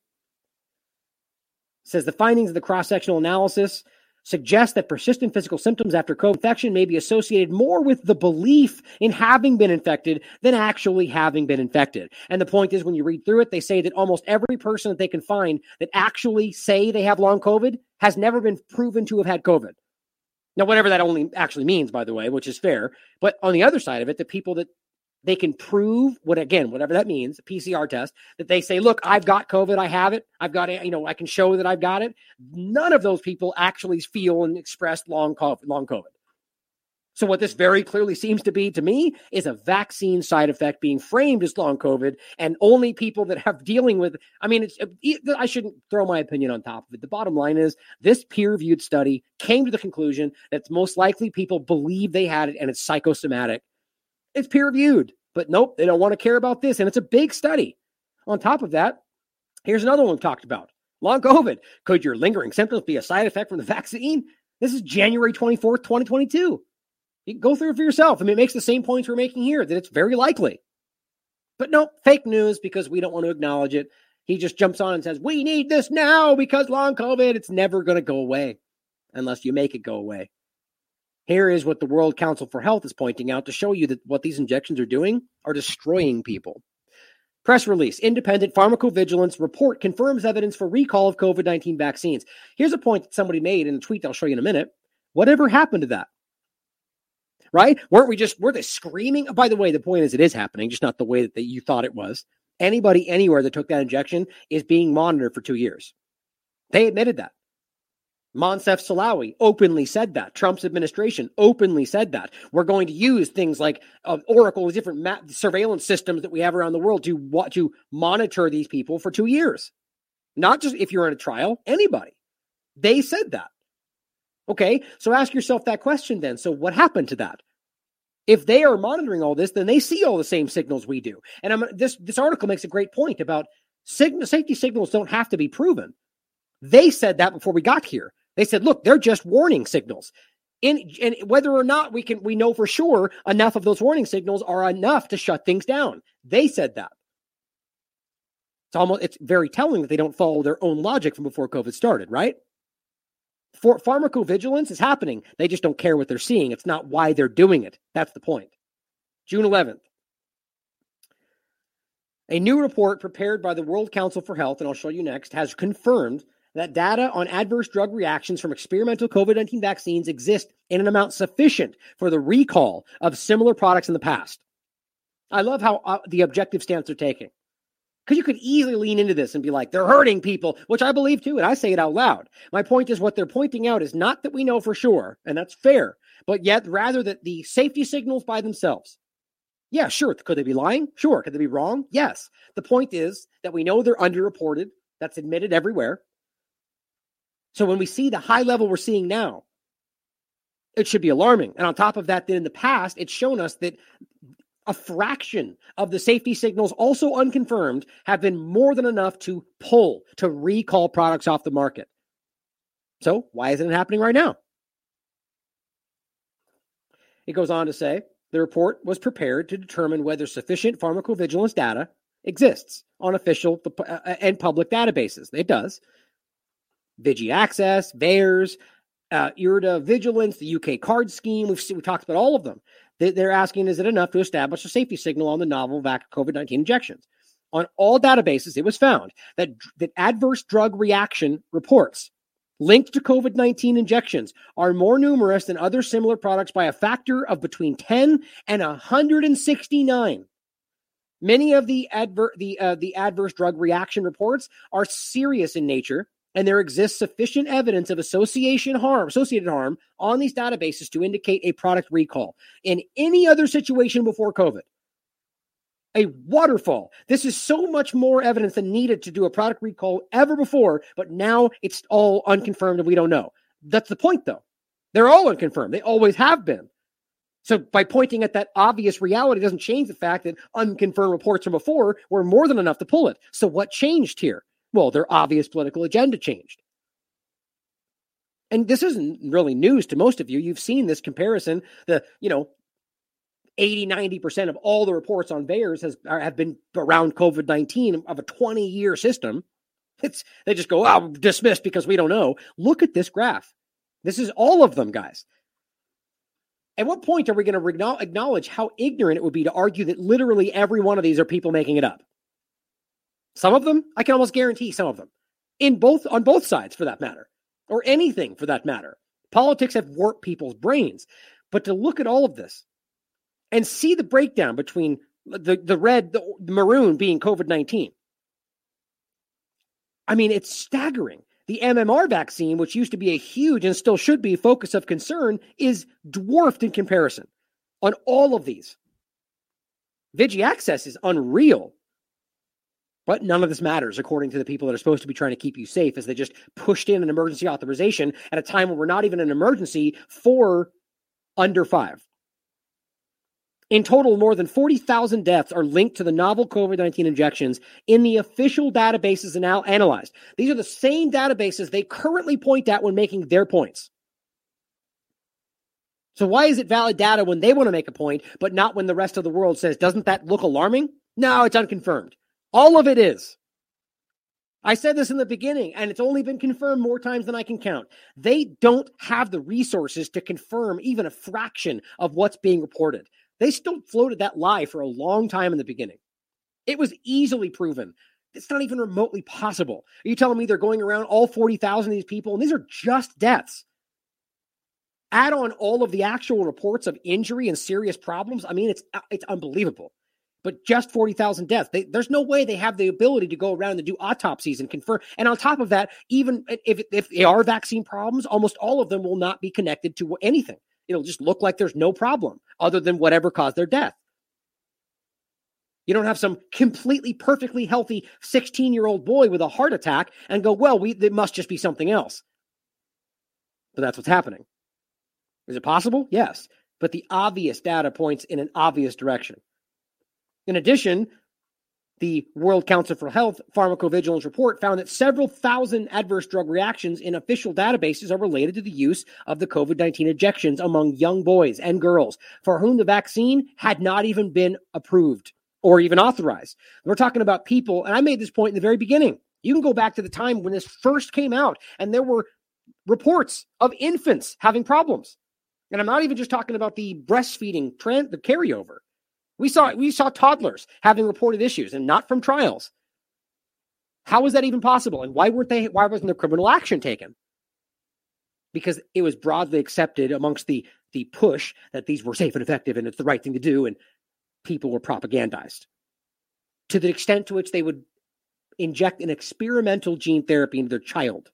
says the findings of the cross-sectional analysis suggest that persistent physical symptoms after COVID infection may be associated more with the belief in having been infected than actually having been infected. And the point is, when you read through it, they say that almost every person that they can find that actually say they have long COVID has never been proven to have had COVID. Now, whatever that only actually means, by the way, which is fair. But on the other side of it, the people that they can prove, what again, whatever that means, a P C R test, that they say, look, I've got COVID, I have it, I've got it, you know, I can show that I've got it. None of those people actually feel and express long COVID, long COVID. So what this very clearly seems to be to me is a vaccine side effect being framed as long COVID, and only people that have dealing with, I mean, it's, I shouldn't throw my opinion on top of it. The bottom line is this peer-reviewed study came to the conclusion that it's most likely people believe they had it and it's psychosomatic. It's peer-reviewed, but nope, they don't want to care about this, and it's a big study. On top of that, here's another one we talked about. Long COVID. Could your lingering symptoms be a side effect from the vaccine? This is January twenty-fourth, twenty twenty-two. You can go through it for yourself. I mean, it makes the same points we're making here, that it's very likely. But no, fake news, because we don't want to acknowledge it. He just jumps on and says, we need this now because long COVID, it's never going to go away unless you make it go away. Here is what the World Council for Health is pointing out to show you that what these injections are doing are destroying people. Press release, independent pharmacovigilance report confirms evidence for recall of COVID nineteen vaccines. Here's a point that somebody made in a tweet that I'll show you in a minute. Whatever happened to that? Right? Weren't we just, were they screaming? By the way, the point is it is happening, just not the way that you thought it was. Anybody anywhere that took that injection is being monitored for two years. They admitted that. Moncef Slaoui openly said that. Trump's administration openly said that. We're going to use things like uh, Oracle, different ma- surveillance systems that we have around the world to, wa- to monitor these people for two years. Not just if you're in a trial, anybody. They said that. Okay, so ask yourself that question then. So what happened to that? If they are monitoring all this, then they see all the same signals we do. And I'm, this, this article makes a great point about sig- safety signals don't have to be proven. They said that before we got here. They said, look, they're just warning signals. In, and whether or not we can, we know for sure enough of those warning signals are enough to shut things down. They said that. It's almost, it's very telling that they don't follow their own logic from before COVID started, right? For pharmacovigilance is happening. They just don't care what they're seeing. It's not why they're doing it. That's the point. June eleventh. A new report prepared by the World Council for Health, and I'll show you next, has confirmed that data on adverse drug reactions from experimental COVID nineteen vaccines exist in an amount sufficient for the recall of similar products in the past. I love how uh, the objective stance they're taking. Because you could easily lean into this and be like, they're hurting people, which I believe too, and I say it out loud. My point is what they're pointing out is not that we know for sure, and that's fair, but yet rather that the safety signals by themselves. Yeah, sure. Could they be lying? Sure. Could they be wrong? Yes. The point is that we know they're underreported. That's admitted everywhere. So when we see the high level we're seeing now, it should be alarming. And on top of that, then in the past, it's shown us that a fraction of the safety signals, also unconfirmed, have been more than enough to pull, to recall products off the market. So why isn't it happening right now? It goes on to say, the report was prepared to determine whether sufficient pharmacovigilance data exists on official and public databases. It does. VigiAccess, V A E R S, uh, IRDA Vigilance, the U K card scheme. We've, we talked about all of them. They're asking, is it enough to establish a safety signal on the novel COVID nineteen injections? On all databases, it was found that, that adverse drug reaction reports linked to COVID nineteen injections are more numerous than other similar products by a factor of between ten and one hundred sixty-nine. Many of the, adver- the, uh, the adverse drug reaction reports are serious in nature, and there exists sufficient evidence of association harm, associated harm on these databases to indicate a product recall. In any other situation before COVID, a waterfall. This is so much more evidence than needed to do a product recall ever before, but now it's all unconfirmed and we don't know. That's the point, though. They're all unconfirmed. They always have been. So by pointing at that obvious reality doesn't change the fact that unconfirmed reports from before were more than enough to pull it. So what changed here? Well, their obvious political agenda changed. And this isn't really news to most of you. You've seen this comparison. The, you know, eighty, ninety percent of all the reports on V A E R S has, are, have been around COVID nineteen of a twenty-year system. It's They just go, oh, dismissed because we don't know. Look at this graph. This is all of them, guys. At what point are we going to acknowledge how ignorant it would be to argue that literally every one of these are people making it up? Some of them, I can almost guarantee some of them. In both, on both sides, for that matter. Or anything, for that matter. Politics have warped people's brains. But to look at all of this and see the breakdown between the, the red, the, the maroon being COVID nineteen. I mean, it's staggering. The M M R vaccine, which used to be a huge and still should be focus of concern, is dwarfed in comparison on all of these. VigiAccess is unreal. But none of this matters, according to the people that are supposed to be trying to keep you safe, as they just pushed in an emergency authorization at a time when we're not even an emergency for under five. In total, more than forty thousand deaths are linked to the novel COVID nineteen injections in the official databases now analyzed. These are the same databases they currently point at when making their points. So why is it valid data when they want to make a point, but not when the rest of the world says, doesn't that look alarming? No, it's unconfirmed. All of it is. I said this in the beginning, and it's only been confirmed more times than I can count. They don't have the resources to confirm even a fraction of what's being reported. They still floated that lie for a long time in the beginning. It was easily proven. It's not even remotely possible. Are you telling me they're going around all forty thousand of these people, and these are just deaths? Add on all of the actual reports of injury and serious problems. I mean, it's it's unbelievable. But just forty thousand deaths. They, there's no way they have the ability to go around and do autopsies and confirm. And on top of that, even if, if they are vaccine problems, almost all of them will not be connected to anything. It'll just look like there's no problem other than whatever caused their death. You don't have some completely perfectly healthy sixteen-year-old boy with a heart attack and go, well, we it must just be something else. But that's what's happening. Is it possible? Yes. But the obvious data points in an obvious direction. In addition, The World Council for Health Pharmacovigilance report found that several thousand adverse drug reactions in official databases are related to the use of the COVID nineteen injections among young boys and girls for whom the vaccine had not even been approved or even authorized. We're talking about people, and I made this point in the very beginning. You can go back to the time when this first came out, and there were reports of infants having problems. And I'm not even just talking about the breastfeeding trend, the carryover. We saw we saw toddlers having reported issues, and not from trials. How was that even possible? And why weren't they? Why wasn't there criminal action taken? Because it was broadly accepted amongst the the push that these were safe and effective, and it's the right thing to do, and people were propagandized to the extent to which they would inject an experimental gene therapy into their child.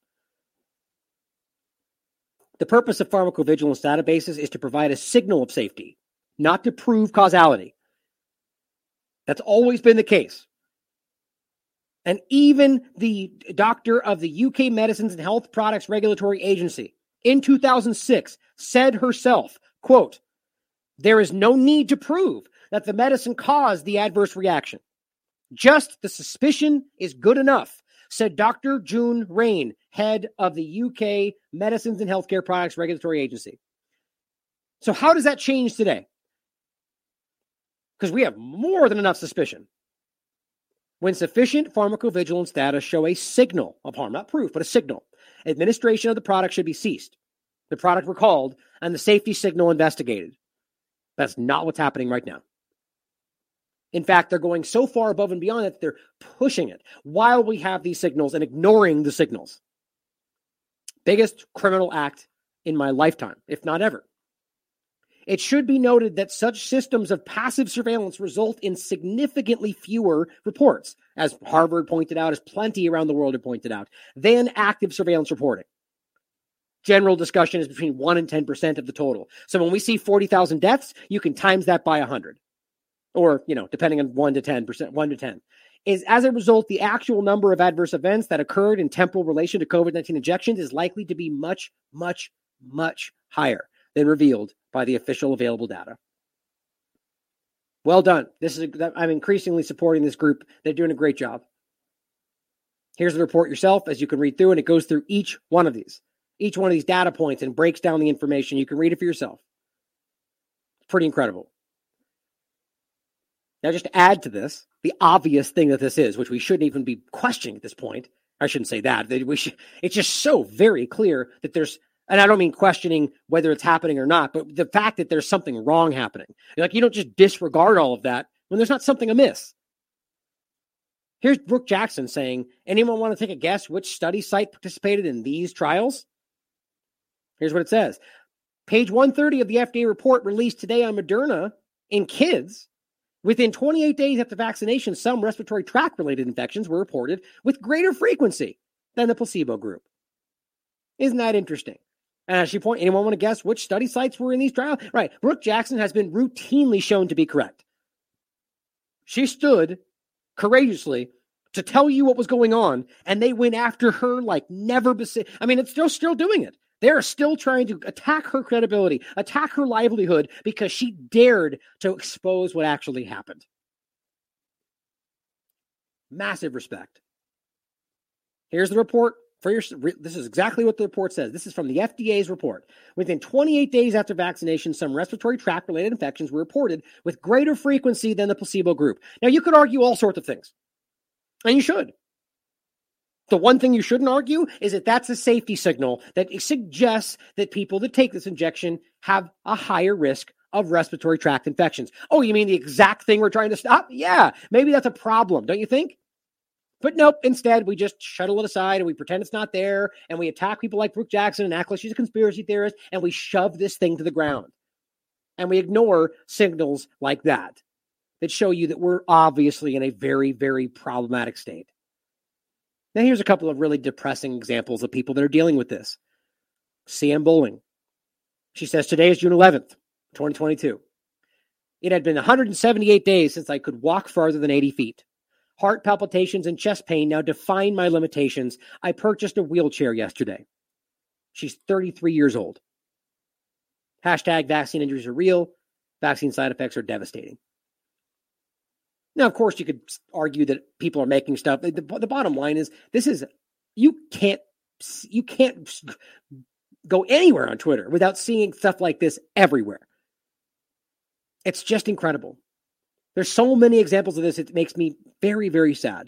The purpose of pharmacovigilance databases is to provide a signal of safety, not to prove causality. That's always been the case. And even the doctor of the U K Medicines and Health Products Regulatory Agency in two thousand six said herself, quote, "There is no need to prove that the medicine caused the adverse reaction. Just the suspicion is good enough," said Doctor June Rain, head of the U K Medicines and Healthcare Products Regulatory Agency. So how does that change today? Because we have more than enough suspicion. When sufficient pharmacovigilance data show a signal of harm, not proof, but a signal, administration of the product should be ceased, the product recalled, and the safety signal investigated. That's not what's happening right now. In fact, they're going so far above and beyond that they're pushing it while we have these signals and ignoring the signals. Biggest criminal act in my lifetime, if not ever. It should be noted that such systems of passive surveillance result in significantly fewer reports, as Harvard pointed out, as plenty around the world have pointed out, than active surveillance reporting. General discussion is between one and ten percent of the total. So when we see forty thousand deaths, you can times that by one hundred. Or, you know, depending on one to ten percent, one to ten. Is as a result, the actual number of adverse events that occurred in temporal relation to COVID nineteen injections is likely to be much, much, much higher than revealed by the official available data. Well done. This is a, I'm increasingly supporting this group. They're doing a great job. Here's the report yourself, as you can read through, and it goes through each one of these, each one of these data points and breaks down the information. You can read it for yourself. It's pretty incredible. Now, just to add to this, the obvious thing that this is, which we shouldn't even be questioning at this point. I shouldn't say that. We should, it's just so very clear that there's, and I don't mean questioning whether it's happening or not, but the fact that there's something wrong happening. Like, you don't just disregard all of that when there's not something amiss. Here's Brooke Jackson saying, anyone want to take a guess which study site participated in these trials? Here's what it says. Page one thirty of the F D A report released today on Moderna in kids. Within twenty-eight days after vaccination, some respiratory tract-related infections were reported with greater frequency than the placebo group. Isn't that interesting? And as she pointed, anyone want to guess which study sites were in these trials? Right. Brooke Jackson has been routinely shown to be correct. She stood courageously to tell you what was going on, and they went after her like never before. I mean, it's still still doing it. They're still trying to attack her credibility, attack her livelihood, because she dared to expose what actually happened. Massive respect. Here's the report for your. This is exactly what the report says. This is from the F D A's report. Within twenty-eight days after vaccination, some respiratory tract-related infections were reported with greater frequency than the placebo group. Now, you could argue all sorts of things, and you should. The one thing you shouldn't argue is that that's a safety signal that suggests that people that take this injection have a higher risk of respiratory tract infections. Oh, you mean the exact thing we're trying to stop? Yeah, maybe that's a problem, don't you think? But nope, instead we just shuttle it aside and we pretend it's not there, and we attack people like Brooke Jackson and act like she's a conspiracy theorist, and we shove this thing to the ground. And we ignore signals like that that show you that we're obviously in a very, very problematic state. Now, here's a couple of really depressing examples of people that are dealing with this. Sam Bowling. She says, today is June eleventh, twenty twenty-two. It had been one hundred seventy-eight days since I could walk farther than eighty feet. Heart palpitations and chest pain now define my limitations. I purchased a wheelchair yesterday. She's thirty-three years old. Hashtag vaccine injuries are real. Vaccine side effects are devastating. Now, of course, you could argue that people are making stuff. The, the bottom line is this is, you can't, you can't go anywhere on Twitter without seeing stuff like this everywhere. It's just incredible. There's so many examples of this. It makes me very, very sad.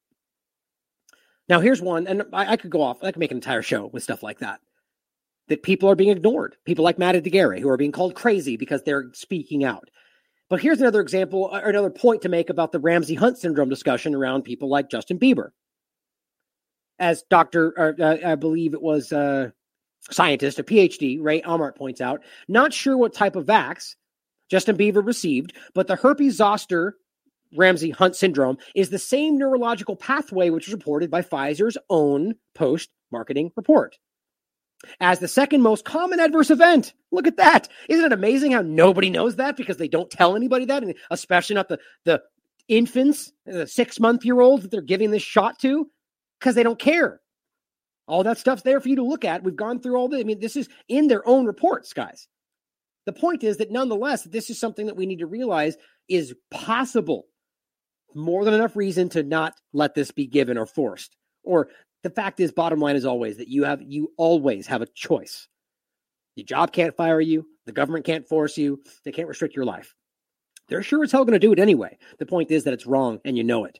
Now, here's one, and I, I could go off. I could make an entire show with stuff like that. That people are being ignored. People like Matt Aguirre, who are being called crazy because they're speaking out. But here's another example, or another point to make about the Ramsay Hunt syndrome discussion around people like Justin Bieber. As Doctor, or, uh, I believe it was a scientist, a P H D, Ray Amart points out, not sure what type of vax Justin Bieber received, but the herpes zoster Ramsay Hunt syndrome is the same neurological pathway which was reported by Pfizer's own post-marketing report as the second most common adverse event. Look at that. Isn't it amazing how nobody knows that because they don't tell anybody that, and especially not the, the infants, the six-month-year-olds that they're giving this shot to, because they don't care. All that stuff's there for you to look at. We've gone through all this. I mean, this is in their own reports, guys. The point is that nonetheless, this is something that we need to realize is possible. More than enough reason to not let this be given or forced. Or the fact is, bottom line is always that you have, you always have a choice. Your job can't fire you. The government can't force you. They can't restrict your life. They're sure as hell going to do it anyway. The point is that it's wrong and you know it.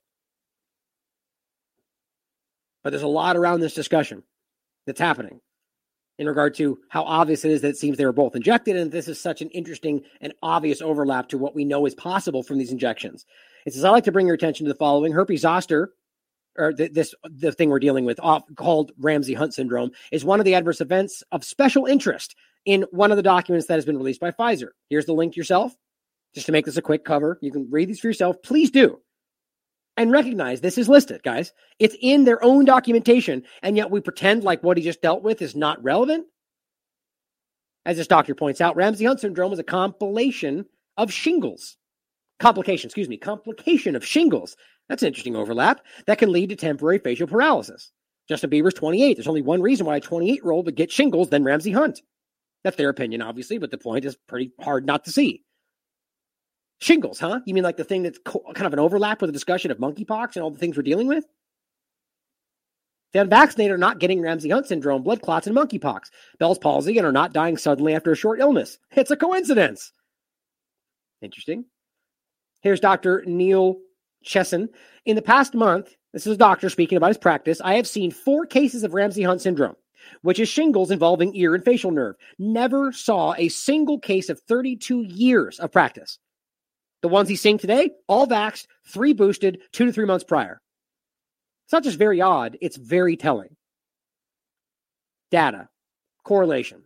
But there's a lot around this discussion that's happening in regard to how obvious it is that it seems they were both injected. And this is such an interesting and obvious overlap to what we know is possible from these injections. It says, I like to bring your attention to the following. Herpes zoster, or th- this the thing we're dealing with, off, called Ramsay Hunt syndrome, is one of the adverse events of special interest in one of the documents that has been released by Pfizer. Here's the link yourself. Just to make this a quick cover, you can read these for yourself. Please do. And recognize this is listed, guys. It's in their own documentation, and yet we pretend like what he just dealt with is not relevant. As this doctor points out, Ramsay Hunt syndrome is a compilation of shingles. Complication, excuse me, complication of shingles. That's an interesting overlap that can lead to temporary facial paralysis. Justin Bieber's twenty-eight. There's only one reason why a twenty-eight-year-old would get shingles than Ramsay Hunt. That's their opinion, obviously, but the point is pretty hard not to see. Shingles, huh? You mean like the thing that's co- kind of an overlap with the discussion of monkeypox and all the things we're dealing with? The unvaccinated are not getting Ramsay Hunt syndrome, blood clots, and monkeypox, Bell's palsy, and are not dying suddenly after a short illness. It's a coincidence. Interesting. Here's Doctor Neil Chesson. In the past month, this is a doctor speaking about his practice, I have seen four cases of Ramsay Hunt syndrome, which is shingles involving ear and facial nerve. Never saw a single case of thirty-two years of practice. The ones he's seeing today, all vaxxed, three boosted, two to three months prior. It's not just very odd, it's very telling. Data. Correlation.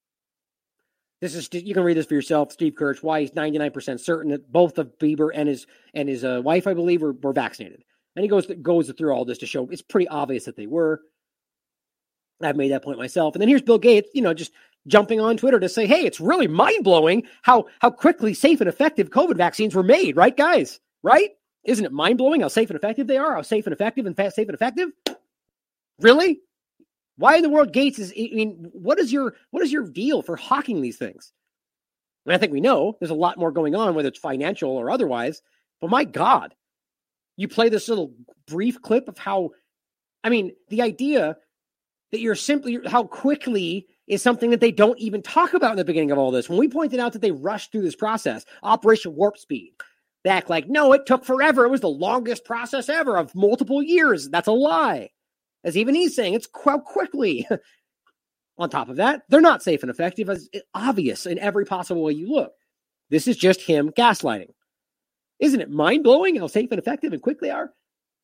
This is, you can read this for yourself, Steve Kirch, why he's ninety-nine percent certain that both of Bieber and his and his uh, wife, I believe, were, were vaccinated. And he goes, goes through all this to show it's pretty obvious that they were. I've made that point myself. And then here's Bill Gates, you know, just jumping on Twitter to say, hey, it's really mind-blowing how, how quickly safe and effective COVID vaccines were made, right, guys? Right? Isn't it mind-blowing how safe and effective they are? How safe and effective and fast, safe and effective? Really? Why in the world, Gates is, I mean, what is your, what is your deal for hawking these things? And I think we know there's a lot more going on, whether it's financial or otherwise, but my God, you play this little brief clip of how, I mean, the idea that you're simply, how quickly is something that they don't even talk about in the beginning of all this. When we pointed out that they rushed through this process, Operation Warp Speed, they act like, no, it took forever. It was the longest process ever of multiple years. That's a lie. As even he's saying, it's quite quickly. On top of that, they're not safe and effective, as obvious in every possible way you look. This is just him gaslighting. Isn't it mind-blowing how safe and effective and quick they are?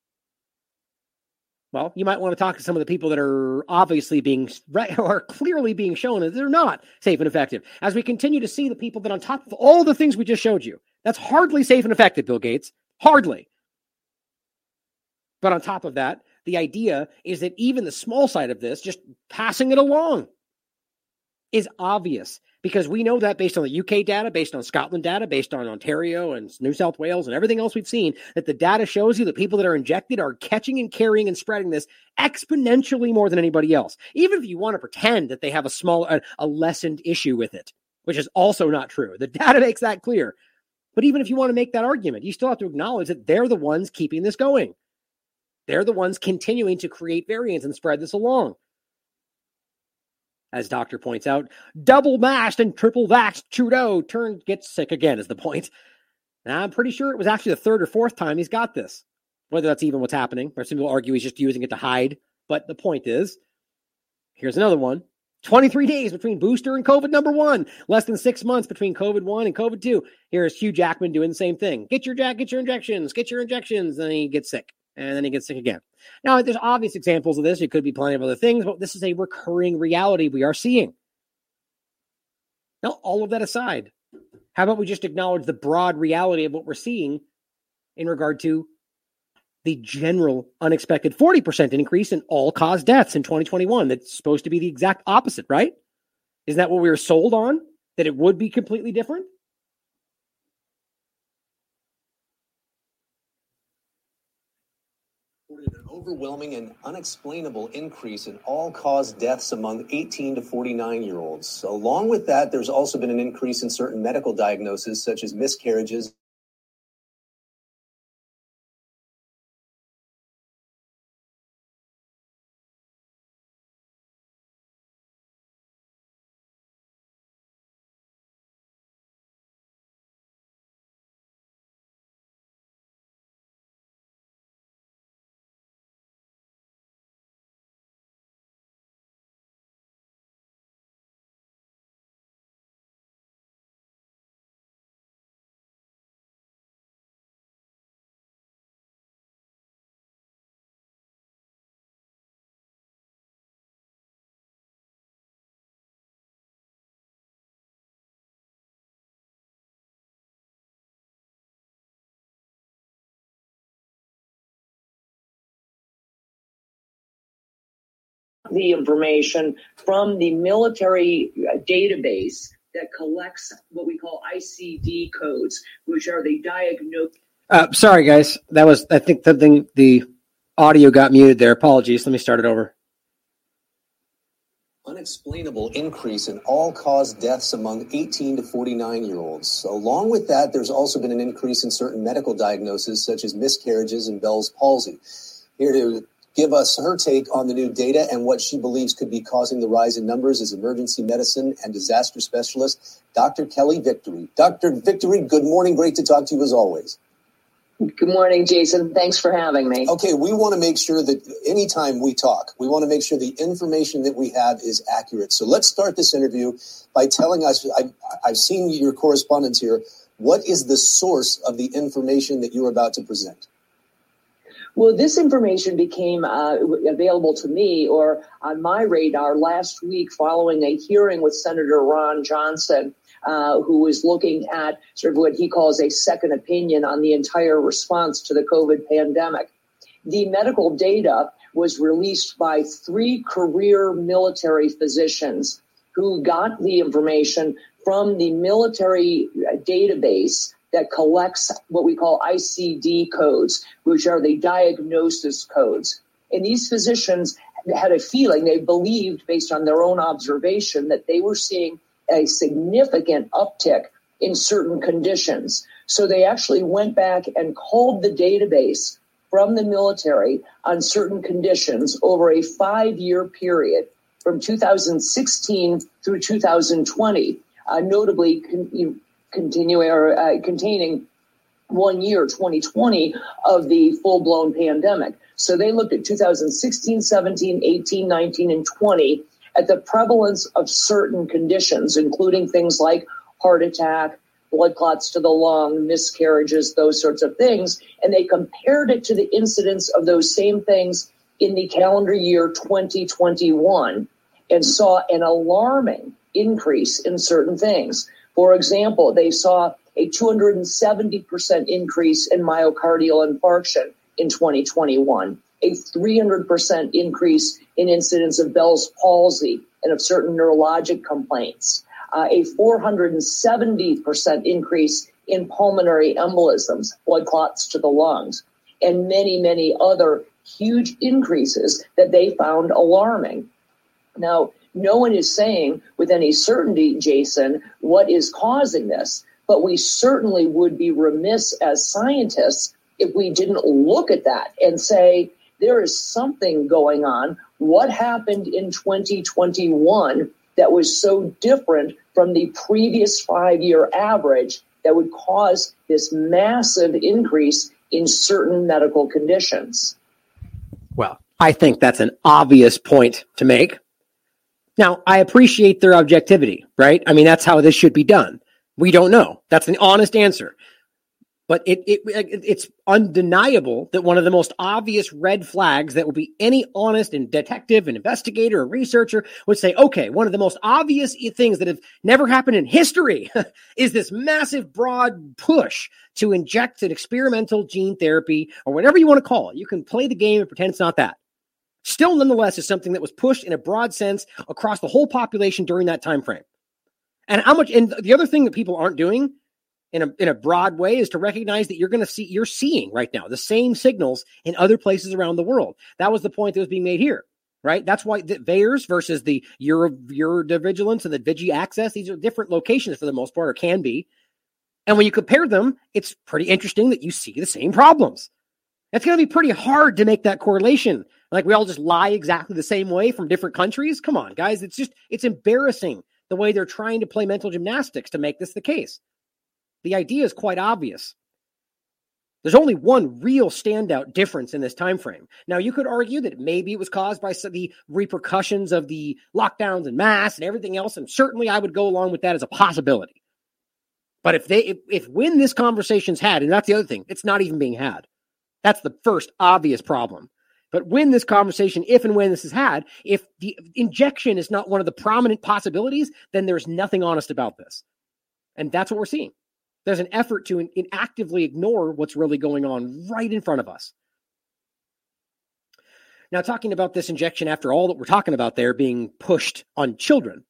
Well, you might want to talk to some of the people that are obviously being, right, or clearly being shown that they're not safe and effective. As we continue to see the people that on top of all the things we just showed you, that's hardly safe and effective, Bill Gates. Hardly. But on top of that, the idea is that even the small side of this, just passing it along, is obvious. Because we know that based on the U K data, based on Scotland data, based on Ontario and New South Wales and everything else we've seen, that the data shows you that people that are injected are catching and carrying and spreading this exponentially more than anybody else. Even if you want to pretend that they have a small, a, a lessened issue with it, which is also not true. The data makes that clear. But even if you want to make that argument, you still have to acknowledge that they're the ones keeping this going. They're the ones continuing to create variants and spread this along. As Doctor points out, double masked and triple vaxxed Trudeau turned gets sick again is the point. And I'm pretty sure it was actually the third or fourth time he's got this. Whether that's even what's happening, or some people argue he's just using it to hide. But the point is, here's another one. twenty-three days between booster and COVID number one. Less than six months between COVID one and COVID two. Here's Hugh Jackman doing the same thing. Get your jack, get your injections, get your injections. And then he gets sick. And then he gets sick again. Now, there's obvious examples of this. It could be plenty of other things, but this is a recurring reality we are seeing. Now, all of that aside, how about we just acknowledge the broad reality of what we're seeing in regard to the general unexpected forty percent increase in all-cause deaths in twenty twenty-one? That's supposed to be the exact opposite, right? Isn't that what we were sold on? That it would be completely different? An overwhelming and unexplainable increase in all-cause deaths among eighteen to forty-nine-year-olds. Along with that, there's also been an increase in certain medical diagnoses, such as miscarriages. The information from the military database that collects what we call I C D codes, which are the diagnose. Uh, sorry, guys. That was, I think, the thing, the audio got muted there. Apologies. Let me start it over. Unexplainable increase in all-cause deaths among eighteen to forty-nine-year-olds. Along with that, there's also been an increase in certain medical diagnoses, such as miscarriages and Bell's palsy. Here to give us her take on the new data and what she believes could be causing the rise in numbers is emergency medicine and disaster specialist, Doctor Kelly Victory. Doctor Victory, good morning. Great to talk to you as always. Good morning, Jason. Thanks for having me. Okay, we want to make sure that anytime we talk, we want to make sure the information that we have is accurate. So let's start this interview by telling us, I've, I've seen your correspondence here, what is the source of the information that you're about to present? Well, this information became uh, available to me or on my radar last week following a hearing with Senator Ron Johnson, uh, who was looking at sort of what he calls a second opinion on the entire response to the COVID pandemic. The medical data was released by three career military physicians who got the information from the military database that collects what we call I C D codes, which are the diagnosis codes. And these physicians had a feeling, they believed based on their own observation, that they were seeing a significant uptick in certain conditions. So they actually went back and culled the database from the military on certain conditions over a five-year period from two thousand sixteen through two thousand twenty, uh, notably con- you, continuing or uh, containing one year, twenty twenty, of the full-blown pandemic. So they looked at two thousand sixteen, seventeen, eighteen, nineteen, and twenty at the prevalence of certain conditions, including things like heart attack, blood clots to the lung, miscarriages, those sorts of things. And they compared it to the incidence of those same things in the calendar year twenty twenty-one and saw an alarming increase in certain things. For example, they saw a two hundred seventy percent increase in myocardial infarction in twenty twenty-one, a three hundred percent increase in incidence of Bell's palsy and of certain neurologic complaints, uh, a four hundred seventy percent increase in pulmonary embolisms, blood clots to the lungs, and many, many other huge increases that they found alarming. Now, no one is saying with any certainty, Jason, what is causing this. but we certainly would be remiss as scientists if we didn't look at that and say, there is something going on. What happened in twenty twenty-one that was so different from the previous five-year average that would cause this massive increase in certain medical conditions? Well, I think that's an obvious point to make. Now, I appreciate their objectivity, right? I mean, that's how this should be done. We don't know. That's an honest answer. But it, it it's undeniable that one of the most obvious red flags that would be any honest and detective and investigator or researcher would say, okay, one of the most obvious things that have never happened in history is this massive broad push to inject an experimental gene therapy or whatever you want to call it. You can play the game and pretend it's not that. Still, nonetheless, is something that was pushed in a broad sense across the whole population during that time frame. And how much? And the other thing that people aren't doing in a in a broad way is to recognize that you're going to see you're seeing right now the same signals in other places around the world. That was the point that was being made here, right? That's why the VAERS versus the Euro Eurodivigilance and the Vigi Access, these are different locations for the most part, or can be. And when you compare them, it's pretty interesting that you see the same problems. It's going to be pretty hard to make that correlation. Like we all just lie exactly the same way from different countries. Come on, guys. It's just, it's embarrassing the way they're trying to play mental gymnastics to make this the case. The idea is quite obvious. There's only one real standout difference in this time frame. Now, you could argue that maybe it was caused by some, the repercussions of the lockdowns and masks and everything else, and certainly I would go along with that as a possibility. But if they, if, if when this conversation's had, and that's the other thing, it's not even being had. That's the first obvious problem. But when this conversation, if and when this is had, if the injection is not one of the prominent possibilities, then there's nothing honest about this. And that's what we're seeing. There's an effort to in, in actively ignore what's really going on right in front of us. Now, talking about this injection after all that we're talking about there being pushed on children,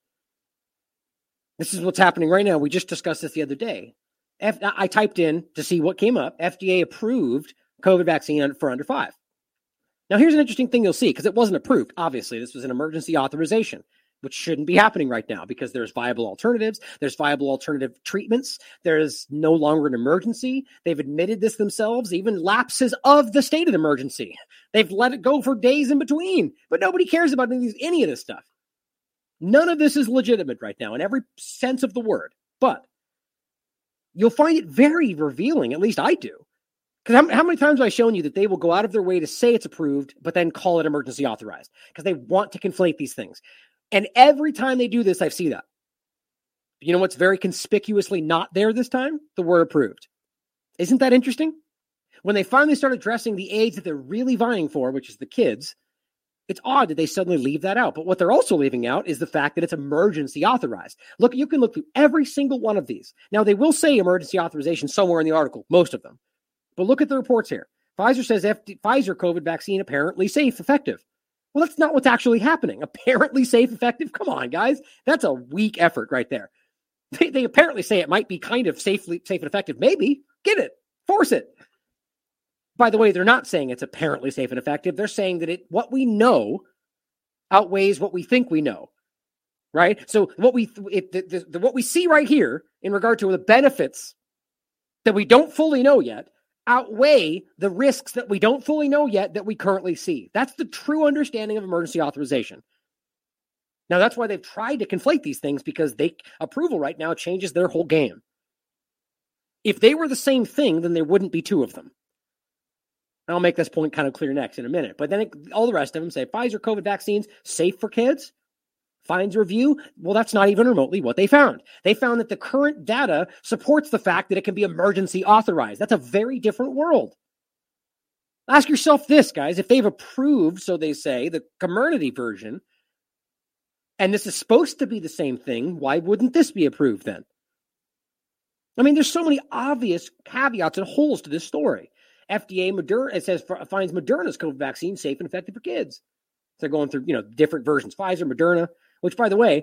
this is what's happening right now. We just discussed this the other day. F- I typed in to see what came up. F D A approved COVID vaccine for under five. Now, here's an interesting thing you'll see, because it wasn't approved. Obviously, this was an emergency authorization, which shouldn't be happening right now because there's viable alternatives. There's viable alternative treatments. There's no longer an emergency. They've admitted this themselves, even lapses of the state of emergency. They've let it go for days in between, but nobody cares about any of, these, any of this stuff. None of this is legitimate right now in every sense of the word, but you'll find it very revealing, at least I do. Because how, how many times have I shown you that they will go out of their way to say it's approved, but then call it emergency authorized? Because they want to conflate these things. And every time they do this, I see that. You know what's very conspicuously not there this time? The word approved. Isn't that interesting? When they finally start addressing the age that they're really vying for, which is the kids, it's odd that they suddenly leave that out. But what they're also leaving out is the fact that it's emergency authorized. Look, you can look through every single one of these. Now, they will say emergency authorization somewhere in the article, most of them. But look at the reports here. Pfizer says F D- Pfizer COVID vaccine apparently safe, effective. Well, that's not what's actually happening. Apparently safe, effective. Come on, guys. That's a weak effort right there. They, they apparently say it might be kind of safely, safe and effective. Maybe. Get it. Force it. By the way, they're not saying it's apparently safe and effective. They're saying that it what we know outweighs what we think we know. Right? So what we it, the, the, the, what we see right here in regard to the benefits that we don't fully know yet outweigh the risks that we don't fully know yet that we currently see. That's the true understanding of emergency authorization. Now, that's why they've tried to conflate these things, because they approval right now changes their whole game. If they were the same thing, then there wouldn't be two of them. I'll make this point kind of clear next in a minute. But then it, all the rest of them say Pfizer COVID vaccines safe for kids. Finds review. Well, that's not even remotely what they found. They found that the current data supports the fact that it can be emergency authorized. That's a very different world. Ask yourself this, guys. If they've approved, so they say, the Comirnaty version, and this is supposed to be the same thing, why wouldn't this be approved then? I mean, there's so many obvious caveats and holes to this story. F D A, Moderna, it says, finds Moderna's COVID vaccine safe and effective for kids. They're going through, you know, different versions. Pfizer, Moderna, which, by the way,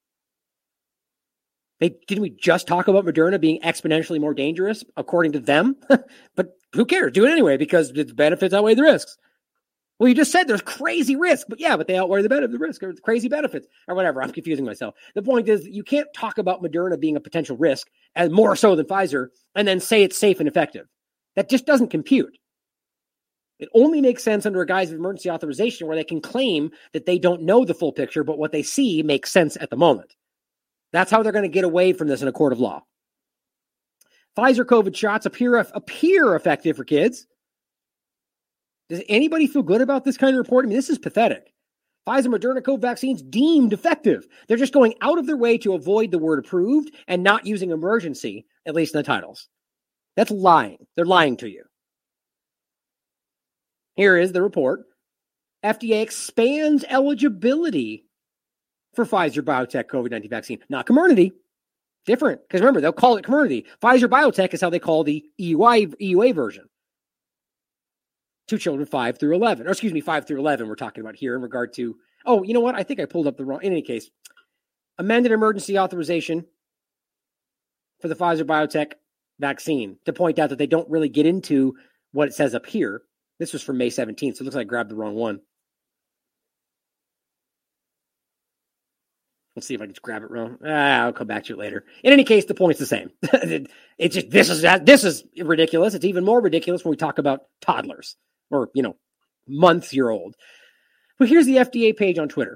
they didn't we just talk about Moderna being exponentially more dangerous, according to them? But who cares? Do it anyway, because its benefits outweigh the risks. Well, you just said there's crazy risk, but yeah, but they outweigh the benefit, the risk, or crazy benefits, or whatever. I'm confusing myself. The point is, you can't talk about Moderna being a potential risk, and more so than Pfizer, and then say it's safe and effective. That just doesn't compute. It only makes sense under a guise of emergency authorization where they can claim that they don't know the full picture, but what they see makes sense at the moment. That's how they're going to get away from this in a court of law. Pfizer COVID shots appear appear effective for kids. Does anybody feel good about this kind of report? I mean, this is pathetic. Pfizer Moderna COVID vaccines deemed effective. They're just going out of their way to avoid the word approved and not using emergency, at least in the titles. That's lying. They're lying to you. Here is the report. F D A expands eligibility for Pfizer BioNTech COVID nineteen vaccine. Not Comirnaty. Different. Because remember, they'll call it Comirnaty. Pfizer BioNTech is how they call the E U A, E U A version. To children five through eleven. Or excuse me, five through eleven we're talking about here in regard to... Oh, you know what? I think I pulled up the wrong... In any case, amended emergency authorization for the Pfizer BioNTech vaccine to point out that they don't really get into what it says up here. This was from May seventeenth, so it looks like I grabbed the wrong one. Let's see if I can just grab it wrong. Ah, I'll come back to it later. In any case, the point's the same. It's just this is this is ridiculous. It's even more ridiculous when we talk about toddlers or, you know, month-year-old. But here's the F D A page on Twitter.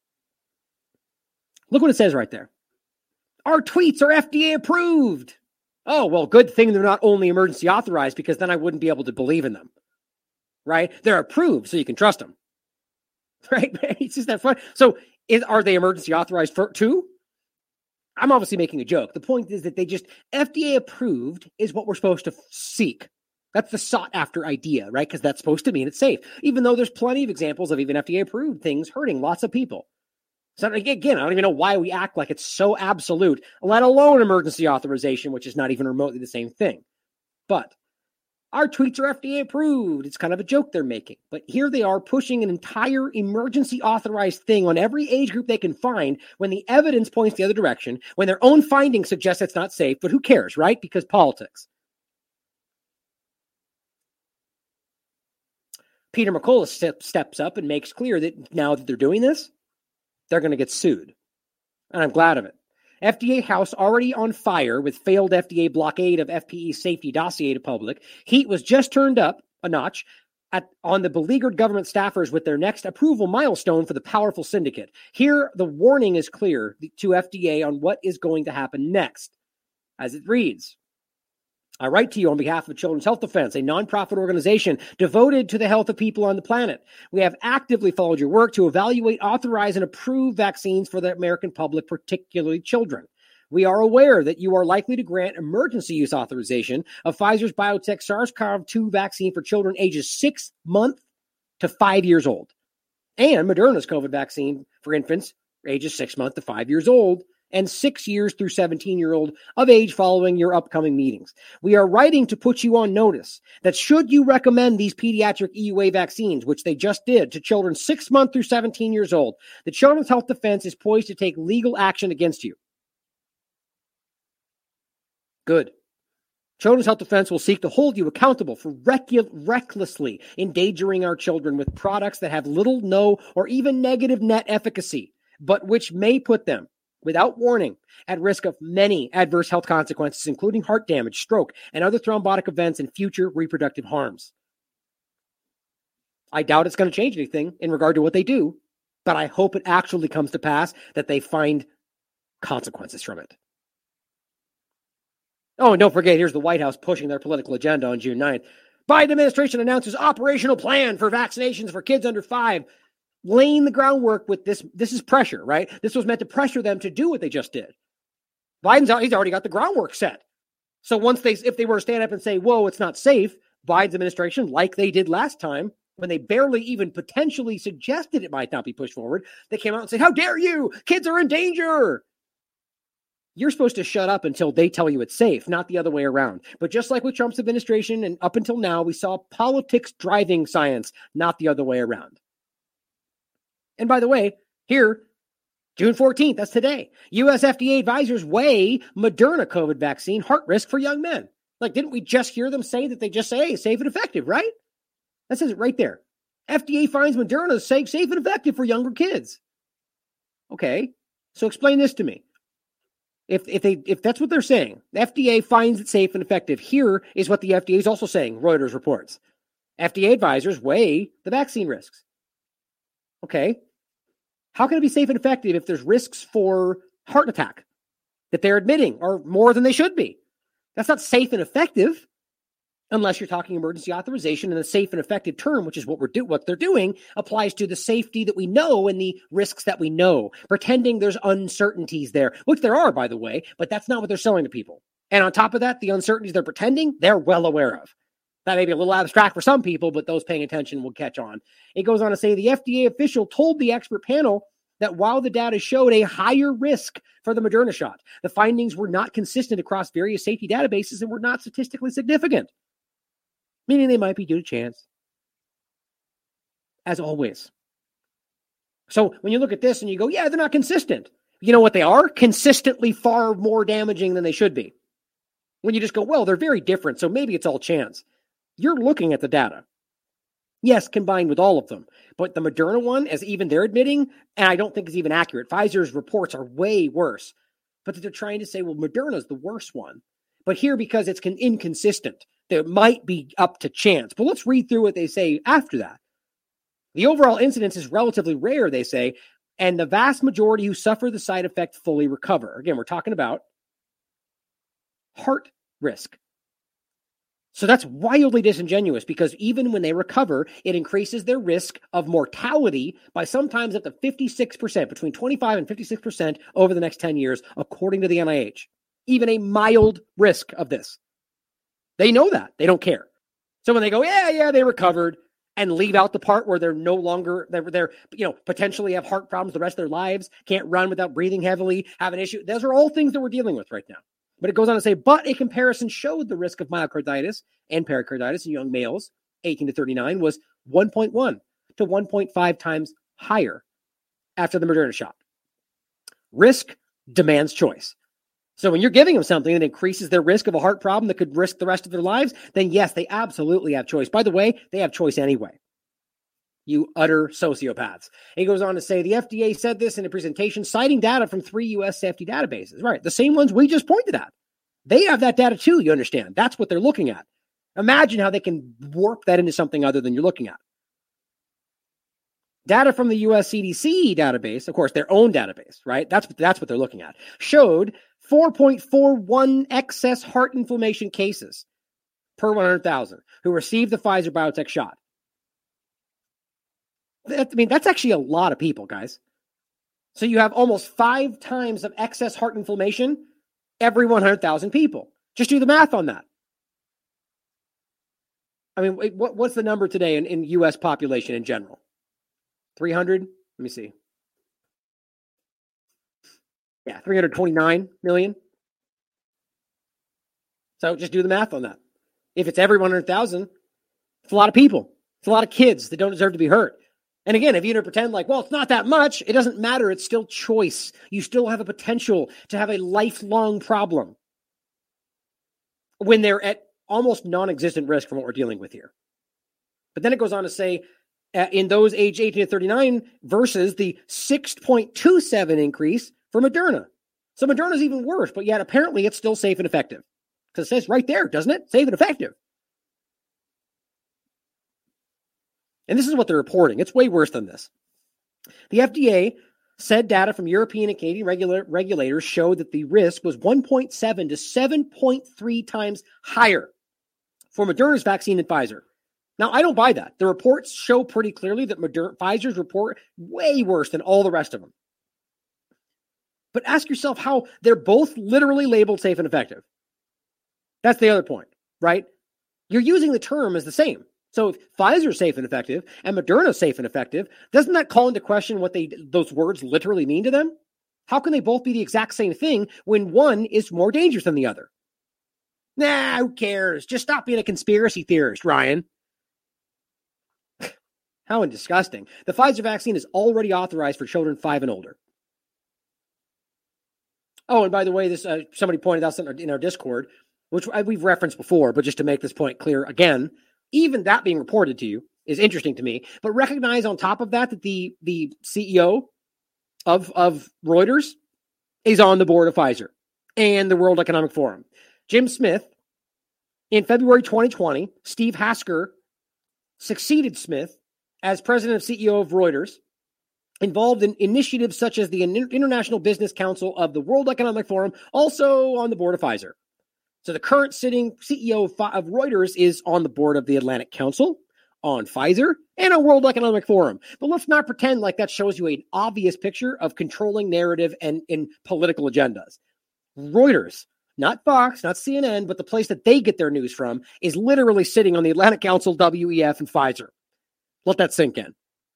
Look what it says right there. Our tweets are F D A approved. Oh, well, good thing they're not only emergency authorized, because then I wouldn't be able to believe in them. Right? They're approved, so you can trust them. Right? It's just that fun. So is, are they emergency authorized for too? I'm obviously making a joke. The point is that they just, F D A approved is what we're supposed to seek. That's the sought after idea, right? Because that's supposed to mean it's safe. Even though there's plenty of examples of even F D A approved things hurting lots of people. So again, I don't even know why we act like it's so absolute, let alone emergency authorization, which is not even remotely the same thing. But our tweets are F D A approved. It's kind of a joke they're making. But here they are pushing an entire emergency authorized thing on every age group they can find when the evidence points the other direction, when their own findings suggest it's not safe. But who cares, right? Because politics. Peter McCullough step, steps up and makes clear that now that they're doing this, they're going to get sued. And I'm glad of it. F D A House already on fire with failed F D A blockade of F P E's safety dossier to public. Heat was just turned up a notch at, on the beleaguered government staffers with their next approval milestone for the powerful syndicate. Here, the warning is clear to F D A on what is going to happen next. As it reads, I write to you on behalf of Children's Health Defense, a nonprofit organization devoted to the health of people on the planet. We have actively followed your work to evaluate, authorize, and approve vaccines for the American public, particularly children. We are aware that you are likely to grant emergency use authorization of Pfizer's BioNTech SARS-C o V two vaccine for children ages six months to five years old, and Moderna's COVID vaccine for infants ages six months to five years old, and six years through seventeen-year-old of age following your upcoming meetings. We are writing to put you on notice that should you recommend these pediatric E U A vaccines, which they just did, to children six months through seventeen years old, the Children's Health Defense is poised to take legal action against you. Good. Children's Health Defense will seek to hold you accountable for recu- recklessly endangering our children with products that have little, no, or even negative net efficacy, but which may put them, without warning, at risk of many adverse health consequences, including heart damage, stroke, and other thrombotic events and future reproductive harms. I doubt it's going to change anything in regard to what they do, but I hope it actually comes to pass that they find consequences from it. Oh, and don't forget, here's the White House pushing their political agenda on June ninth. Biden administration announces operational plan for vaccinations for kids under five. Laying the groundwork with this. This is pressure, right? This was meant to pressure them to do what they just did. Biden's he's already got the groundwork set. So once they, if they were to stand up and say, whoa, it's not safe, Biden's administration, like they did last time, when they barely even potentially suggested it might not be pushed forward, they came out and said, how dare you? Kids are in danger. You're supposed to shut up until they tell you it's safe, not the other way around. But just like with Trump's administration and up until now, we saw politics driving science, not the other way around. And by the way, here, June fourteenth, that's today, U S F D A advisors weigh Moderna COVID vaccine heart risk for young men. Like, didn't we just hear them say that they just say, hey, safe and effective, right? That says it right there. F D A finds Moderna is safe, safe and effective for younger kids. Okay, so explain this to me. If if they if that's what they're saying, the F D A finds it safe and effective. Here is what the F D A is also saying. Reuters reports. F D A advisors weigh the vaccine risks. Okay, how can it be safe and effective if there's risks for heart attack that they're admitting are more than they should be? That's not safe and effective. Unless you're talking emergency authorization, and the safe and effective term, which is what we're do what they're doing, applies to the safety that we know and the risks that we know, pretending there's uncertainties there, which there are, by the way, but that's not what they're selling to people. And on top of that, the uncertainties they're pretending, they're well aware of. That may be a little abstract for some people, but those paying attention will catch on. It goes on to say the F D A official told the expert panel that while the data showed a higher risk for the Moderna shot, the findings were not consistent across various safety databases and were not statistically significant. Meaning they might be due to chance. As always. So when you look at this and you go, yeah, they're not consistent. You know what they are? Consistently far more damaging than they should be. When you just go, well, they're very different, so maybe it's all chance. You're looking at the data. Yes, combined with all of them. But the Moderna one, as even they're admitting, and I don't think is even accurate, Pfizer's reports are way worse. But they're trying to say, well, Moderna's the worst one. But here, because it's con- inconsistent, there might be up to chance. But let's read through what they say after that. The overall incidence is relatively rare, they say, and the vast majority who suffer the side effect fully recover. Again, we're talking about heart risk. So that's wildly disingenuous because even when they recover, it increases their risk of mortality by sometimes up to fifty-six percent, between twenty-five and fifty-six percent over the next ten years, according to the N I H. Even a mild risk of this. They know that. They don't care. So when they go, yeah, yeah, they recovered, and leave out the part where they're no longer, they're, they're, you know, potentially have heart problems the rest of their lives, can't run without breathing heavily, have an issue. Those are all things that we're dealing with right now. But it goes on to say, but a comparison showed the risk of myocarditis and pericarditis in young males, eighteen to thirty-nine, was one point one to one point five times higher after the Moderna shot. Risk demands choice. So when you're giving them something that increases their risk of a heart problem that could risk the rest of their lives, then yes, they absolutely have choice. By the way, they have choice anyway. You utter sociopaths. He goes on to say the F D A said this in a presentation citing data from three U S safety databases. Right, the same ones we just pointed at. They have that data too, you understand. That's what they're looking at. Imagine how they can warp that into something other than you're looking at. Data from the U S C D C database, of course, their own database, right? That's, that's what they're looking at. Showed four point four one excess heart inflammation cases per one hundred thousand who received the Pfizer BioNTech shot. That, I mean, that's actually a lot of people, guys. So you have almost five times of excess heart inflammation every one hundred thousand people. Just do the math on that. I mean, what, what's the number today in, in U S population in general? three hundred? Let me see. Yeah, three hundred twenty-nine million. So just do the math on that. If it's every one hundred thousand, it's a lot of people. It's a lot of kids that don't deserve to be hurt. And again, if you're going to pretend like, well, it's not that much, it doesn't matter. It's still choice. You still have a potential to have a lifelong problem when they're at almost non-existent risk from what we're dealing with here. But then it goes on to say, uh, in those age eighteen to thirty-nine versus the six point two seven increase for Moderna. So Moderna is even worse, but yet apparently it's still safe and effective. Because it says right there, doesn't it? Safe and effective. And this is what they're reporting. It's way worse than this. The F D A said data from European and Canadian regula- regulators showed that the risk was one point seven to seven point three times higher for Moderna's vaccine than Pfizer. Now, I don't buy that. The reports show pretty clearly that Moderna, Pfizer's report way worse than all the rest of them. But ask yourself how they're both literally labeled safe and effective. That's the other point, right? You're using the term as the same. So if Pfizer's safe and effective and Moderna's safe and effective, doesn't that call into question what they those words literally mean to them? How can they both be the exact same thing when one is more dangerous than the other? Nah, who cares? Just stop being a conspiracy theorist, Ryan. How disgusting. The Pfizer vaccine is already authorized for children five and older. Oh, and by the way, this uh, somebody pointed out something in our Discord, which we've referenced before, but just to make this point clear again, even that being reported to you, is interesting to me. But recognize on top of that that the, the C E O of, of Reuters is on the board of Pfizer and the World Economic Forum. Jim Smith, in February twenty twenty, Steve Hasker succeeded Smith as president and C E O of Reuters, involved in initiatives such as the International Business Council of the World Economic Forum, also on the board of Pfizer. So the current sitting C E O of, of Reuters is on the board of the Atlantic Council, on Pfizer, and on World Economic Forum. But let's not pretend like that shows you an obvious picture of controlling narrative and, and political agendas. Reuters, not Fox, not C N N, but the place that they get their news from, is literally sitting on the Atlantic Council, W E F, and Pfizer. Let that sink in.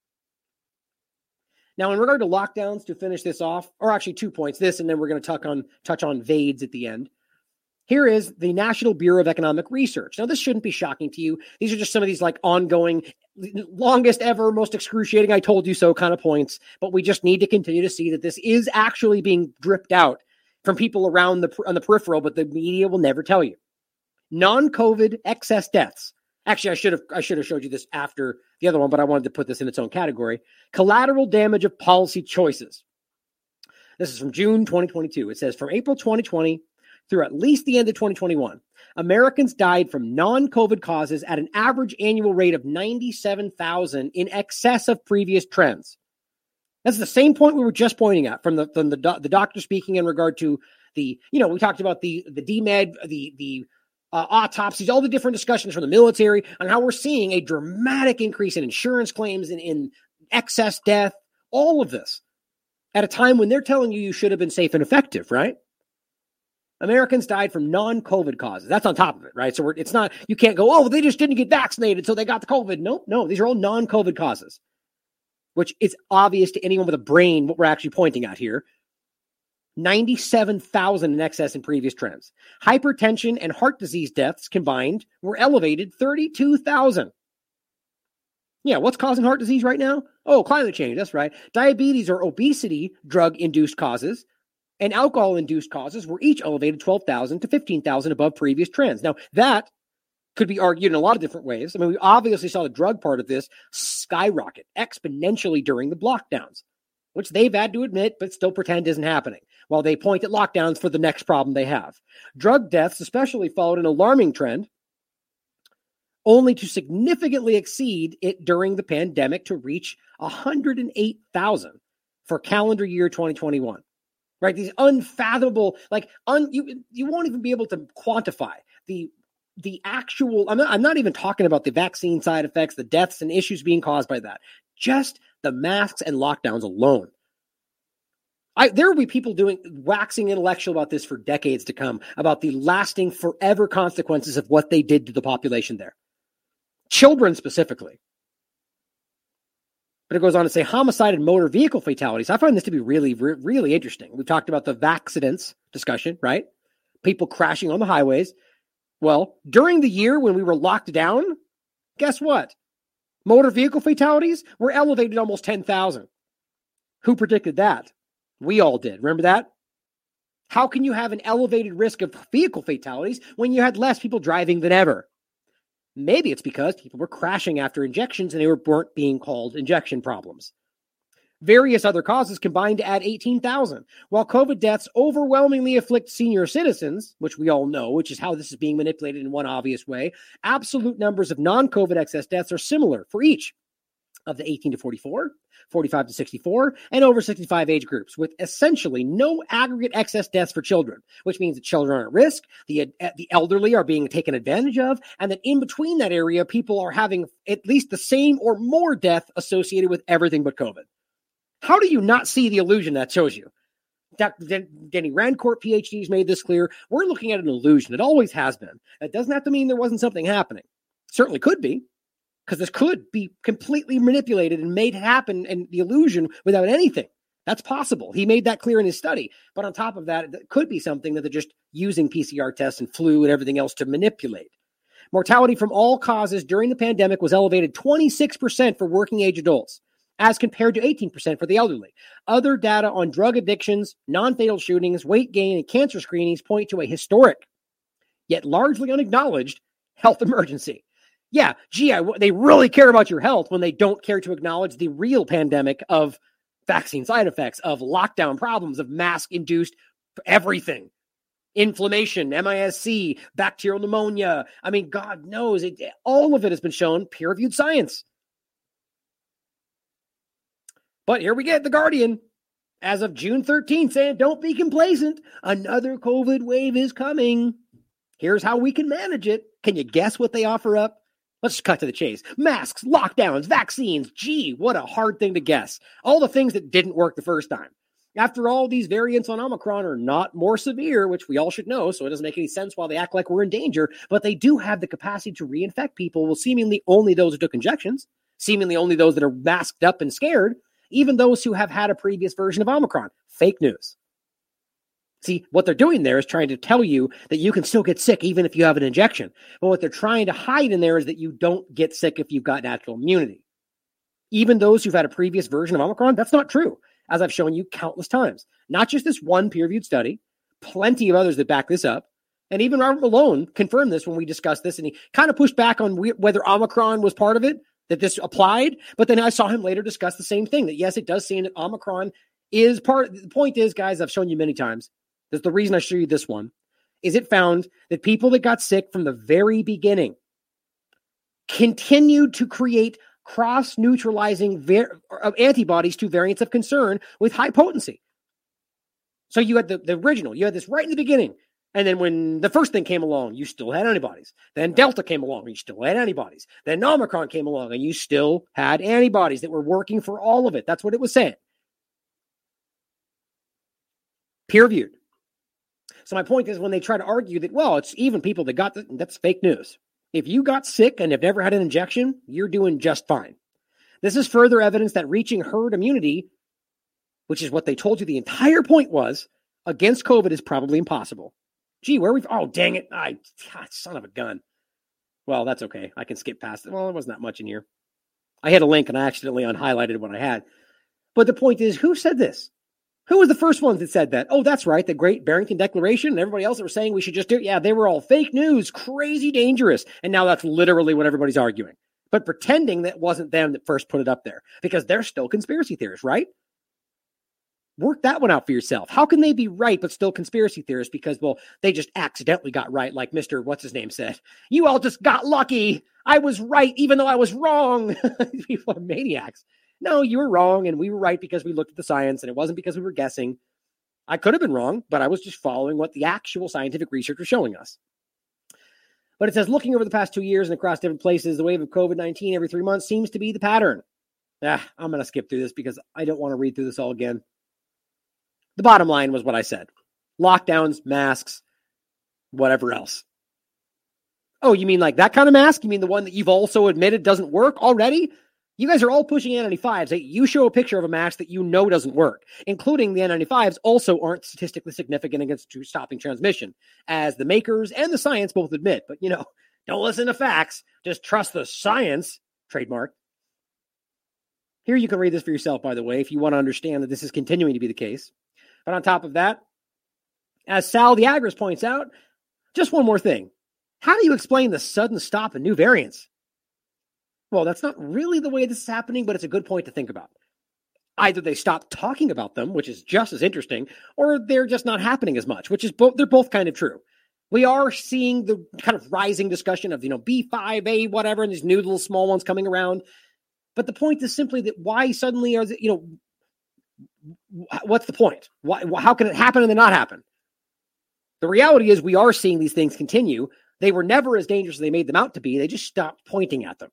Now, in regard to lockdowns, to finish this off, or actually two points, this, and then we're going to touch on, touch on V A D S at the end. Here is the National Bureau of Economic Research. Now, this shouldn't be shocking to you. These are just some of these like ongoing, longest ever, most excruciating, I told you so kind of points. But we just need to continue to see that this is actually being dripped out from people around the on the peripheral, but the media will never tell you. Non-COVID excess deaths. Actually, I should have I should have showed you this after the other one, but I wanted to put this in its own category. Collateral damage of policy choices. This is from June twenty twenty-two. It says, from April twenty twenty through at least the end of twenty twenty-one, Americans died from non-COVID causes at an average annual rate of ninety-seven thousand in excess of previous trends. That's the same point we were just pointing at from the from the, do, the doctor speaking in regard to the, you know, we talked about the the D M E D, the the uh, autopsies, all the different discussions from the military on how we're seeing a dramatic increase in insurance claims and in excess death, all of this at a time when they're telling you you should have been safe and effective, right? Americans died from non-COVID causes. That's on top of it, right? So we're, it's not, you can't go, oh, they just didn't get vaccinated, so they got the COVID. No, no, these are all non-COVID causes, which is obvious to anyone with a brain what we're actually pointing at here. ninety-seven thousand in excess in previous trends. Hypertension and heart disease deaths combined were elevated thirty-two thousand. Yeah, what's causing heart disease right now? Oh, climate change, that's right. Diabetes or obesity drug-induced causes and alcohol-induced causes were each elevated twelve thousand to fifteen thousand above previous trends. Now, that could be argued in a lot of different ways. I mean, we obviously saw the drug part of this skyrocket exponentially during the lockdowns, which they've had to admit, but still pretend isn't happening, while they point at lockdowns for the next problem they have. Drug deaths especially followed an alarming trend, only to significantly exceed it during the pandemic to reach one hundred eight thousand for calendar year twenty twenty-one. Right? These unfathomable, like, un, you you won't even be able to quantify the the actual, I'm not, I'm not even talking about the vaccine side effects, the deaths and issues being caused by that. Just the masks and lockdowns alone. I, there will be people doing waxing intellectual about this for decades to come, about the lasting forever consequences of what they did to the population there. Children specifically. But it goes on to say homicide and motor vehicle fatalities. I find this to be really, re- really interesting. We've talked about the vacccidents discussion, right? People crashing on the highways. Well, during the year when we were locked down, guess what? Motor vehicle fatalities were elevated almost ten thousand. Who predicted that? We all did. Remember that? How can you have an elevated risk of vehicle fatalities when you had less people driving than ever? Maybe it's because people were crashing after injections and they were, weren't being called injection problems. Various other causes combined to add eighteen thousand. While COVID deaths overwhelmingly afflict senior citizens, which we all know, which is how this is being manipulated in one obvious way, absolute numbers of non-COVID excess deaths are similar for each of the eighteen to forty-four, forty-five to sixty-four, and over sixty-five age groups, with essentially no aggregate excess deaths for children, which means that children are at risk, the, the elderly are being taken advantage of, and that in between that area, people are having at least the same or more death associated with everything but COVID. How do you not see the illusion that shows you? Doctor Denny Rancourt, P H D's made this clear. We're looking at an illusion. It always has been. That doesn't have to mean there wasn't something happening. Certainly could be, because this could be completely manipulated and made happen and the illusion without anything. That's possible. He made that clear in his study. But on top of that, it could be something that they're just using P C R tests and flu and everything else to manipulate. Mortality from all causes during the pandemic was elevated twenty-six percent for working age adults, as compared to eighteen percent for the elderly. Other data on drug addictions, non-fatal shootings, weight gain, and cancer screenings point to a historic, yet largely unacknowledged, health emergency. Yeah, gee, I, they really care about your health when they don't care to acknowledge the real pandemic of vaccine side effects, of lockdown problems, of mask-induced everything. Inflammation, M I S C, bacterial pneumonia. I mean, God knows, it, all of it has been shown, peer-reviewed science. But here we get The Guardian, as of June thirteenth, saying, don't be complacent. Another COVID wave is coming. Here's how we can manage it. Can you guess what they offer up? Let's just cut to the chase. Masks, lockdowns, vaccines. Gee, what a hard thing to guess. All the things that didn't work the first time. After all, these variants on Omicron are not more severe, which we all should know, so it doesn't make any sense why they act like we're in danger, but they do have the capacity to reinfect people, well, seemingly only those who took injections, seemingly only those that are masked up and scared, even those who have had a previous version of Omicron. Fake news. See, what they're doing there is trying to tell you that you can still get sick even if you have an injection. But what they're trying to hide in there is that you don't get sick if you've got natural immunity. Even those who've had a previous version of Omicron, that's not true, as I've shown you countless times. Not just this one peer-reviewed study, plenty of others that back this up. And even Robert Malone confirmed this when we discussed this, and he kind of pushed back on whether Omicron was part of it, that this applied. But then I saw him later discuss the same thing, that yes, it does seem that Omicron is part. The point is, guys, I've shown you many times. That's the reason I show you this one, is it found that people that got sick from the very beginning continued to create cross-neutralizing var- antibodies to variants of concern with high potency. So you had the, the original, you had this right in the beginning. And then when the first thing came along, you still had antibodies. Then Delta came along, and you still had antibodies. Then Omicron came along, and you still had antibodies that were working for all of it. That's what it was saying. Peer-reviewed. So my point is, when they try to argue that, well, it's even people that got the, that's fake news. If you got sick and have never had an injection, you're doing just fine. This is further evidence that reaching herd immunity, which is what they told you the entire point was, against COVID is probably impossible. Gee, where are we? Oh, dang it. I, God, son of a gun. Well, that's okay. I can skip past it. Well, there wasn't that much in here. I hit a link and I accidentally unhighlighted what I had. But the point is, who said this? Who was the first ones that said that? Oh, that's right. The Great Barrington Declaration and everybody else that were saying we should just do it. Yeah, they were all fake news, crazy dangerous. And now that's literally what everybody's arguing. But pretending that wasn't them that first put it up there, because they're still conspiracy theorists, right? Work that one out for yourself. How can they be right but still conspiracy theorists? Because, well, they just accidentally got right, like Mister What's his name said. You all just got lucky. I was right even though I was wrong. People are maniacs. No, you were wrong, and we were right because we looked at the science, and it wasn't because we were guessing. I could have been wrong, but I was just following what the actual scientific research was showing us. But it says, looking over the past two years and across different places, the wave of COVID nineteen every three months seems to be the pattern. Ah, I'm going to skip through this because I don't want to read through this all again. The bottom line was what I said. Lockdowns, masks, whatever else. Oh, you mean like that kind of mask? You mean the one that you've also admitted doesn't work already? You guys are all pushing N ninety-fives. You show a picture of a mask that you know doesn't work, including the N ninety-fives also aren't statistically significant against stopping transmission, as the makers and the science both admit. But, you know, don't listen to facts. Just trust the science. Trademark. Here you can read this for yourself, by the way, if you want to understand that this is continuing to be the case. But on top of that, as Sal Diagras points out, just one more thing. How do you explain the sudden stop in new variants? Well, that's not really the way this is happening, but it's a good point to think about. Either they stop talking about them, which is just as interesting, or they're just not happening as much, which is both, they're both kind of true. We are seeing the kind of rising discussion of, you know, B five A, whatever, and these new little small ones coming around. But the point is simply that why suddenly are, the, you know, what's the point? Why, how can it happen and then not happen? The reality is we are seeing these things continue. They were never as dangerous as they made them out to be. They just stopped pointing at them.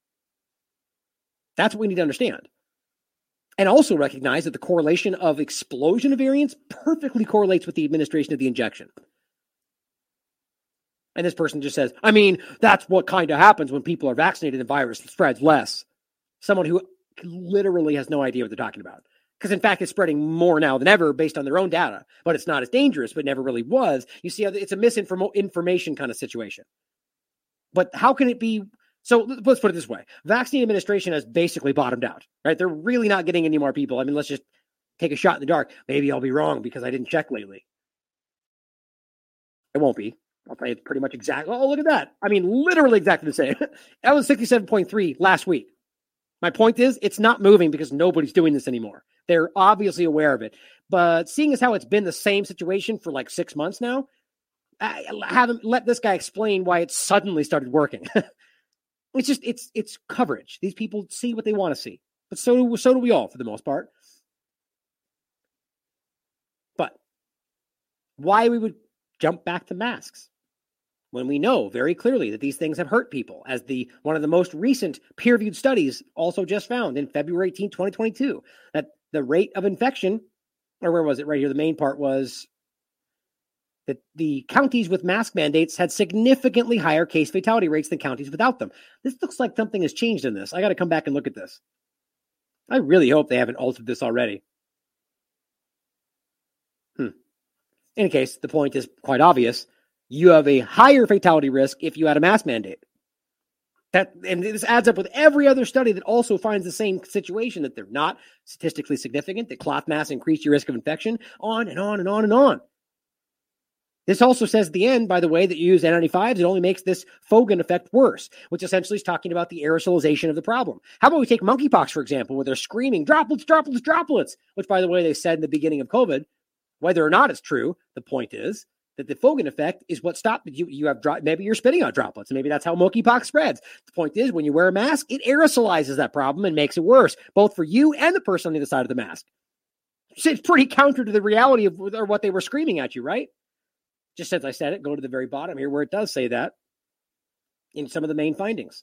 That's what we need to understand. And also recognize that the correlation of explosion of variants perfectly correlates with the administration of the injection. And this person just says, I mean, that's what kind of happens when people are vaccinated and the virus spreads less. Someone who literally has no idea what they're talking about. Because in fact, it's spreading more now than ever based on their own data. But it's not as dangerous, but never really was. You see, it's a misinformation kind of situation. But how can it be? So let's put it this way. Vaccine administration has basically bottomed out, right? They're really not getting any more people. I mean, let's just take a shot in the dark. Maybe I'll be wrong because I didn't check lately. It won't be. I'll tell you it's pretty much exactly. Oh, look at that. I mean, literally exactly the same. That was sixty-seven point three last week. My point is, it's not moving because nobody's doing this anymore. They're obviously aware of it. But seeing as how it's been the same situation for like six months now, I haven't let this guy explain why it suddenly started working. It's just, it's it's coverage. These people see what they want to see. But so do, so do we all, for the most part. But why we would jump back to masks when we know very clearly that these things have hurt people, as the one of the most recent peer-reviewed studies also just found in February eighteenth, twenty twenty-two, that the rate of infection, or where was it? Right here, the main part was that the counties with mask mandates had significantly higher case fatality rates than counties without them. This looks like something has changed in this. I got to come back and look at this. I really hope they haven't altered this already. Hmm. In any case, the point is quite obvious. You have a higher fatality risk if you had a mask mandate. That, and this adds up with every other study that also finds the same situation, that they're not statistically significant, that cloth masks increase your risk of infection, on and on and on and on. This also says at the end, by the way, that you use N ninety-fives, it only makes this Fogan effect worse, which essentially is talking about the aerosolization of the problem. How about we take monkeypox, for example, where they're screaming, droplets, droplets, droplets, which, by the way, they said in the beginning of COVID. Whether or not it's true, the point is that the Fogan effect is what stopped you. You have dro- maybe you're spitting out droplets, and maybe that's how monkeypox spreads. The point is, when you wear a mask, it aerosolizes that problem and makes it worse, both for you and the person on the other side of the mask. It's pretty counter to the reality of or what they were screaming at you, right? Just since I said it, go to the very bottom here where it does say that in some of the main findings.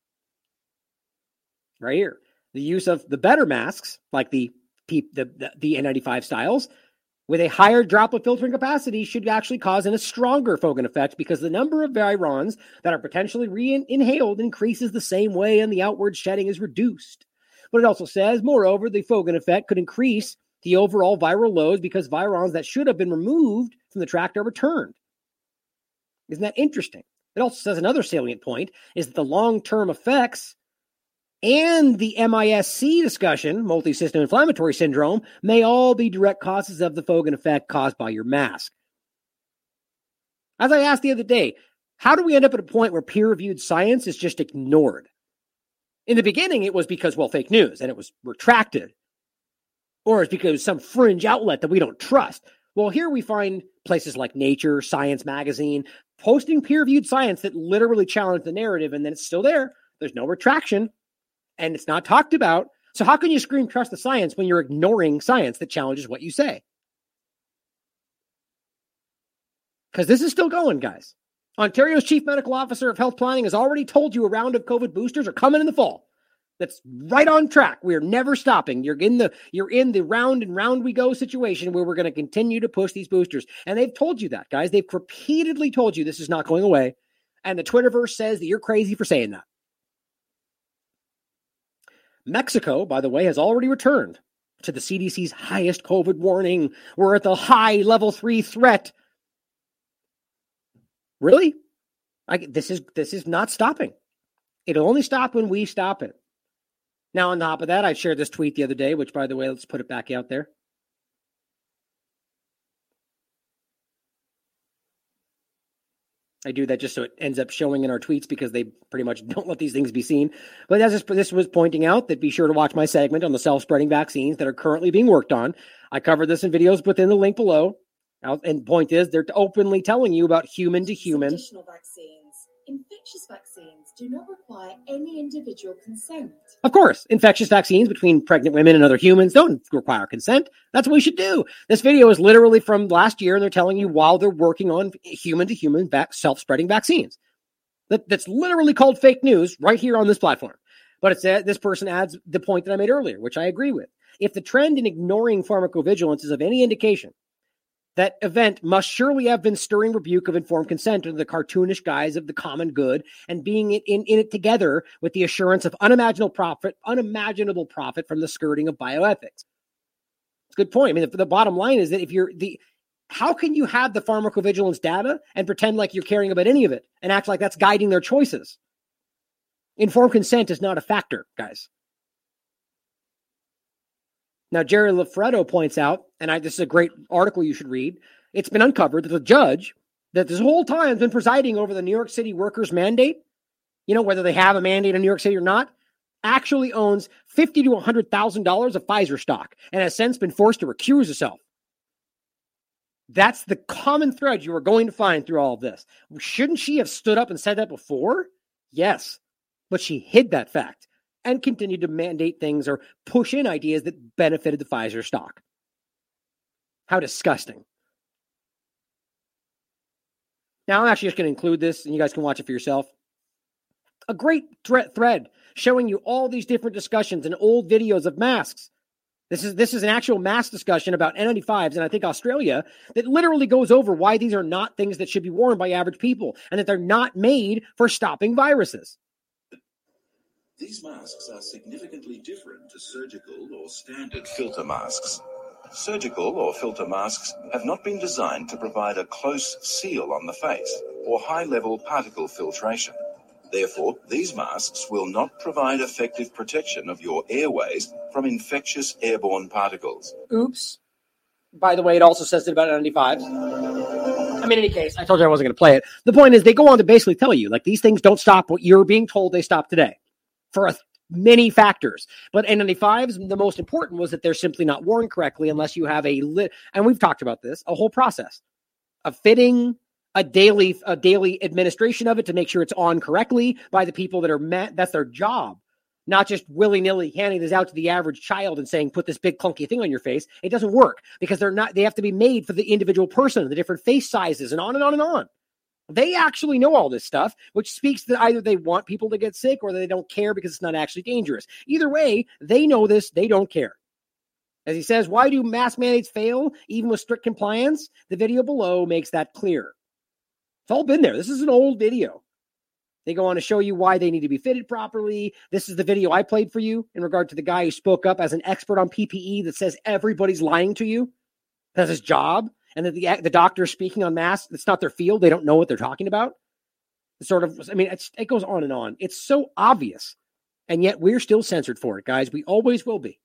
Right here. The use of the better masks, like the, the, the, the N ninety-five styles, with a higher droplet filtering capacity should actually cause a stronger Fogan effect, because the number of virons that are potentially re-inhaled increases the same way and the outward shedding is reduced. But it also says, moreover, the Fogan effect could increase the overall viral loads because virons that should have been removed from the tract are returned. Isn't that interesting? It also says another salient point is that the long-term effects and the M I S C discussion, multi-system inflammatory syndrome, may all be direct causes of the Fogan effect caused by your mask. As I asked the other day, how do we end up at a point where peer-reviewed science is just ignored? In the beginning, it was because, well, fake news, and it was retracted. Or it's because some fringe outlet that we don't trust. Well, here we find places like Nature, Science Magazine, posting peer-reviewed science that literally challenge the narrative, and then it's still there. There's no retraction, and it's not talked about. So how can you scream trust the science when you're ignoring science that challenges what you say? Because this is still going, guys. Ontario's Chief Medical Officer of Health Planning has already told you a round of COVID boosters are coming in the fall. That's right on track. We're never stopping. You're in the you're in the round and round we go situation where we're going to continue to push these boosters. And they've told you that, guys. They've repeatedly told you this is not going away. And the Twitterverse says that you're crazy for saying that. Mexico, by the way, has already returned to the C D C's highest COVID warning. We're at the high level three threat. Really? I, this is this is not stopping. It'll only stop when we stop it. Now, on top of that, I shared this tweet the other day, which, by the way, let's put it back out there. I do that just so it ends up showing in our tweets because they pretty much don't let these things be seen. But as this, this was pointing out, that be sure to watch my segment on the self-spreading vaccines that are currently being worked on. I covered this in videos within the link below. And point is, they're openly telling you about human to human. Additional vaccines. Infectious vaccines do not require any individual consent. Of course, infectious vaccines between pregnant women and other humans don't require consent. That's what we should do. This video is literally from last year, and they're telling you while they're working on human-to-human vac- self-spreading vaccines. That, that's literally called fake news right here on this platform. But it's uh, this person adds the point that I made earlier, which I agree with. If the trend in ignoring pharmacovigilance is of any indication, that event must surely have been stirring rebuke of informed consent under the cartoonish guise of the common good and being in, in, in it together with the assurance of unimaginable profit, unimaginable profit from the skirting of bioethics. It's a good point. I mean, the, the bottom line is that if you're the, how can you have the pharmacovigilance data and pretend like you're caring about any of it and act like that's guiding their choices? Informed consent is not a factor, guys. Now, Jerry Lafredo points out, and I, this is a great article you should read, it's been uncovered that the judge that this whole time has been presiding over the New York City workers' mandate, you know, whether they have a mandate in New York City or not, actually owns fifty to one hundred thousand dollars of Pfizer stock and has since been forced to recuse herself. That's the common thread you are going to find through all of this. Shouldn't she have stood up and said that before? Yes, but she hid that fact and continued to mandate things or push in ideas that benefited the Pfizer stock. How disgusting. Now, I'm actually just going to include this, and you guys can watch it for yourself. A great thre- thread showing you all these different discussions and old videos of masks. This is this is an actual mask discussion about N ninety-fives, and I think Australia, that literally goes over why these are not things that should be worn by average people, and that they're not made for stopping viruses. These masks are significantly different to surgical or standard filter masks. Surgical or filter masks have not been designed to provide a close seal on the face or high-level particle filtration. Therefore, these masks will not provide effective protection of your airways from infectious airborne particles. Oops. By the way, it also says it about N ninety-fives. I mean, in any case, I told you I wasn't going to play it. The point is, they go on to basically tell you, like, these things don't stop what you're being told they stop today for a, many factors. But N ninety-fives, the most important was that they're simply not worn correctly unless you have a, li- and we've talked about this, a whole process of fitting, a daily a daily administration of it to make sure it's on correctly by the people that are met. That's their job, not just willy-nilly handing this out to the average child and saying, put this big clunky thing on your face. It doesn't work because they're not, they have to be made for the individual person, the different face sizes, and on and on and on. They actually know all this stuff, which speaks that either they want people to get sick or they don't care because it's not actually dangerous. Either way, they know this. They don't care. As he says, why do mask mandates fail even with strict compliance? The video below makes that clear. It's all been there. This is an old video. They go on to show you why they need to be fitted properly. This is the video I played for you in regard to the guy who spoke up as an expert on P P E that says everybody's lying to you. That's his job. And that the, the doctor is speaking on masks. It's not their field. They don't know what they're talking about. It's sort of, I mean, it's, it goes on and on. It's so obvious. And yet we're still censored for it, guys. We always will be.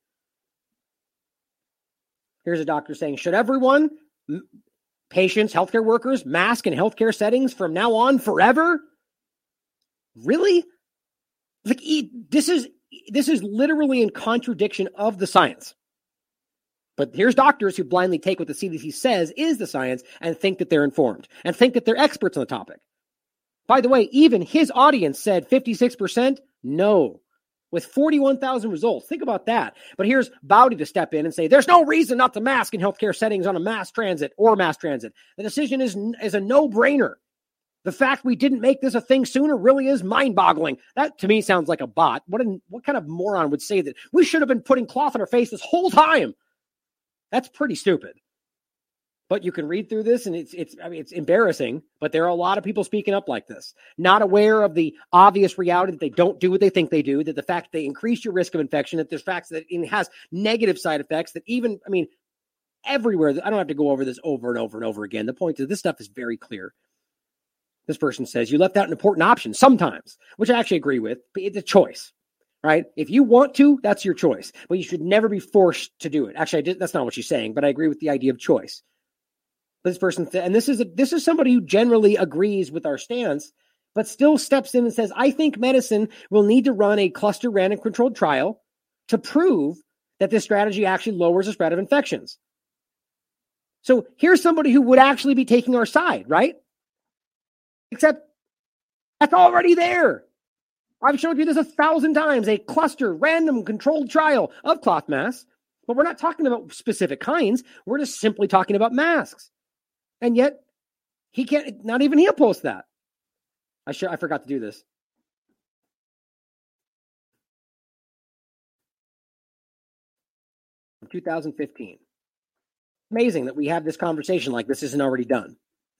Here's a doctor saying, should everyone... M- Patients, healthcare workers, mask in healthcare settings from now on forever? Really? Like, this is this is literally in contradiction of the science. But here's doctors who blindly take what the C D C says is the science and think that they're informed and think that they're experts on the topic. By the way, even his audience said fifty-six percent no. With forty-one thousand results. Think about that. But here's Bowdy to step in and say, there's no reason not to mask in healthcare settings on a mass transit or mass transit. The decision is, is a no-brainer. The fact we didn't make this a thing sooner really is mind-boggling. That, to me, sounds like a bot. What, an, what kind of moron would say that we should have been putting cloth on our face this whole time? That's pretty stupid. But you can read through this, and it's it's I mean it's embarrassing. But there are a lot of people speaking up like this, not aware of the obvious reality that they don't do what they think they do. That the fact that they increase your risk of infection, that there's facts that it has negative side effects. That even I mean, everywhere. I don't have to go over this over and over and over again. The point is, this stuff is very clear. This person says you left out an important option sometimes, which I actually agree with. But it's a choice, right? If you want to, that's your choice. But you should never be forced to do it. Actually, I did, that's not what she's saying. But I agree with the idea of choice. This person, th- and this is a, this is somebody who generally agrees with our stance, but still steps in and says, I think medicine will need to run a cluster random controlled trial to prove that this strategy actually lowers the spread of infections. So here's somebody who would actually be taking our side, right? Except that's already there. I've showed you this a thousand times, a cluster random controlled trial of cloth masks, but we're not talking about specific kinds. We're just simply talking about masks. And yet, he can't, not even he'll post that. I sure I forgot to do this. two thousand fifteen. Amazing that we have this conversation like this isn't already done.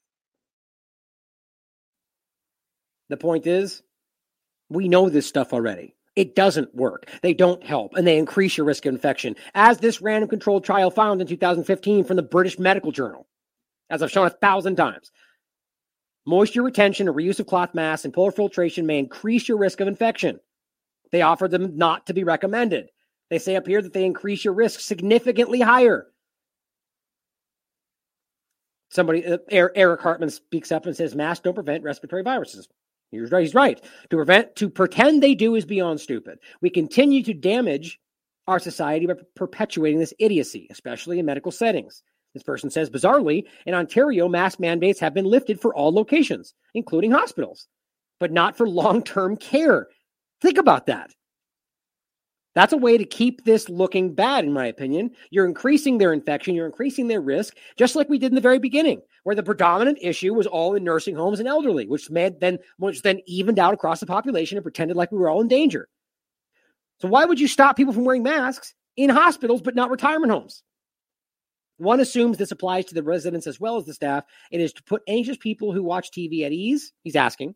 The point is, we know this stuff already. It doesn't work. They don't help, and they increase your risk of infection, as this random controlled trial found in two thousand fifteen from the British Medical Journal. As I've shown a thousand times. Moisture retention or reuse of cloth masks and polar filtration may increase your risk of infection. They offer them not to be recommended. They say up here that they increase your risk significantly higher. Somebody, uh, Eric Hartman speaks up and says, masks don't prevent respiratory viruses. He's right. He's right. To prevent, to pretend they do is beyond stupid. We continue to damage our society by perpetuating this idiocy, especially in medical settings. This person says, bizarrely, in Ontario, mask mandates have been lifted for all locations, including hospitals, but not for long-term care. Think about that. That's a way to keep this looking bad, in my opinion. You're increasing their infection. You're increasing their risk, just like we did in the very beginning, where the predominant issue was all in nursing homes and elderly, which made then, which then evened out across the population and pretended like we were all in danger. So why would you stop people from wearing masks in hospitals, but not retirement homes? One assumes this applies to the residents as well as the staff. It is to put anxious people who watch T V at ease. He's asking.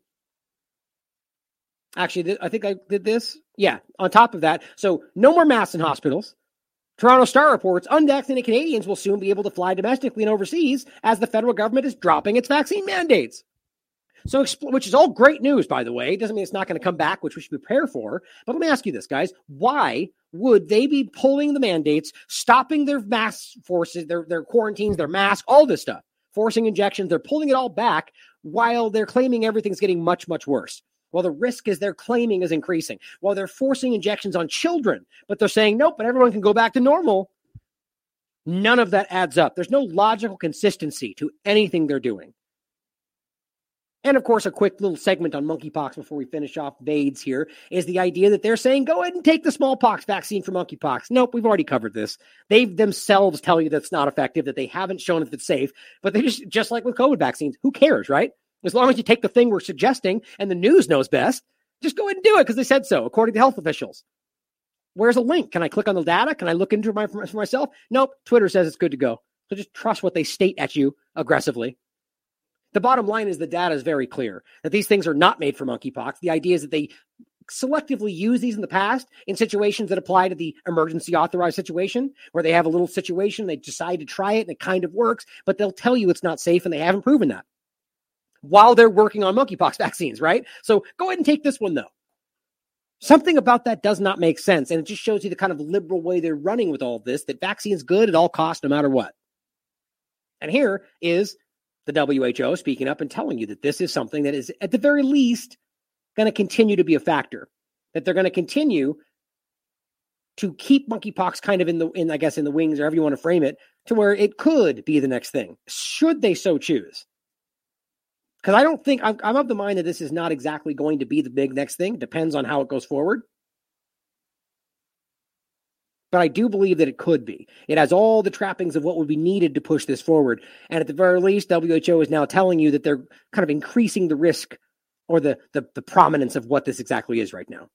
Actually, I think I did this. Yeah, on top of that. So no more masks in hospitals. Toronto Star reports unvaccinated Canadians will soon be able to fly domestically and overseas as the federal government is dropping its vaccine mandates. So, which is all great news, by the way. It doesn't mean it's not going to come back, which we should prepare for. But let me ask you this, guys. Why would they be pulling the mandates, stopping their mask forces, their, their quarantines, their masks, all this stuff, forcing injections? They're pulling it all back while they're claiming everything's getting much, much worse. Well, the risk is they're claiming is increasing. While they're forcing injections on children, but they're saying, nope, but everyone can go back to normal. None of that adds up. There's no logical consistency to anything they're doing. And of course, a quick little segment on monkeypox before we finish off V A D S here is the idea that they're saying, go ahead and take the smallpox vaccine for monkeypox. Nope, we've already covered this. They themselves tell you that's not effective, that they haven't shown if it's safe, but they just, just like with COVID vaccines, who cares, right? As long as you take the thing we're suggesting and the news knows best, just go ahead and do it because they said so, according to health officials. Where's a link? Can I click on the data? Can I look into it for myself? Nope, Twitter says it's good to go. So just trust what they state at you aggressively. The bottom line is the data is very clear that these things are not made for monkeypox. The idea is that they selectively use these in the past in situations that apply to the emergency authorized situation where they have a little situation, they decide to try it and it kind of works, but they'll tell you it's not safe and they haven't proven that while they're working on monkeypox vaccines, right? So go ahead and take this one though. Something about that does not make sense. And it just shows you the kind of liberal way they're running with all of this, that vaccine's good at all costs, no matter what. And here is the W H O speaking up and telling you that this is something that is, at the very least, going to continue to be a factor. That they're going to continue to keep monkeypox kind of in the, in I guess, in the wings, or however you want to frame it, to where it could be the next thing, should they so choose. Because I don't think, I'm, I'm of the mind that this is not exactly going to be the big next thing. Depends on how it goes forward. But I do believe that it could be. It has all the trappings of what would be needed to push this forward. And at the very least, W H O is now telling you that they're kind of increasing the risk or the, the, the prominence of what this exactly is right now.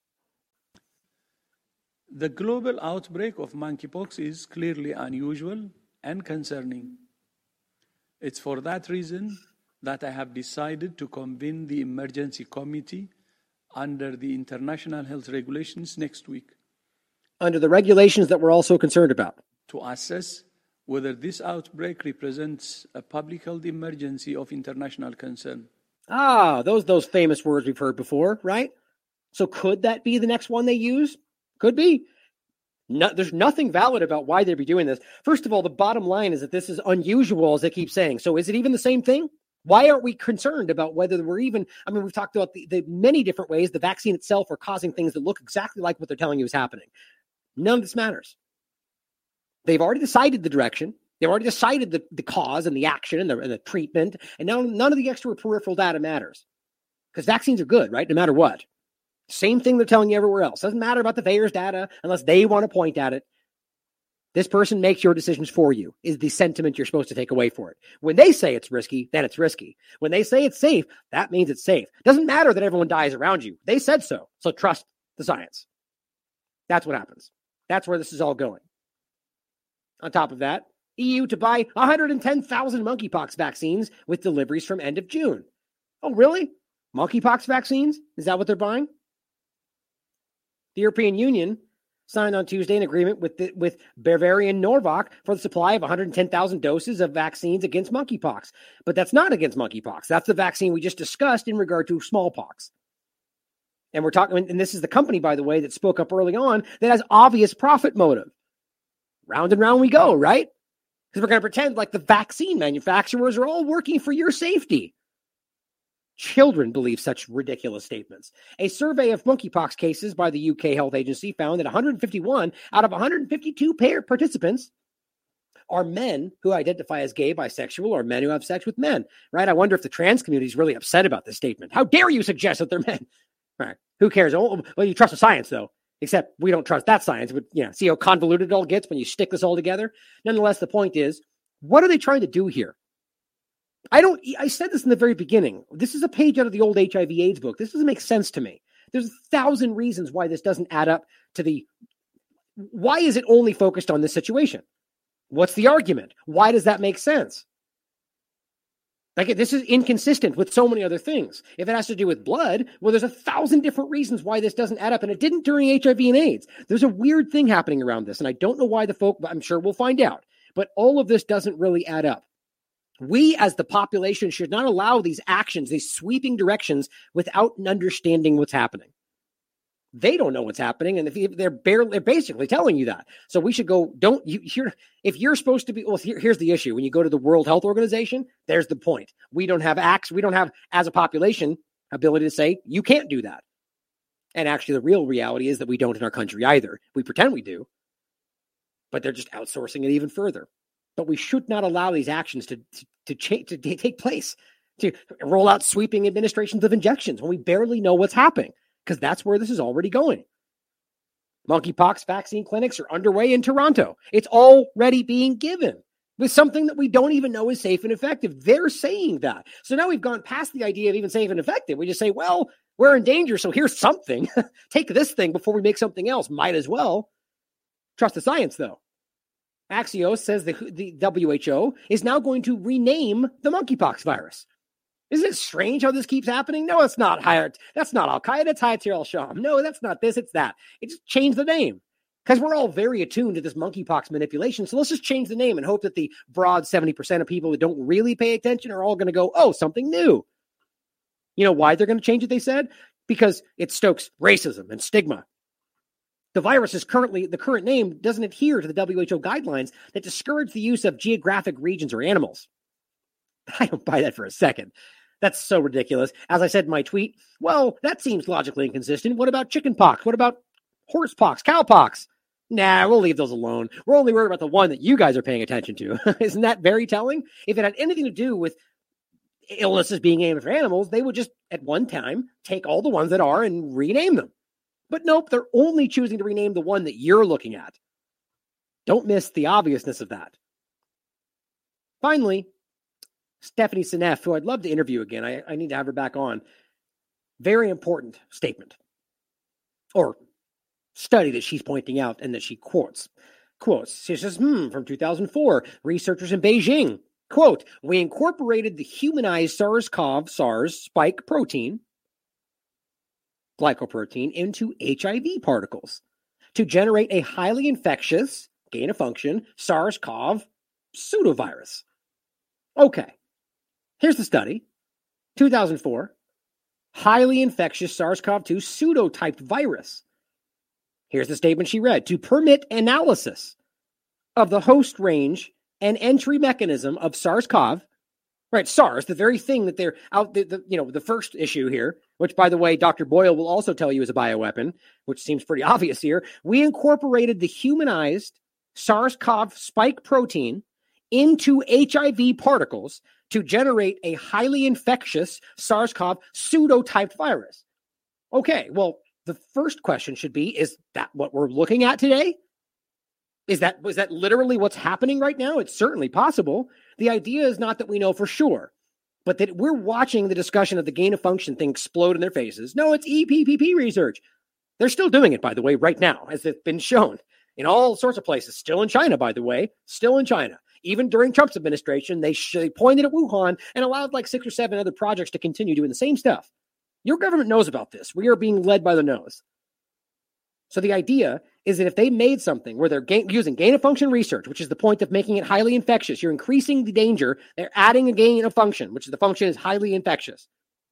The global outbreak of monkeypox is clearly unusual and concerning. It's for that reason that I have decided to convene the emergency committee under the international health regulations next week. Under the regulations that we're also concerned about. To assess whether this outbreak represents a public health emergency of international concern. Ah, those those famous words we've heard before, right? So could that be the next one they use? Could be. No, there's nothing valid about why they'd be doing this. First of all, the bottom line is that this is unusual, as they keep saying. So is it even the same thing? Why aren't we concerned about whether we're even, I mean, we've talked about the, the many different ways the vaccine itself are causing things that look exactly like what they're telling you is happening. None of this matters. They've already decided the direction. They've already decided the, the cause and the action and the, and the treatment. And now none of the extra peripheral data matters. Because vaccines are good, right? No matter what. Same thing they're telling you everywhere else. Doesn't matter about the V A E R S data unless they want to point at it. This person makes your decisions for you, is the sentiment you're supposed to take away for it. When they say it's risky, then it's risky. When they say it's safe, that means it's safe. Doesn't matter that everyone dies around you. They said so. So trust the science. That's what happens. That's where this is all going. On top of that, E U to buy one hundred ten thousand monkeypox vaccines with deliveries from end of June. Oh, really? Monkeypox vaccines? Is that what they're buying? The European Union signed on Tuesday an agreement with the, with Bavarian Norvak for the supply of one hundred ten thousand doses of vaccines against monkeypox. But that's not against monkeypox. That's the vaccine we just discussed in regard to smallpox. And we're talking, and this is the company, by the way, that spoke up early on that has obvious profit motive. Round and round we go, right? Because we're going to pretend like the vaccine manufacturers are all working for your safety. Children believe such ridiculous statements. A survey of monkeypox cases by the U K Health Agency found that one hundred fifty-one out of one hundred fifty-two participants are men who identify as gay, bisexual, or men who have sex with men, right? I wonder if the trans community is really upset about this statement. How dare you suggest that they're men? All right. Who cares? Oh, well, you trust the science, though, except we don't trust that science. But, you know, see how convoluted it all gets when you stick this all together? Nonetheless, the point is, what are they trying to do here? I don't, I said this in the very beginning. This is a page out of the old H I V AIDS book. This doesn't make sense to me. There's a thousand reasons why this doesn't add up to the, why is it only focused on this situation? What's the argument? Why does that make sense? Like, this is inconsistent with so many other things. If it has to do with blood, well, there's a thousand different reasons why this doesn't add up, and it didn't during H I V and AIDS. There's a weird thing happening around this, and I don't know why the folk, but I'm sure we'll find out. But all of this doesn't really add up. We, as the population, should not allow these actions, these sweeping directions, without understanding what's happening. They don't know what's happening, and if they're barely, they're basically telling you that. So we should go. Don't you? Here, if you're supposed to be, well, here, here's the issue. When you go to the World Health Organization, there's the point. We don't have acts. We don't have, as a population, ability to say you can't do that. And actually, the real reality is that we don't in our country either. We pretend we do, but they're just outsourcing it even further. But we should not allow these actions to to, to, change, to take place, to roll out sweeping administrations of injections when we barely know what's happening, because that's where this is already going. Monkeypox vaccine clinics are underway in Toronto. It's already being given with something that we don't even know is safe and effective. They're saying that. So now we've gone past the idea of even safe and effective. We just say, well, we're in danger, so here's something. Take this thing before we make something else. Might as well. Trust the science, though. Axios says the, the W H O is now going to rename the monkeypox virus. Isn't it strange how this keeps happening? No, it's not. That's not Al-Qaeda. It's Hayat al-Sham. No, that's not this. It's that. It just changed the name because we're all very attuned to this monkeypox manipulation. So let's just change the name and hope that the broad seventy percent of people that don't really pay attention are all going to go, oh, something new. You know why they're going to change it, they said? Because it stokes racism and stigma. The virus is currently, the current name doesn't adhere to the W H O guidelines that discourage the use of geographic regions or animals. I don't buy that for a second. That's so ridiculous. As I said in my tweet, well, that seems logically inconsistent. What about chicken pox? What about horse pox, cow pox? Nah, we'll leave those alone. We're only worried about the one that you guys are paying attention to. Isn't that very telling? If it had anything to do with illnesses being aimed for animals, they would just at one time take all the ones that are and rename them. But nope, they're only choosing to rename the one that you're looking at. Don't miss the obviousness of that. Finally, Stephanie Seneff, who I'd love to interview again. I, I need to have her back on. Very important statement or study that she's pointing out and that she quotes. Quotes. She says, hmm, from two thousand four, researchers in Beijing, quote, we incorporated the humanized SARS-CoV SARS spike protein, glycoprotein, into H I V particles to generate a highly infectious, gain-of-function SARS-CoV pseudovirus. Okay. Here's the study. two thousand four. Highly infectious SARS-CoV two pseudotyped virus. Here's the statement she read. To permit analysis of the host range and entry mechanism of SARS-CoV, right, SARS, the very thing that they're out, the, the, you know, the first issue here, which, by the way, Doctor Boyle will also tell you is a bioweapon, which seems pretty obvious here. We incorporated the humanized SARS-CoV spike protein into H I V particles to generate a highly infectious SARS-CoV pseudotyped virus. Okay, well, the first question should be, is that what we're looking at today? Is that, was that literally what's happening right now? It's certainly possible. The idea is not that we know for sure, but that we're watching the discussion of the gain-of-function thing explode in their faces. No, it's E P P P research. They're still doing it, by the way, right now, as it's been shown in all sorts of places. Still in China, by the way, still in China. Even during Trump's administration, they, sh- they pointed at Wuhan and allowed like six or seven other projects to continue doing the same stuff. Your government knows about this. We are being led by the nose. So the idea is that if they made something where they're gain- using gain-of-function research, which is the point of making it highly infectious, you're increasing the danger. They're adding a gain-of-function, which is the function is highly infectious.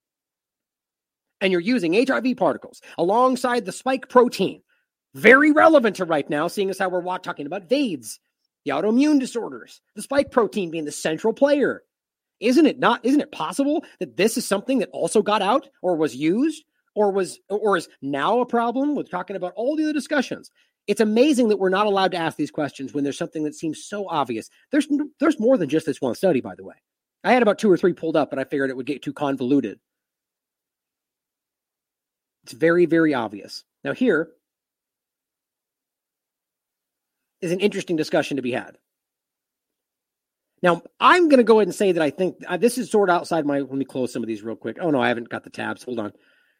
And you're using H I V particles alongside the spike protein. Very relevant to right now, seeing as how we're talking about V A D S. the autoimmune disorders, the spike protein being the central player. Isn't it not? Isn't it possible that this is something that also got out or was used or was or is now a problem? We're talking about all the other discussions. It's amazing that we're not allowed to ask these questions when there's something that seems so obvious. There's there's more than just this one study, by the way. I had about two or three pulled up, but I figured it would get too convoluted. It's very, very obvious. Now here is an interesting discussion to be had. Now, I'm going to go ahead and say that I think uh, this is sort of outside my, let me close some of these real quick. Oh no, I haven't got the tabs. Hold on.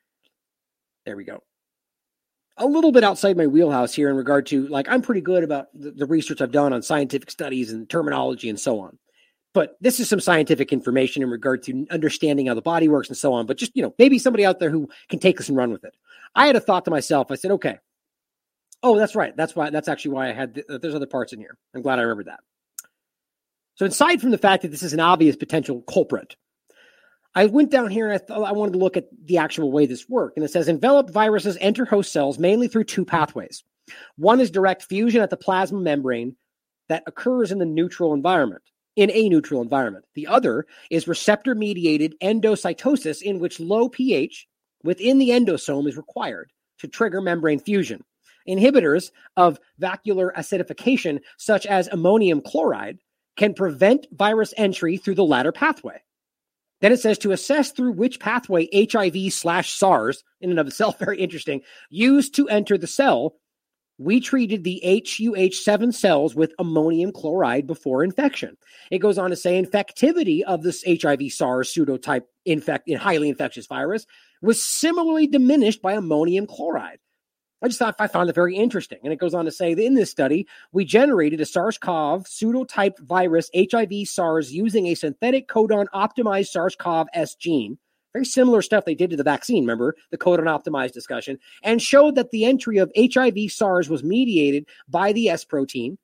There we go. A little bit outside my wheelhouse here in regard to, like, I'm pretty good about the, the research I've done on scientific studies and terminology and so on. But this is some scientific information in regard to understanding how the body works and so on. But just, you know, maybe somebody out there who can take this and run with it. I had a thought to myself. I said, okay. Oh, that's right. That's why, that's actually why I had, th- there's other parts in here. I'm glad I remembered that. So aside from the fact that this is an obvious potential culprit, I went down here and I thought I wanted to look at the actual way this worked. And it says enveloped viruses enter host cells mainly through two pathways. One is direct fusion at the plasma membrane that occurs in the neutral environment, in a neutral environment. The other is receptor-mediated endocytosis, in which low pH within the endosome is required to trigger membrane fusion. Inhibitors of vascular acidification, such as ammonium chloride, can prevent virus entry through the latter pathway. Then it says to assess through which pathway H I V slash SARS, in and of itself very interesting, used to enter the cell, we treated the H U H seven cells with ammonium chloride before infection. It goes on to say infectivity of this H I V SARS pseudotype infect, highly infectious virus was similarly diminished by ammonium chloride. I just thought I found it very interesting. And it goes on to say that in this study, we generated a SARS-C o V pseudotype virus H I V SARS using a synthetic codon optimized SARS-C o V S gene. Very similar stuff they did to the vaccine, remember, the codon optimized discussion, and showed that the entry of H I V SARS was mediated by the S protein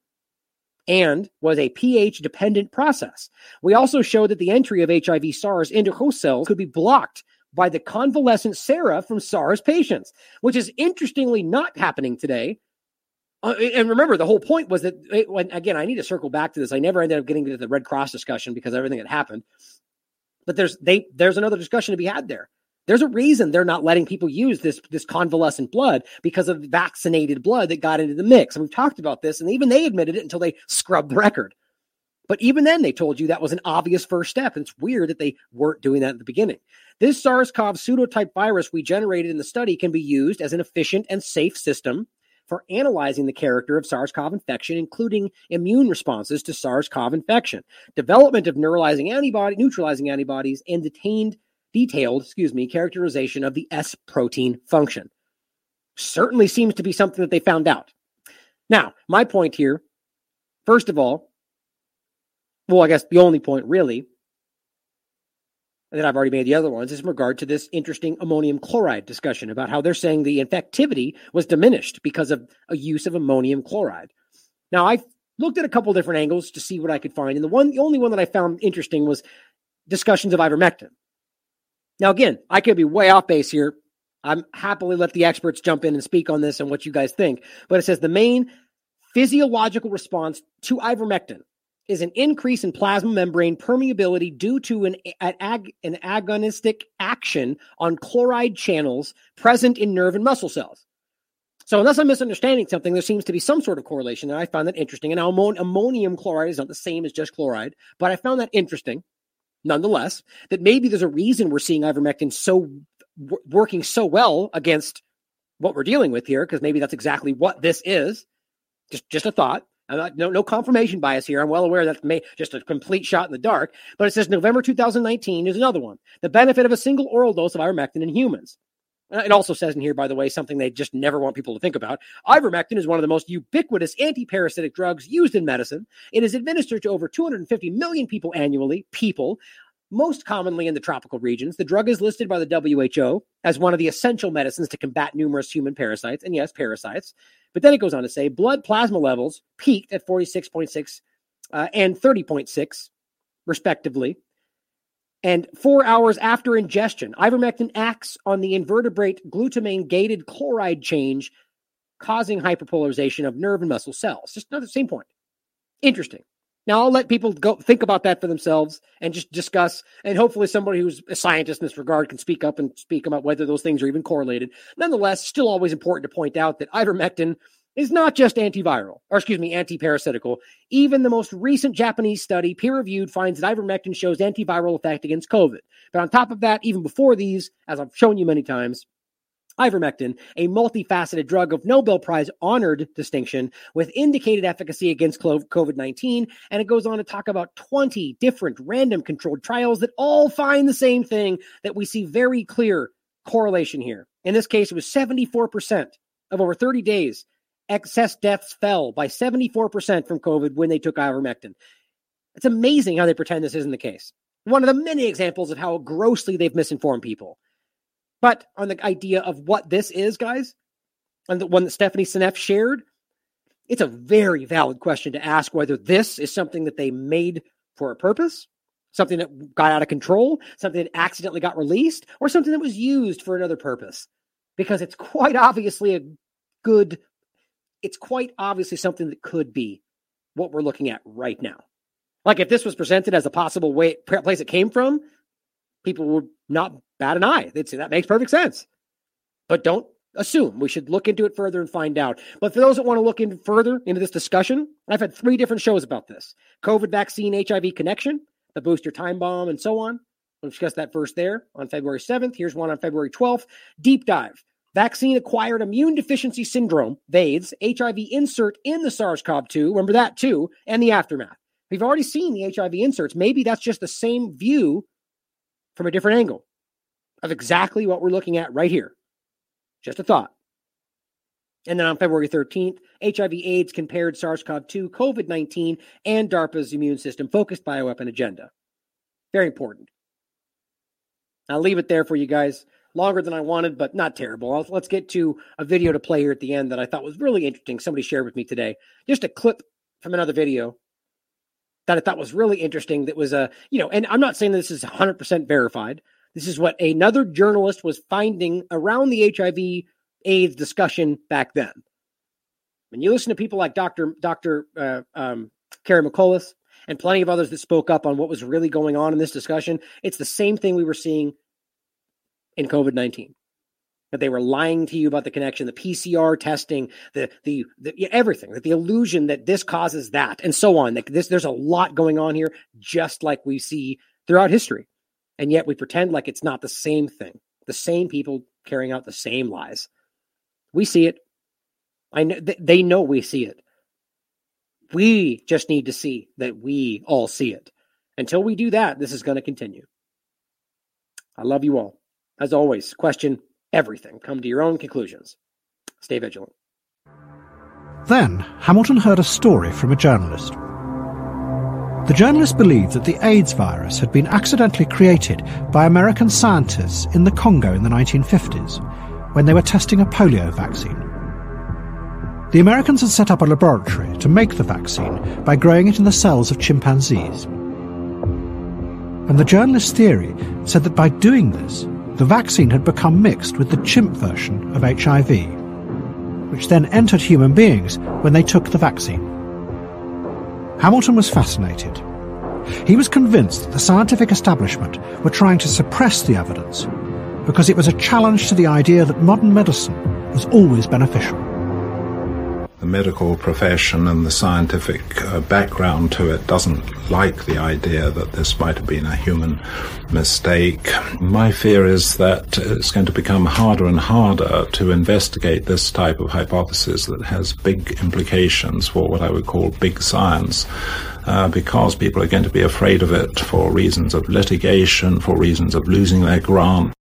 and was a pH-dependent process. We also showed that the entry of H I V SARS into host cells could be blocked by the convalescent sera from SARS patients, which is interestingly not happening today. Uh, and remember, the whole point was that, it, when, again, I need to circle back to this. I never ended up getting to the Red Cross discussion because of everything that happened. But there's they there's another discussion to be had there. There's a reason they're not letting people use this, this convalescent blood, because of vaccinated blood that got into the mix. And we've talked about this, and even they admitted it until they scrubbed the record. But even then, they told you that was an obvious first step. And it's weird that they weren't doing that at the beginning. This SARS-C o V pseudotype virus we generated in the study can be used as an efficient and safe system for analyzing the character of SARS-C o V infection, including immune responses to SARS-C o V infection, development of neuralizing antibody, neutralizing antibodies, and detained, detailed, excuse me, characterization of the S protein function. Certainly seems to be something that they found out. Now, my point here, first of all, well, I guess the only point really, and then I've already made the other ones, is in regard to this interesting ammonium chloride discussion about how they're saying the infectivity was diminished because of a use of ammonium chloride. Now, I looked at a couple different angles to see what I could find, and the one, the only one that I found interesting was discussions of ivermectin. Now, again, I could be way off base here. I'm happily let the experts jump in and speak on this and what you guys think. But it says the main physiological response to ivermectin is an increase in plasma membrane permeability due to an, an, ag, an agonistic action on chloride channels present in nerve and muscle cells. So unless I'm misunderstanding something, there seems to be some sort of correlation, and I found that interesting. And ammon- ammonium chloride is not the same as just chloride, but I found that interesting, nonetheless, that maybe there's a reason we're seeing ivermectin so w- working so well against what we're dealing with here, because maybe that's exactly what this is. Just, just a thought. I'm not, no, no confirmation bias here. I'm well aware that's may, just a complete shot in the dark. But it says November two thousand nineteen is another one. The benefit of a single oral dose of ivermectin in humans. It also says in here, by the way, something they just never want people to think about. Ivermectin is one of the most ubiquitous anti-parasitic drugs used in medicine. It is administered to over two hundred fifty million people annually, people, most commonly in the tropical regions. The drug is listed by the W H O as one of the essential medicines to combat numerous human parasites. And yes, parasites. But then it goes on to say blood plasma levels peaked at forty-six point six uh, and thirty point six, respectively. And four hours after ingestion, ivermectin acts on the invertebrate glutamine-gated chloride change, causing hyperpolarization of nerve and muscle cells. Just another same point. Interesting. Now, I'll let people go think about that for themselves and just discuss, and hopefully somebody who's a scientist in this regard can speak up and speak about whether those things are even correlated. Nonetheless, still always important to point out that ivermectin is not just antiviral, or excuse me, antiparasitical. Even the most recent Japanese study, peer-reviewed, finds that ivermectin shows antiviral effect against COVID. But on top of that, even before these, as I've shown you many times, ivermectin, a multifaceted drug of Nobel Prize-honored distinction with indicated efficacy against COVID nineteen, and it goes on to talk about twenty different random controlled trials that all find the same thing, that we see very clear correlation here. In this case, it was seventy-four percent of over thirty days. Excess deaths fell by seventy-four percent from COVID when they took ivermectin. It's amazing how they pretend this isn't the case. One of the many examples of how grossly they've misinformed people. But on the idea of what this is, guys, and the one that Stephanie Seneff shared, it's a very valid question to ask whether this is something that they made for a purpose, something that got out of control, something that accidentally got released, or something that was used for another purpose. Because it's quite obviously a good, it's quite obviously something that could be what we're looking at right now. Like if this was presented as a possible way, place it came from, people would not bat an eye. They'd say that makes perfect sense. But don't assume. We should look into it further and find out. But for those that want to look in further into this discussion, I've had three different shows about this. COVID vaccine H I V connection, the booster time bomb, and so on. We'll discuss that first there on February seventh. Here's one on February twelfth. Deep dive. Vaccine-acquired immune deficiency syndrome, VAIDS, H I V insert in the SARS-C o V two, remember that too, and the aftermath. We've already seen the H I V inserts. Maybe that's just the same view from a different angle of exactly what we're looking at right here. Just a thought. And then on February thirteenth, H I V AIDS compared SARS-C o V two, COVID nineteen, and DARPA's immune system-focused bioweapon agenda. Very important. I'll leave it there for you guys. Longer than I wanted, but not terrible. I'll, let's get to a video to play here at the end that I thought was really interesting. Somebody shared with me today. Just a clip from another video that I thought was really interesting. That was a, you know, and I'm not saying this is one hundred percent verified. This is what another journalist was finding around the H I V AIDS discussion back then. When you listen to people like Doctor Doctor Uh, um, Karen McCullough and plenty of others that spoke up on what was really going on in this discussion, it's the same thing we were seeing in COVID nineteen. That they were lying to you about the connection, the P C R testing, the the, the everything, that the illusion that this causes that, and so on. That this, there's a lot going on here, just like we see throughout history. And yet we pretend like it's not the same thing. The same people carrying out the same lies. We see it. I know they know we see it. We just need to see that we all see it. Until we do that, this is going to continue. I love you all. As always, question everything. Come to your own conclusions. Stay vigilant. Then, Hamilton heard a story from a journalist. The journalist believed that the AIDS virus had been accidentally created by American scientists in the Congo in the nineteen fifties, when they were testing a polio vaccine. The Americans had set up a laboratory to make the vaccine by growing it in the cells of chimpanzees. And the journalist's theory said that by doing this, the vaccine had become mixed with the chimp version of H I V, which then entered human beings when they took the vaccine. Hamilton was fascinated. He was convinced that the scientific establishment were trying to suppress the evidence because it was a challenge to the idea that modern medicine was always beneficial. The medical profession and the scientific uh, background to it doesn't like the idea that this might have been a human mistake. My fear is that it's going to become harder and harder to investigate this type of hypothesis that has big implications for what I would call big science, uh, because people are going to be afraid of it for reasons of litigation, for reasons of losing their grant.